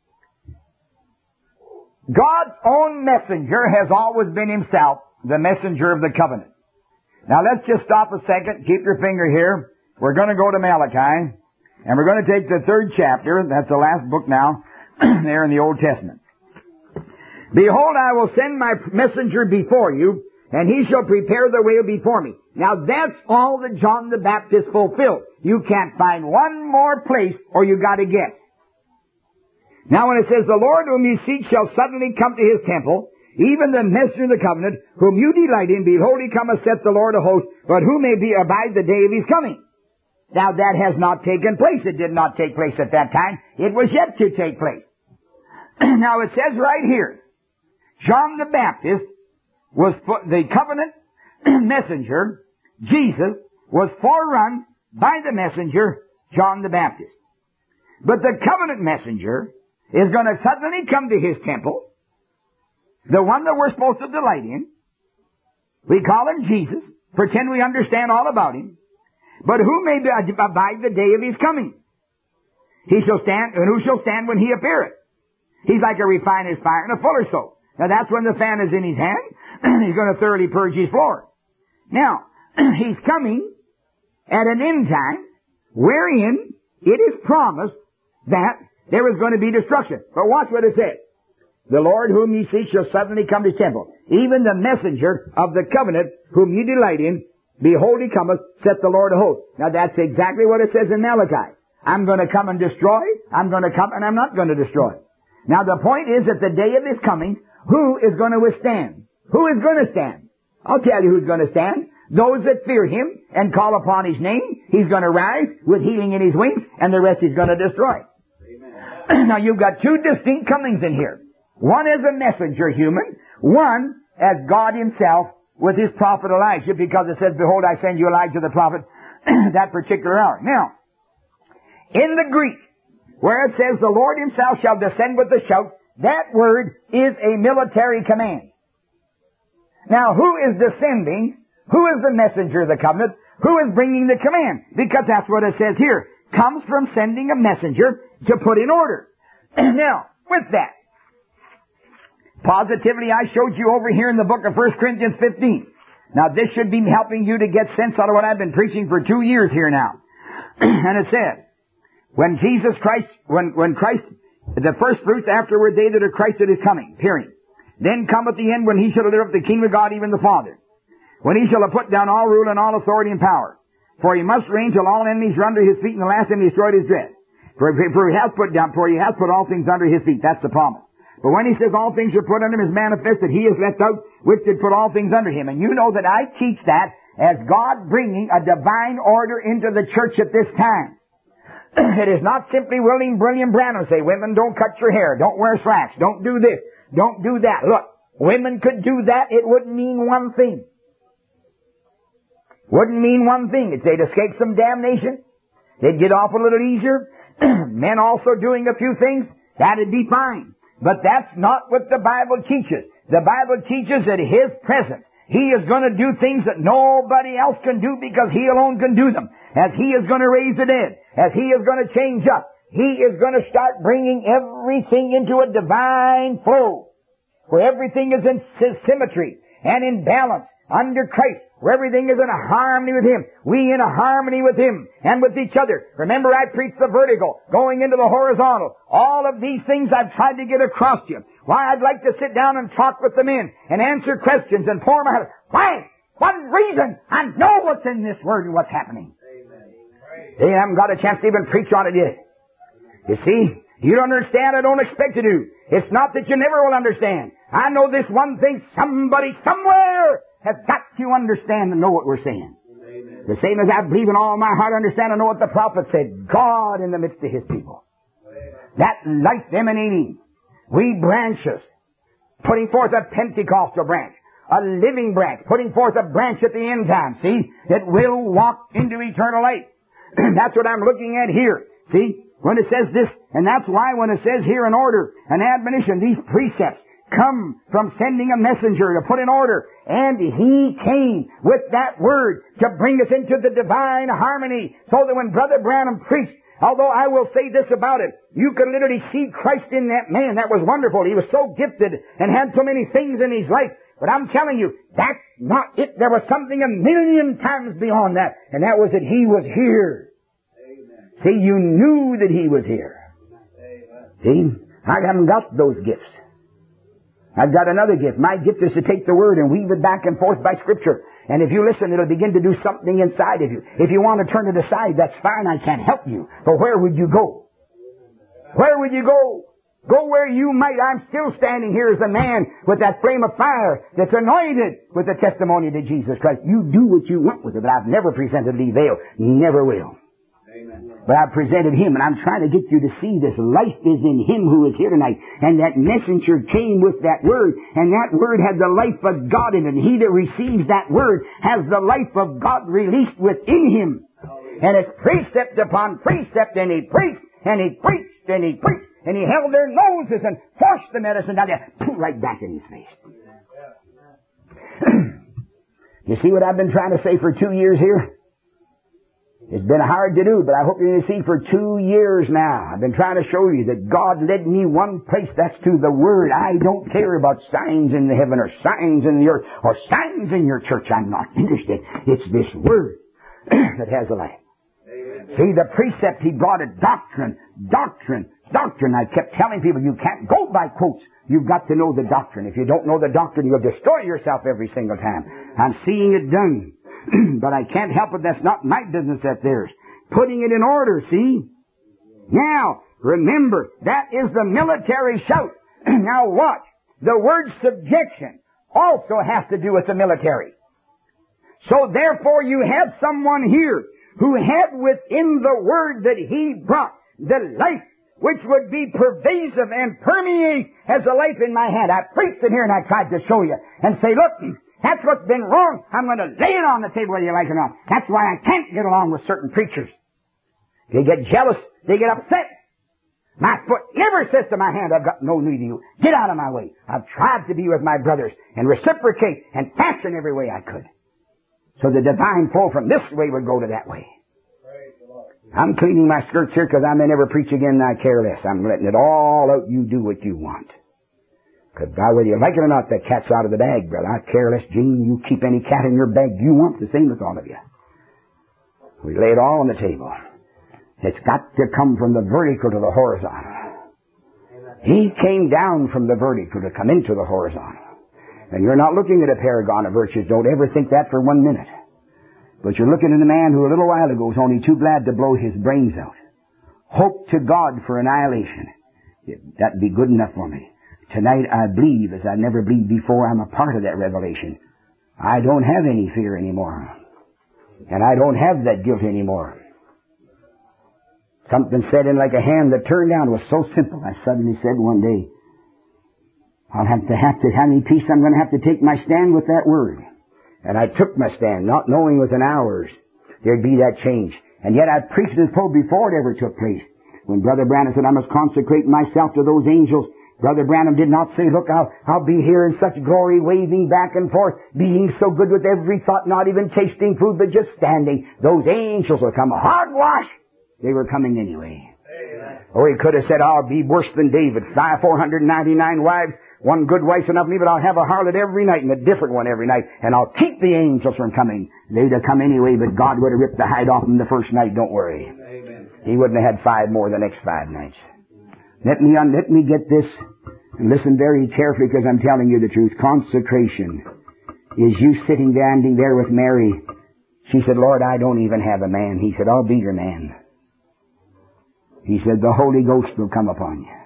God's own messenger has always been himself the messenger of the covenant. Now let's just stop a second. Keep your finger here. We're going to go to Malachi, and we're going to take the 3rd chapter. That's the last book now, there in the Old Testament. Behold, I will send my messenger before you, and he shall prepare the way before me. Now that's all that John the Baptist fulfilled. You can't find one more place, or you got to guess. Now when it says, the Lord whom you seek shall suddenly come to his temple, even the messenger of the covenant, whom you delight in, behold, he cometh, saith the Lord of hosts, but who may be abide the day of his coming? Now that has not taken place. It did not take place at that time. It was yet to take place. Now it says right here, John the Baptist was the covenant messenger. Jesus was forerun by the messenger, John the Baptist. But the covenant messenger is going to suddenly come to his temple, the one that we're supposed to delight in. We call him Jesus, pretend we understand all about him. But who may abide the day of his coming? He shall stand, and who shall stand when he appeareth? He's like a refiner's fire and a fuller's soap. Now that's when the fan is in his hand. He's going to thoroughly purge his floor. Now, he's coming at an end time wherein it is promised that there is going to be destruction. But watch what it says. The Lord whom ye seek shall suddenly come to his temple. Even the messenger of the covenant whom ye delight in, behold, he cometh, saith the Lord of hosts. Now that's exactly what it says in Malachi. I'm going to come and destroy. I'm going to come and I'm not going to destroy. Now the point is that the day of his coming, who is going to withstand? Who is going to stand? I'll tell you who's going to stand. Those that fear him and call upon his name, he's going to rise with healing in his wings, and the rest he's going to destroy. Now you've got two distinct comings in here. One as a messenger human, one as God himself with his prophet Elijah, because it says, behold, I send you Elijah the prophet that particular hour. Now, in the Greek, where it says the Lord himself shall descend with a shout, that word is a military command. Now, who is descending? Who is the messenger of the covenant? Who is bringing the command? Because that's what it says here. Comes from sending a messenger to put in order. Now, with that, positively I showed you over here in the book of 1 Corinthians 15. Now, this should be helping you to get sense out of what I've been preaching for 2 years here now. And it says, when Jesus Christ, when Christ, the first fruits afterward they that are Christ that is coming, period. Then cometh the end when he shall deliver up the kingdom of God, even the Father. When he shall have put down all rule and all authority and power. For he must reign till all enemies are under his feet, and the last enemy destroyed his dread. For he has put all things under his feet. That's the promise. But when he says all things are put under him, is manifest that he is left out, which did put all things under him. And you know that I teach that as God bringing a divine order into the church at this time. It is not simply William Branham say, women, don't cut your hair, don't wear slacks, don't do this, don't do that. Look, women could do that, it wouldn't mean one thing. Wouldn't mean one thing. They'd escape some damnation. They'd get off a little easier. Men also doing a few things, that'd be fine. But that's not what the Bible teaches. The Bible teaches that His presence, He is going to do things that nobody else can do because He alone can do them. As He is going to raise the dead, as He is going to change up, He is going to start bringing everything into a divine flow, where everything is in symmetry and in balance under Christ, where everything is in a harmony with Him. We in a harmony with Him and with each other. Remember, I preached the vertical, going into the horizontal. All of these things I've tried to get across to you. Why, I'd like to sit down and talk with the men and answer questions and pour my heart. Why? One reason. I know what's in this Word and what's happening. They haven't got a chance to even preach on it yet. You see, you don't understand, I don't expect you to. It's not that you never will understand. I know this one thing, somebody somewhere has got to understand and know what we're saying. Amen. The same as I believe in all my heart, understand and know what the prophet said. God in the midst of His people. Amen. That life emanating. We branches. Putting forth a Pentecostal branch. A living branch. Putting forth a branch at the end time. See? That will walk into eternal life. That's what I'm looking at here. See? When it says this, and that's why when it says here an order, an admonition, these precepts come from sending a messenger to put in order. And he came with that word to bring us into the divine harmony, so that when Brother Branham preached, although I will say this about it, you could literally see Christ in that man. That was wonderful. He was so gifted and had so many things in his life. But I'm telling you, that's not it. There was something 1,000,000 times beyond that, and that was that He was here. Amen. See, you knew that He was here. Amen. See, I haven't got those gifts. I've got another gift. My gift is to take the Word and weave it back and forth by Scripture. And if you listen, it'll begin to do something inside of you. If you want to turn it aside, that's fine. I can't help you. But where would you go? Where would you go? Go where you might. I'm still standing here as a man with that flame of fire that's anointed with the testimony to Jesus Christ. You do what you want with it, but I've never presented Lee Vale. Never will. Amen. But I've presented him, and I'm trying to get you to see this. Life is in him who is here tonight. And that messenger came with that word, and that word had the life of God in it. And he that receives that word has the life of God released within him. And it's precept upon precept, and he preached, and he preached, and he preached. And he held their noses and forced the medicine down there, right back in his face. You see what I've been trying to say for 2 years here? It's been hard to do, but I hope you're going to see for 2 years now. I've been trying to show you that God led me one place, that's to the Word. I don't care about signs in the heaven or signs in the earth or signs in your church. I'm not interested. It's this Word that has the life. See, the precept, he brought it doctrine. I kept telling people, you can't go by quotes. You've got to know the doctrine. If you don't know the doctrine, you'll destroy yourself every single time. I'm seeing it done. But I can't help it. That's not my business, that's theirs. Putting it in order, see? Now, remember, that is the military shout. Now watch. The word subjection also has to do with the military. So therefore you have someone here who had within the word that he brought the life which would be pervasive and permeate as a life in my hand. I preached it here and I tried to show you and say, look, that's what's been wrong. I'm going to lay it on the table whether you like it or not. That's why I can't get along with certain preachers. They get jealous. They get upset. My foot never says to my hand, I've got no need of you. Get out of my way. I've tried to be with my brothers and reciprocate and fashion every way I could. So the divine flow from this way would go to that way. I'm cleaning my skirts here because I may never preach again and I care less. I'm letting it all out. You do what you want. Because whether you like it or not, the cat's out of the bag, brother. I care less, Gene. You keep any cat in your bag you want. The same with all of you. We lay it all on the table. It's got to come from the vertical to the horizontal. He came down from the vertical to come into the horizontal. And you're not looking at a paragon of virtues. Don't ever think that for 1 minute. But you're looking at a man who a little while ago was only too glad to blow his brains out. Hope to God for annihilation. That'd be good enough for me. Tonight I believe as I never believed before. I'm a part of that revelation. I don't have any fear anymore. And I don't have that guilt anymore. Something said in like a hand that turned down was so simple. I suddenly said one day, I'll have to have any peace. I'm going to have to take my stand with that word. And I took my stand, not knowing within hours there'd be that change. And yet I preached this pope before it ever took place. When Brother Branham said, I must consecrate myself to those angels, Brother Branham did not say, look, I'll be here in such glory, waving back and forth, being so good with every thought, not even tasting food, but just standing. Those angels will come. Hogwash! They were coming anyway. Amen. Or he could have said, I'll be worse than David. 499 wives. One good wife's enough for me, but I'll have a harlot every night and a different one every night. And I'll keep the angels from coming. They'd have come anyway, but God would have ripped the hide off them the first night. Don't worry. Amen. He wouldn't have had 5 more the next 5 nights. Let me get this and listen very carefully because I'm telling you the truth. Consecration is you standing there with Mary. She said, Lord, I don't even have a man. He said, I'll be your man. He said, the Holy Ghost will come upon you.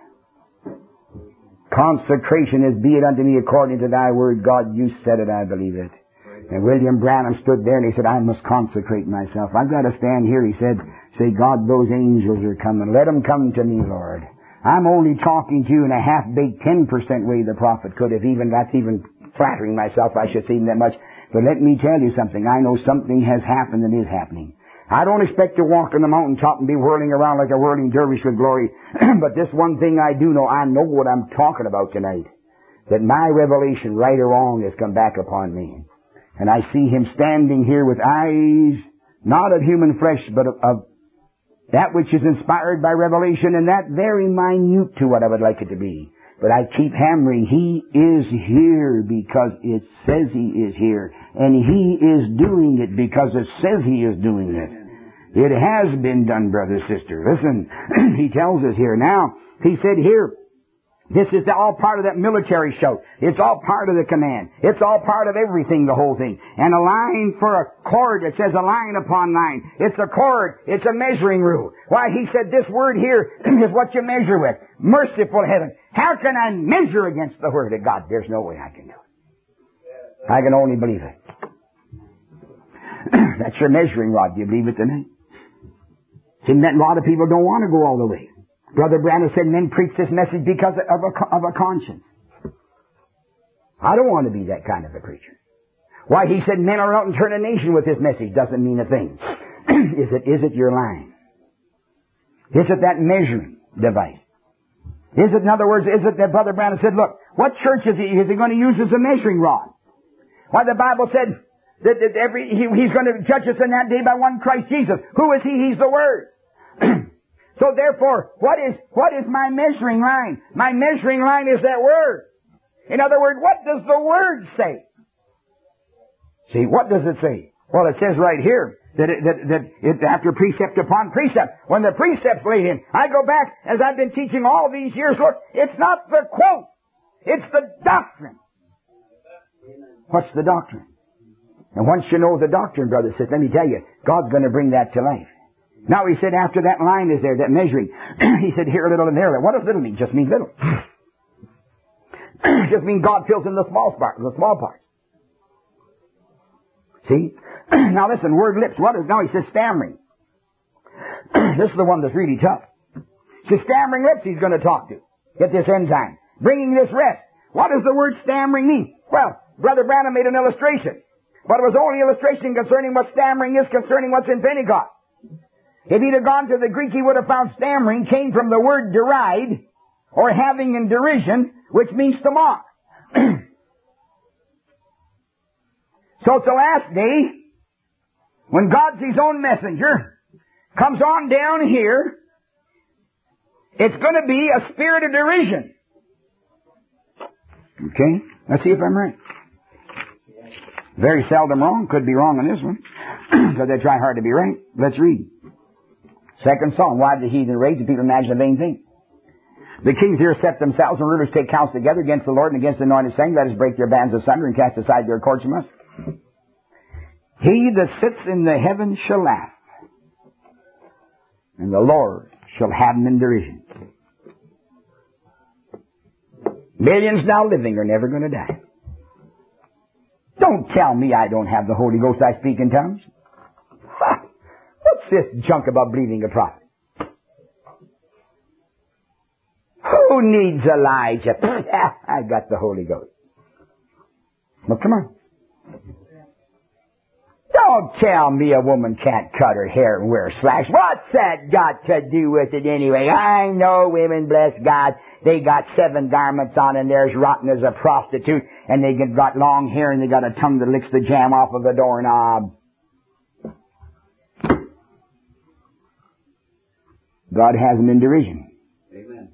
Consecration is, be it unto me according to thy word. God, you said it, I believe it. And William Branham stood there and he said, I must consecrate myself. I've got to stand here, he said, say, God, those angels are coming. Let them come to me, Lord. I'm only talking to you in a half-baked 10% way the prophet could have. That's even flattering myself, I should say that much. But let me tell you something. I know something has happened and is happening. I don't expect to walk on the mountaintop and be whirling around like a whirling dervish with glory. But this one thing I do know, I know what I'm talking about tonight. That my revelation, right or wrong, has come back upon me. And I see him standing here with eyes, not of human flesh, but of that which is inspired by revelation, and that very minute to what I would like it to be. But I keep hammering, he is here because it says he is here. And he is doing it because it says he is doing it. It has been done, brother, sister. Listen, he tells us here. Now, he said here, This is all part of that military show. It's all part of the command. It's all part of everything, the whole thing. And a line for a cord, it says a line upon line. It's a cord. It's a measuring rule. Why, he said this word here is what you measure with. Merciful heaven. How can I measure against the Word of God? There's no way I can do it. I can only believe it. That's your measuring rod. Do you believe it tonight? See, a lot of people don't want to go all the way. Brother Branham said men preach this message because of a conscience. I don't want to be that kind of a preacher. Why, he said men are out and turn a nation with this message doesn't mean a thing. Is it your line? Is it that measuring device? Is it, in other words, is it that Brother Branham said, look, what church is he going to use as a measuring rod? Why, the Bible said that he's going to judge us in that day by one Christ Jesus. Who is he? He's the Word. So therefore, what is my measuring line? My measuring line is that Word. In other words, what does the Word say? See, what does it say? Well, it says right here that it after precept upon precept. When the precepts laid in, I go back, as I've been teaching all these years, look, it's not the quote. It's the doctrine. What's the doctrine? And once you know the doctrine, brother, says, let me tell you, God's going to bring that to life. Now he said after that line is there, that measuring, he said here a little and there. What does little mean? Just means little. Just means God fills in the small parts. See? Now listen, word lips. Now he says stammering. This is the one that's really tough. It's the stammering lips he's going to talk to. Get this enzyme. Bringing this rest. What does the word stammering mean? Well, Brother Branham made an illustration. But it was only illustration concerning what stammering is, concerning what's in Pentecost. If he'd have gone to the Greek, he would have found stammering came from the word deride, or having in derision, which means to mock. So it's the last day, when God's His own messenger, comes on down here, it's going to be a spirit of derision. Okay? Let's see if I'm right. Very seldom wrong. Could be wrong on this one. Because they try hard to be right. Let's read. Second Psalm. Why did the heathen rage and people imagine a vain thing? The kings here set themselves and rulers take counsel together against the Lord and against the anointed, saying, let us break their bands asunder and cast aside their cords from us. He that sits in the heavens shall laugh, and the Lord shall have him in derision. Millions now living are never going to die. Don't tell me I don't have the Holy Ghost, I speak in tongues. Ha! What's this junk about believing a prophet? Who needs Elijah? I got the Holy Ghost. Well, come on. Don't tell me a woman can't cut her hair and wear a slash. What's that got to do with it anyway? I know women, bless God, they got 7 garments on and they're as rotten as a prostitute, and they got long hair and they got a tongue that licks the jam off of a doorknob. God has them in derision. Amen.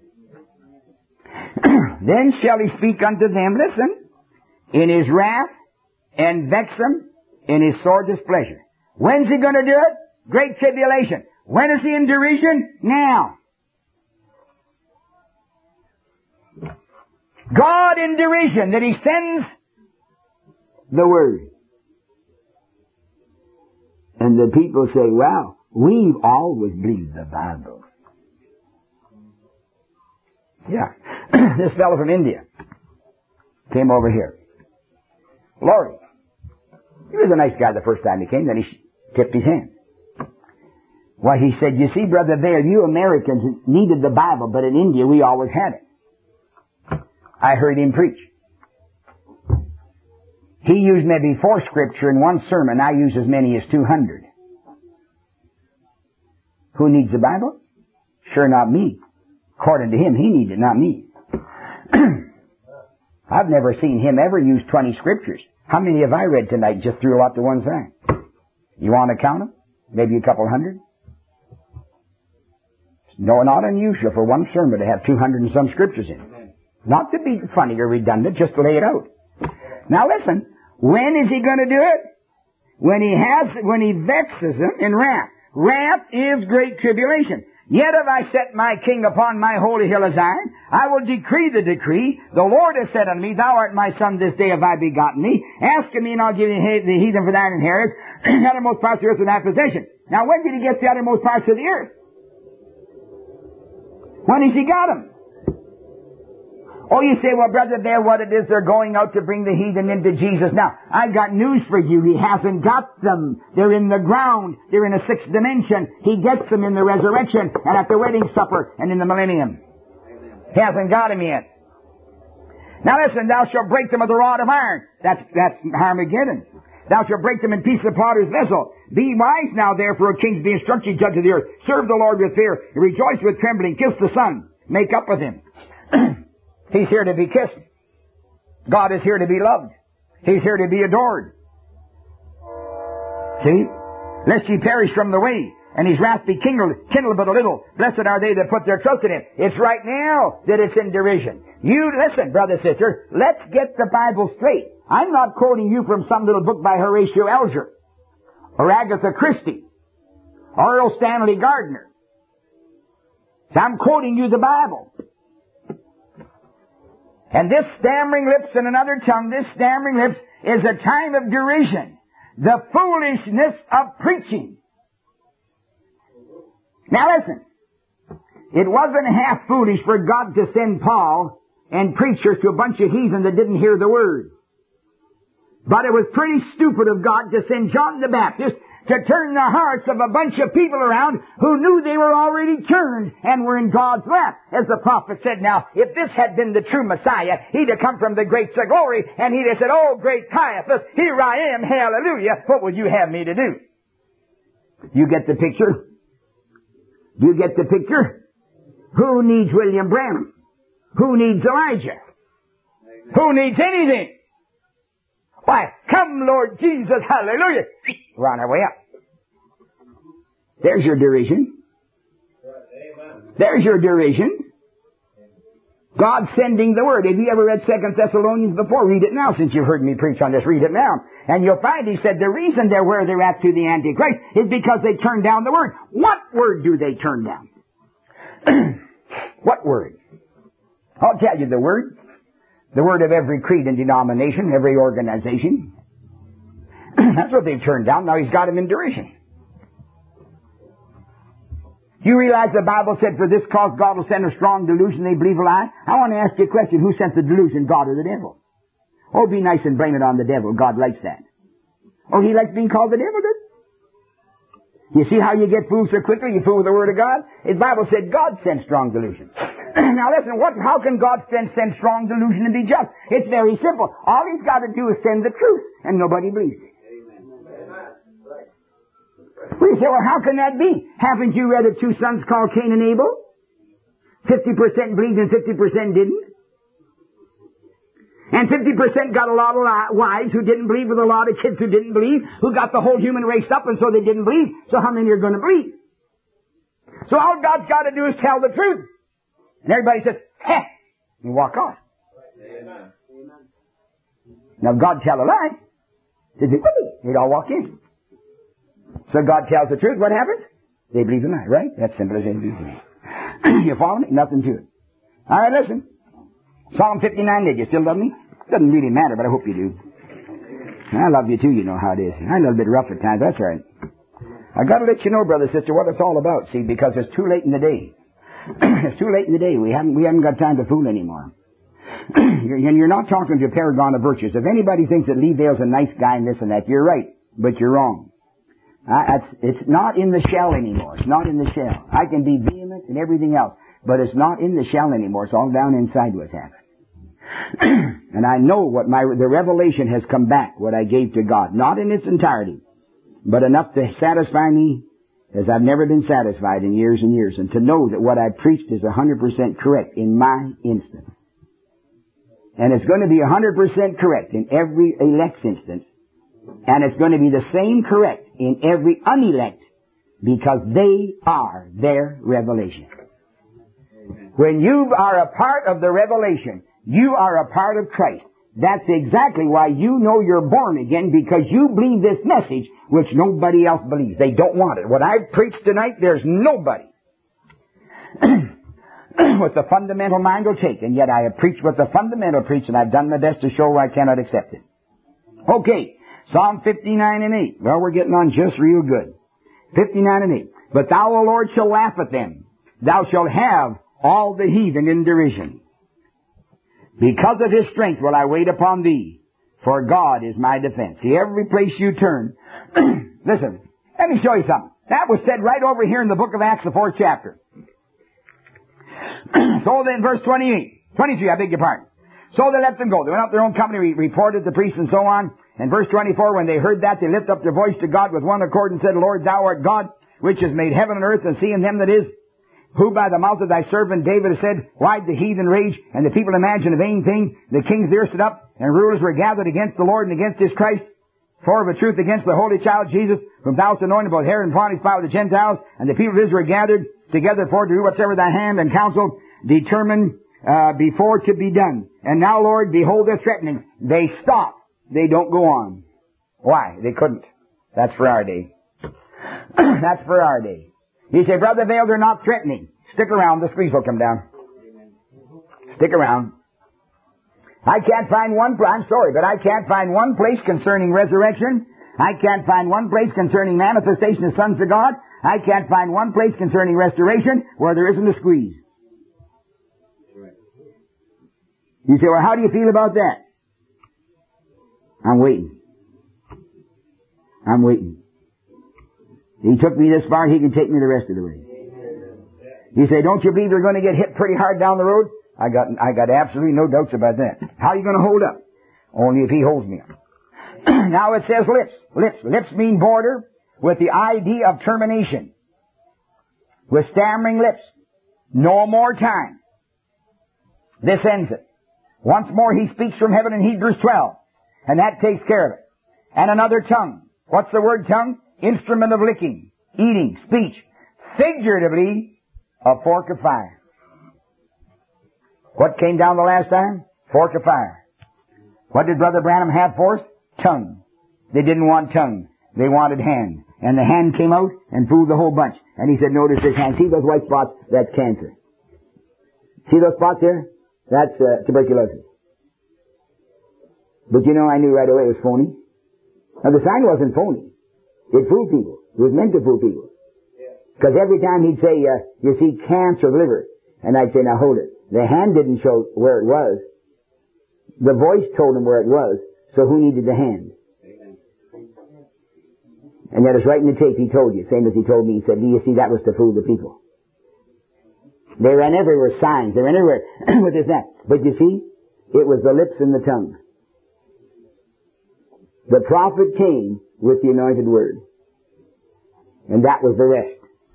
Then shall he speak unto them, listen, in his wrath, and vex them in his sore displeasure. When's he going to do it? Great tribulation. When is he in derision? Now. God in derision, that he sends the word. And the people say, well, we've always believed the Bible. Yeah. This fellow from India came over here. Lord, he was a nice guy the first time he came, then he tipped his hand. Why, he said, you see, Brother Vail, you Americans needed the Bible, but in India we always had it. I heard him preach. He used maybe 4 scripture in one sermon. I use as many as 200. Who needs the Bible? Sure not me. According to him, he needs it, not me. I've never seen him ever use 20 scriptures. How many have I read tonight? Just threw out to one side. You want to count them? Maybe a couple hundred? No, not unusual for one sermon to have 200 and some scriptures in it. Not to be funny or redundant, just to lay it out. Now listen, when is he going to do it? When he vexes them in wrath. Wrath is great tribulation. Yet have I set my king upon my holy hill of Zion. I will decree the decree. The Lord has said unto me, Thou art my son, this day have I begotten thee. Ask of me, and I'll give thee the heathen for thine inheritance, the uttermost parts of the earth for thy possession. Now, when did he get the uttermost parts of the earth? When has he got them? Oh, you say, well, Brother Bear, what it is, they're going out to bring the heathen into Jesus. Now, I got news for you. He hasn't got them. They're in the ground. They're in a sixth dimension. He gets them in the resurrection and at the wedding supper and in the millennium. He hasn't got them yet. Now listen, thou shalt break them with a rod of iron. That's Armageddon. Thou shalt break them in pieces of potter's vessel. Be wise now, therefore, O kings, be instructed, judge of the earth. Serve the Lord with fear. Rejoice with trembling. Kiss the Son. Make up with him. He's here to be kissed. God is here to be loved. He's here to be adored. See? Lest ye perish from the way, and his wrath be kindled but a little. Blessed are they that put their trust in him. It's right now that it's in derision. You, listen, brother, sister, let's get the Bible straight. I'm not quoting you from some little book by Horatio Alger, or Agatha Christie, or Earl Stanley Gardner. So I'm quoting you the Bible. And this stammering lips and another tongue, this stammering lips is a time of derision. The foolishness of preaching. Now listen. It wasn't half foolish for God to send Paul and preachers to a bunch of heathen that didn't hear the word. But it was pretty stupid of God to send John the Baptist to turn the hearts of a bunch of people around who knew they were already turned and were in God's wrath. As the prophet said, now, if this had been the true Messiah, he'd have come from the great glory, and he'd have said, oh, great Caiaphas, here I am, hallelujah, what would you have me to do? You get the picture? Do you get the picture? Who needs William Branham? Who needs Elijah? Who needs anything? Why, come Lord Jesus, hallelujah. We're on our way up. There's your derision. There's your derision. God sending the word. Have you ever read 2 Thessalonians before? Read it now since you've heard me preach on this. Read it now. And you'll find he said the reason they're where they're at to the Antichrist is because they turned down the word. What word do they turn down? What word? I'll tell you the word. The word of every creed and denomination, every organization. That's what they've turned down. Now he's got them in derision. Do you realize the Bible said, for this cause God will send a strong delusion, they believe a lie? I want to ask you a question. Who sent the delusion, God or the devil? Oh, be nice and blame it on the devil. God likes that. Oh, he likes being called the devil, does he? You see how you get fooled so quickly? You fool with the Word of God? The Bible said God sent strong delusion. Now listen, how can God send strong delusion and be just? It's very simple. All he's got to do is send the truth, and nobody believes it. Well, you say, well, how can that be? Haven't you read of two sons called Cain and Abel? 50% believed and 50% didn't. And 50% got a lot of wives who didn't believe, with a lot of kids who didn't believe, who got the whole human race up, and so they didn't believe. So how many are going to believe? So all God's got to do is tell the truth. And everybody says, heh, and walk off. Amen. Now God tell a lie. They'd all walk in. So God tells the truth. What happens? They believe the lie, right? That's simple as ABC. You follow me? Nothing to it. All right, listen. Psalm 59, did you still love me? Doesn't really matter, but I hope you do. I love you too, you know how it is. I'm a little bit rough at times, that's all right. I got to let you know, brother, sister, what it's all about, see, because it's too late in the day. It's too late in the day. We haven't got time to fool anymore. You're not talking to a paragon of virtues. If anybody thinks that Lee Vale's a nice guy and this and that, you're right, but you're wrong. It's not in the shell anymore. It's not in the shell. I can be vehement and everything else, but it's not in the shell anymore. It's all down inside what's happened. And I know what the revelation has come back, what I gave to God. Not in its entirety, but enough to satisfy me as I've never been satisfied in years and years, and to know that what I preached is 100% correct in my instance. And it's going to be 100% correct in every elect's instance. And it's going to be the same correct in every unelect, because they are their revelation. When you are a part of the revelation, you are a part of Christ. That's exactly why you know you're born again, because you believe this message which nobody else believes. They don't want it. What I've preached tonight, there's nobody what the fundamental mind will take, and yet I have preached what the fundamental preach, and I've done my best to show why I cannot accept it. Okay, Psalm 59 and 8. Well, we're getting on just real good. 59 and 8. But thou, O Lord, shalt laugh at them. Thou shalt have all the heathen in derision. Because of his strength will I wait upon thee, for God is my defense. See, every place you turn, listen, let me show you something. That was said right over here in the book of Acts, the 4th chapter. So then, verse 23, I beg your pardon. So they let them go. They went up their own company, reported the priests and so on. And verse 24, when they heard that, they lifted up their voice to God with one accord and said, Lord, thou art God, which has made heaven and earth, and sea and them that is, who by the mouth of thy servant David has said, why did the heathen rage, and the people imagine a vain thing? The kings there stood up, and rulers were gathered against the Lord and against his Christ. For of a truth against the holy child Jesus, whom thou hast anointed both Herod and Pontius Pilate with the Gentiles, and the people of Israel gathered together for to do whatsoever thy hand and counsel determined before to be done. And now, Lord, behold their threatening. They stop. They don't go on. Why? They couldn't. That's for our day. That's for our day. You say, Brother Vail, they're not threatening. Stick around. The squeeze will come down. Stick around. I can't find I'm sorry, but I can't find one place concerning resurrection. I can't find one place concerning manifestation of sons of God. I can't find one place concerning restoration where there isn't a squeeze. You say, well, how do you feel about that? I'm waiting. I'm waiting. He took me this far, he can take me the rest of the way. You say, don't you believe you're going to get hit pretty hard down the road? I got absolutely no doubts about that. How are you going to hold up? Only if he holds me up. Now it says lips. Lips. Lips mean border with the idea of termination. With stammering lips. No more time. This ends it. Once more he speaks from heaven in Hebrews 12. And that takes care of it. And another tongue. What's the word tongue? Instrument of licking, eating, speech. Figuratively, a fork of fire. What came down the last time? Fork of fire. What did Brother Branham have for us? Tongue. They didn't want tongue. They wanted hand. And the hand came out and fooled the whole bunch. And he said, notice this hand. See those white spots? That's cancer. See those spots there? That's tuberculosis. But you know, I knew right away it was phony. Now the sign wasn't phony. It fooled people. It was meant to fool people. Because every time he'd say, you see cancer of the liver. And I'd say, now hold it. The hand didn't show where it was. The voice told him where it was. So who needed the hand? And that is right in the tape he told you. Same as he told me. He said, do you see, that was to fool the people. They ran everywhere, signs. They ran everywhere with this and that. But you see, it was the lips and the tongue. The prophet came with the anointed word. And that was the rest.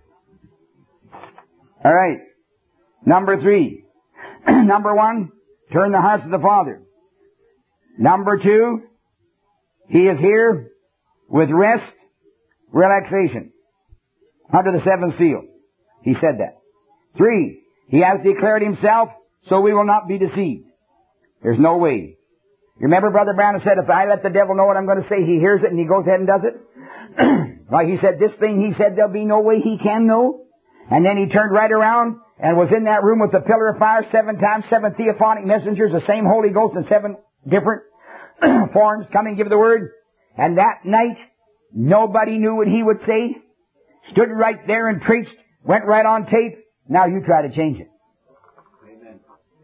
All right. Number 3. Number 1, turn the hearts of the Father. Number 2, he is here with rest, relaxation, under the 7th seal. He said that. 3, he has declared himself, so we will not be deceived. There's no way. You remember Brother Brown said, if I let the devil know what I'm going to say, he hears it and he goes ahead and does it? Like he said, this thing, he said, there'll be no way he can know. And then he turned right around and was in that room with the pillar of fire 7 times, 7 theophonic messengers, the same Holy Ghost in 7 different forms coming give the word. And that night, nobody knew what he would say. Stood right there and preached, went right on tape. Now you try to change it. Amen.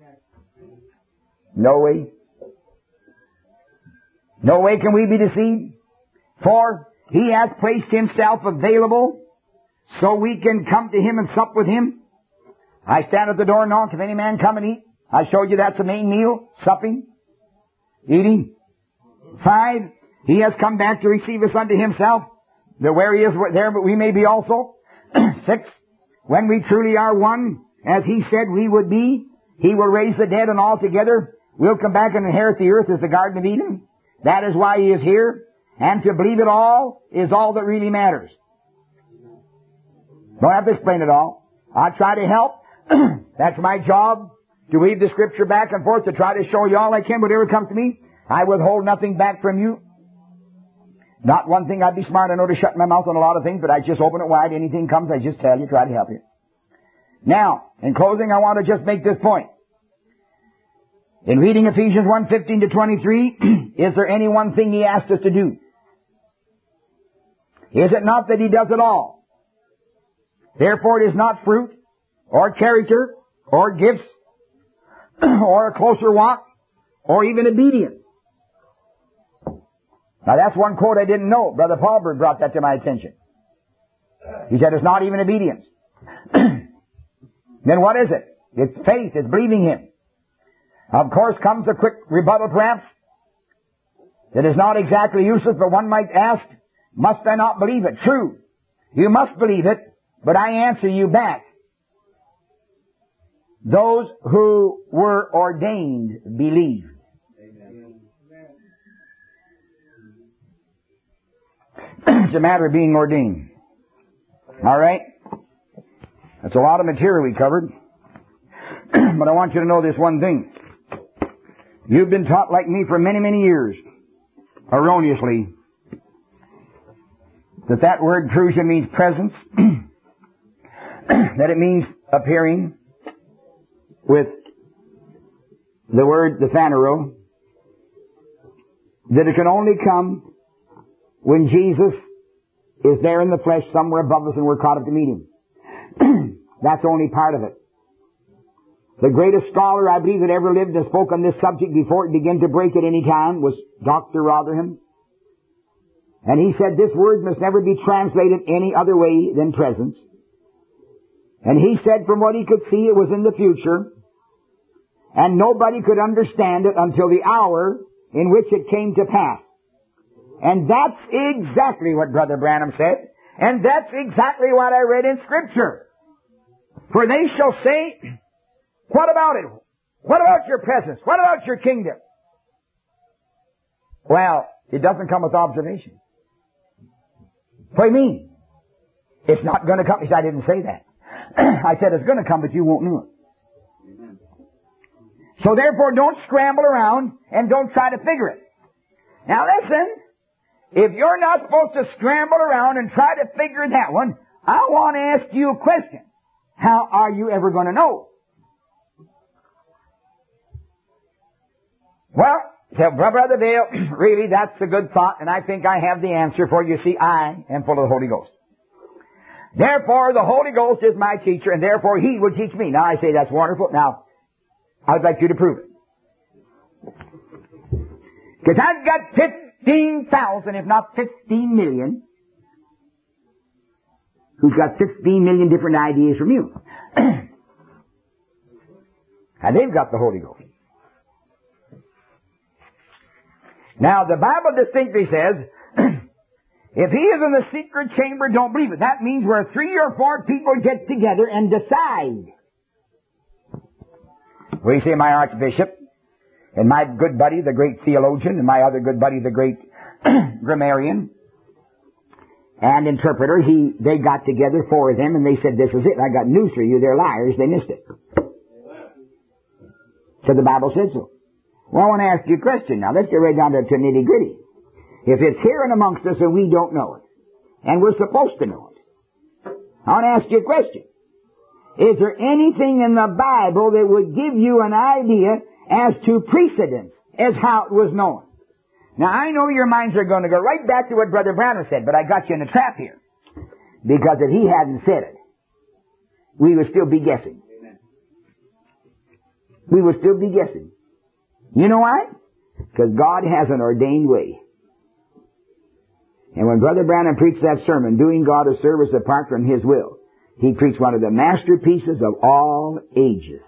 No way. No way can we be deceived. For he has placed himself available so we can come to him and sup with him. I stand at the door and knock. If any man come and eat, I showed you that's the main meal. Supping. Eating. 5, he has come back to receive us unto himself. Where he is, there we may be also. 6, when we truly are one, as he said we would be, he will raise the dead, and all together we'll come back and inherit the earth as the Garden of Eden. That is why he is here. And to believe it all is all that really matters. Don't have to explain it all. I try to help. That's my job, to weave the Scripture back and forth, to try to show you all I can, whatever comes to me. I withhold nothing back from you. Not one thing. I'd be smart, I know, to shut my mouth on a lot of things, but I just open it wide. Anything comes, I just tell you, try to help you. Now, in closing, I want to just make this point. In reading Ephesians 1:15 to 23, is there any one thing He asked us to do? Is it not that He does it all? Therefore it is not fruit, or character, or gifts, or a closer walk, or even obedience. Now that's one quote I didn't know. Brother Paulberg brought that to my attention. He said it's not even obedience. Then what is it? It's faith. It's believing Him. Of course comes a quick rebuttal perhaps that is not exactly useless, but one might ask, must I not believe it? True. You must believe it, but I answer you back. Those who were ordained believed. It's a matter of being ordained. All right? That's a lot of material we covered. But I want you to know this one thing. You've been taught like me for many, many years, erroneously, that word parousia means presence, that it means appearing with the word, the phanero, that it can only come when Jesus is there in the flesh somewhere above us and we're caught up to meet Him. That's only part of it. The greatest scholar I believe that ever lived and spoke on this subject before it began to break at any time was Dr. Rotherham. And he said this word must never be translated any other way than presence. And he said from what he could see it was in the future, and nobody could understand it until the hour in which it came to pass. And that's exactly what Brother Branham said, and that's exactly what I read in Scripture. For they shall say, what about it? What about your presence? What about your kingdom? Well, it doesn't come with observation. What do you mean? It's not going to come. I didn't say that. I said it's going to come, but you won't know it. So therefore, don't scramble around and don't try to figure it. Now listen, if you're not supposed to scramble around and try to figure that one, I want to ask you a question. How are you ever going to know? Well, tell Brother Vail, really that's a good thought, and I think I have the answer for you. See, I am full of the Holy Ghost. Therefore, the Holy Ghost is my teacher, and therefore He would teach me. Now, I say that's wonderful. Now, I'd like you to prove it. Because I've got 15,000, if not 15 million, who's got 15 million different ideas from you. And they've got the Holy Ghost. Now, the Bible distinctly says, if He is in the secret chamber, don't believe it. That means where 3 or 4 people get together and decide. We say my Archbishop, and my good buddy, the great theologian, and my other good buddy, the great grammarian and interpreter, they got together, 4 of them, and they said, this is it. I got news for you. They're liars. They missed it. So the Bible said so. Well, I want to ask you a question now. Let's get right down to nitty gritty. If it's here and amongst us and we don't know it, and we're supposed to know it, I want to ask you a question. Is there anything in the Bible that would give you an idea as to precedence, as how it was known? Now, I know your minds are going to go right back to what Brother Branham said, but I got you in a trap here. Because if he hadn't said it, we would still be guessing. We would still be guessing. You know why? Because God has an ordained way. And when Brother Branham preached that sermon, doing God a service apart from His will, he preached one of the masterpieces of all ages.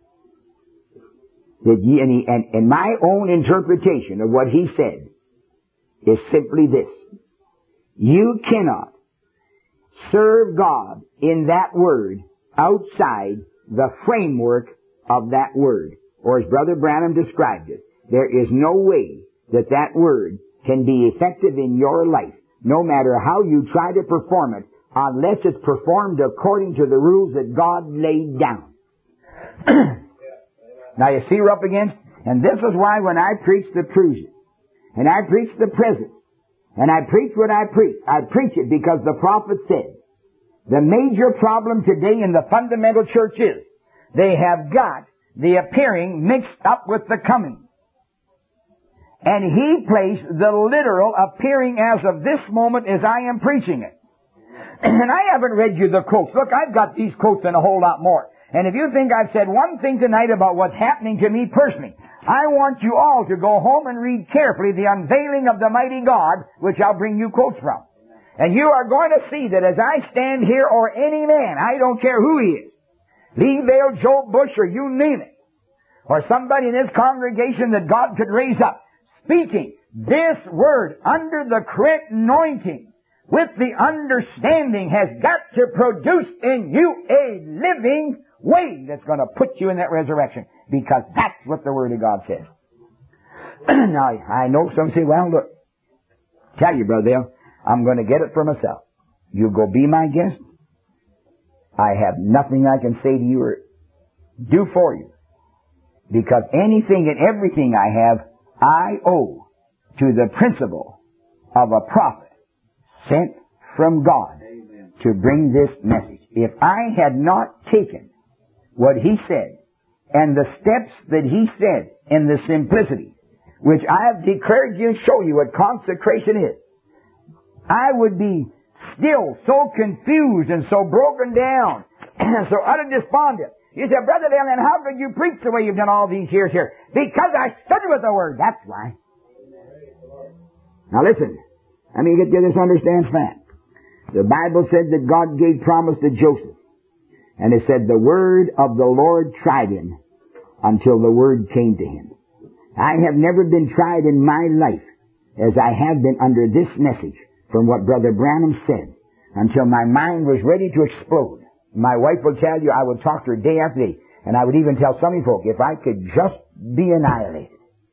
And my own interpretation of what he said is simply this. You cannot serve God in that word outside the framework of that word. Or as Brother Branham described it, there is no way that that word can be effective in your life, no matter how you try to perform it, unless it's performed according to the rules that God laid down. Now you see we're up against, and this is why when I preach the parousia, and I preach the presence, and I preach what I preach it because the prophet said The major problem today in the fundamental church is they have got the appearing mixed up with the coming. And he placed the literal appearing as of this moment as I am preaching it. And I haven't read you the quotes. Look, I've got these quotes and a whole lot more. And if you think I've said one thing tonight about what's happening to me personally, I want you all to go home and read carefully the unveiling of the mighty God, which I'll bring you quotes from. And you are going to see that as I stand here, or any man, I don't care who he is, Lee Vale, Joe Bush, or you name it, or somebody in this congregation that God could raise up, speaking this word under the correct anointing, with the understanding, has got to produce in you a living way that's going to put you in that resurrection. Because that's what the Word of God says. Now, I know some say, well, look, tell you, Brother Dale, I'm going to get it for myself. You go be my guest. I have nothing I can say to you or do for you. Because anything and everything I have, I owe to the principle of a prophet sent from God to bring this message. If I had not taken what he said and the steps that he said in the simplicity, which I have declared you and show you what consecration is, I would be still so confused and so broken down and so utter despondent. You say, Brother Dale, then how could you preach the way you've done all these years here? Because I stood with the Word. That's why. Now listen. Let me get you this understand fact. The Bible said that God gave promise to Joseph. And it said the word of the Lord tried him until the word came to him. I have never been tried in my life as I have been under this message from what Brother Branham said until my mind was ready to explode. My wife will tell you, I would talk to her day after day, and I would even tell some of you folk, if I could just be annihilated.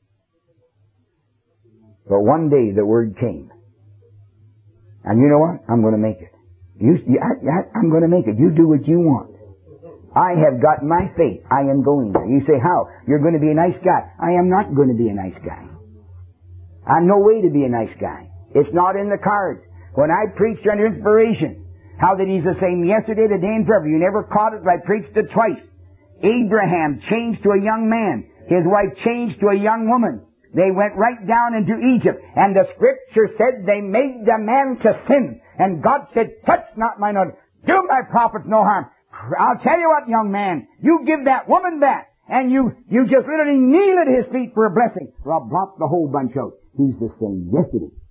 But one day the word came. And you know what? I'm going to make it. I'm going to make it. You do what you want. I have got my faith. I am going there. You say, how? You're going to be a nice guy. I am not going to be a nice guy. I'm no way to be a nice guy. It's not in the cards. When I preached under inspiration, how that he's the same yesterday, today, and forever. You never caught it, but I preached it twice. Abraham changed to a young man. His wife changed to a young woman. They went right down into Egypt. And the Scripture said they made the man to sin. And God said, touch not mine anointed. Do my prophets no harm. I'll tell you what, young man. You give that woman back. And you just literally kneel at his feet for a blessing. Or I'll blot the whole bunch out. He's the same yesterday,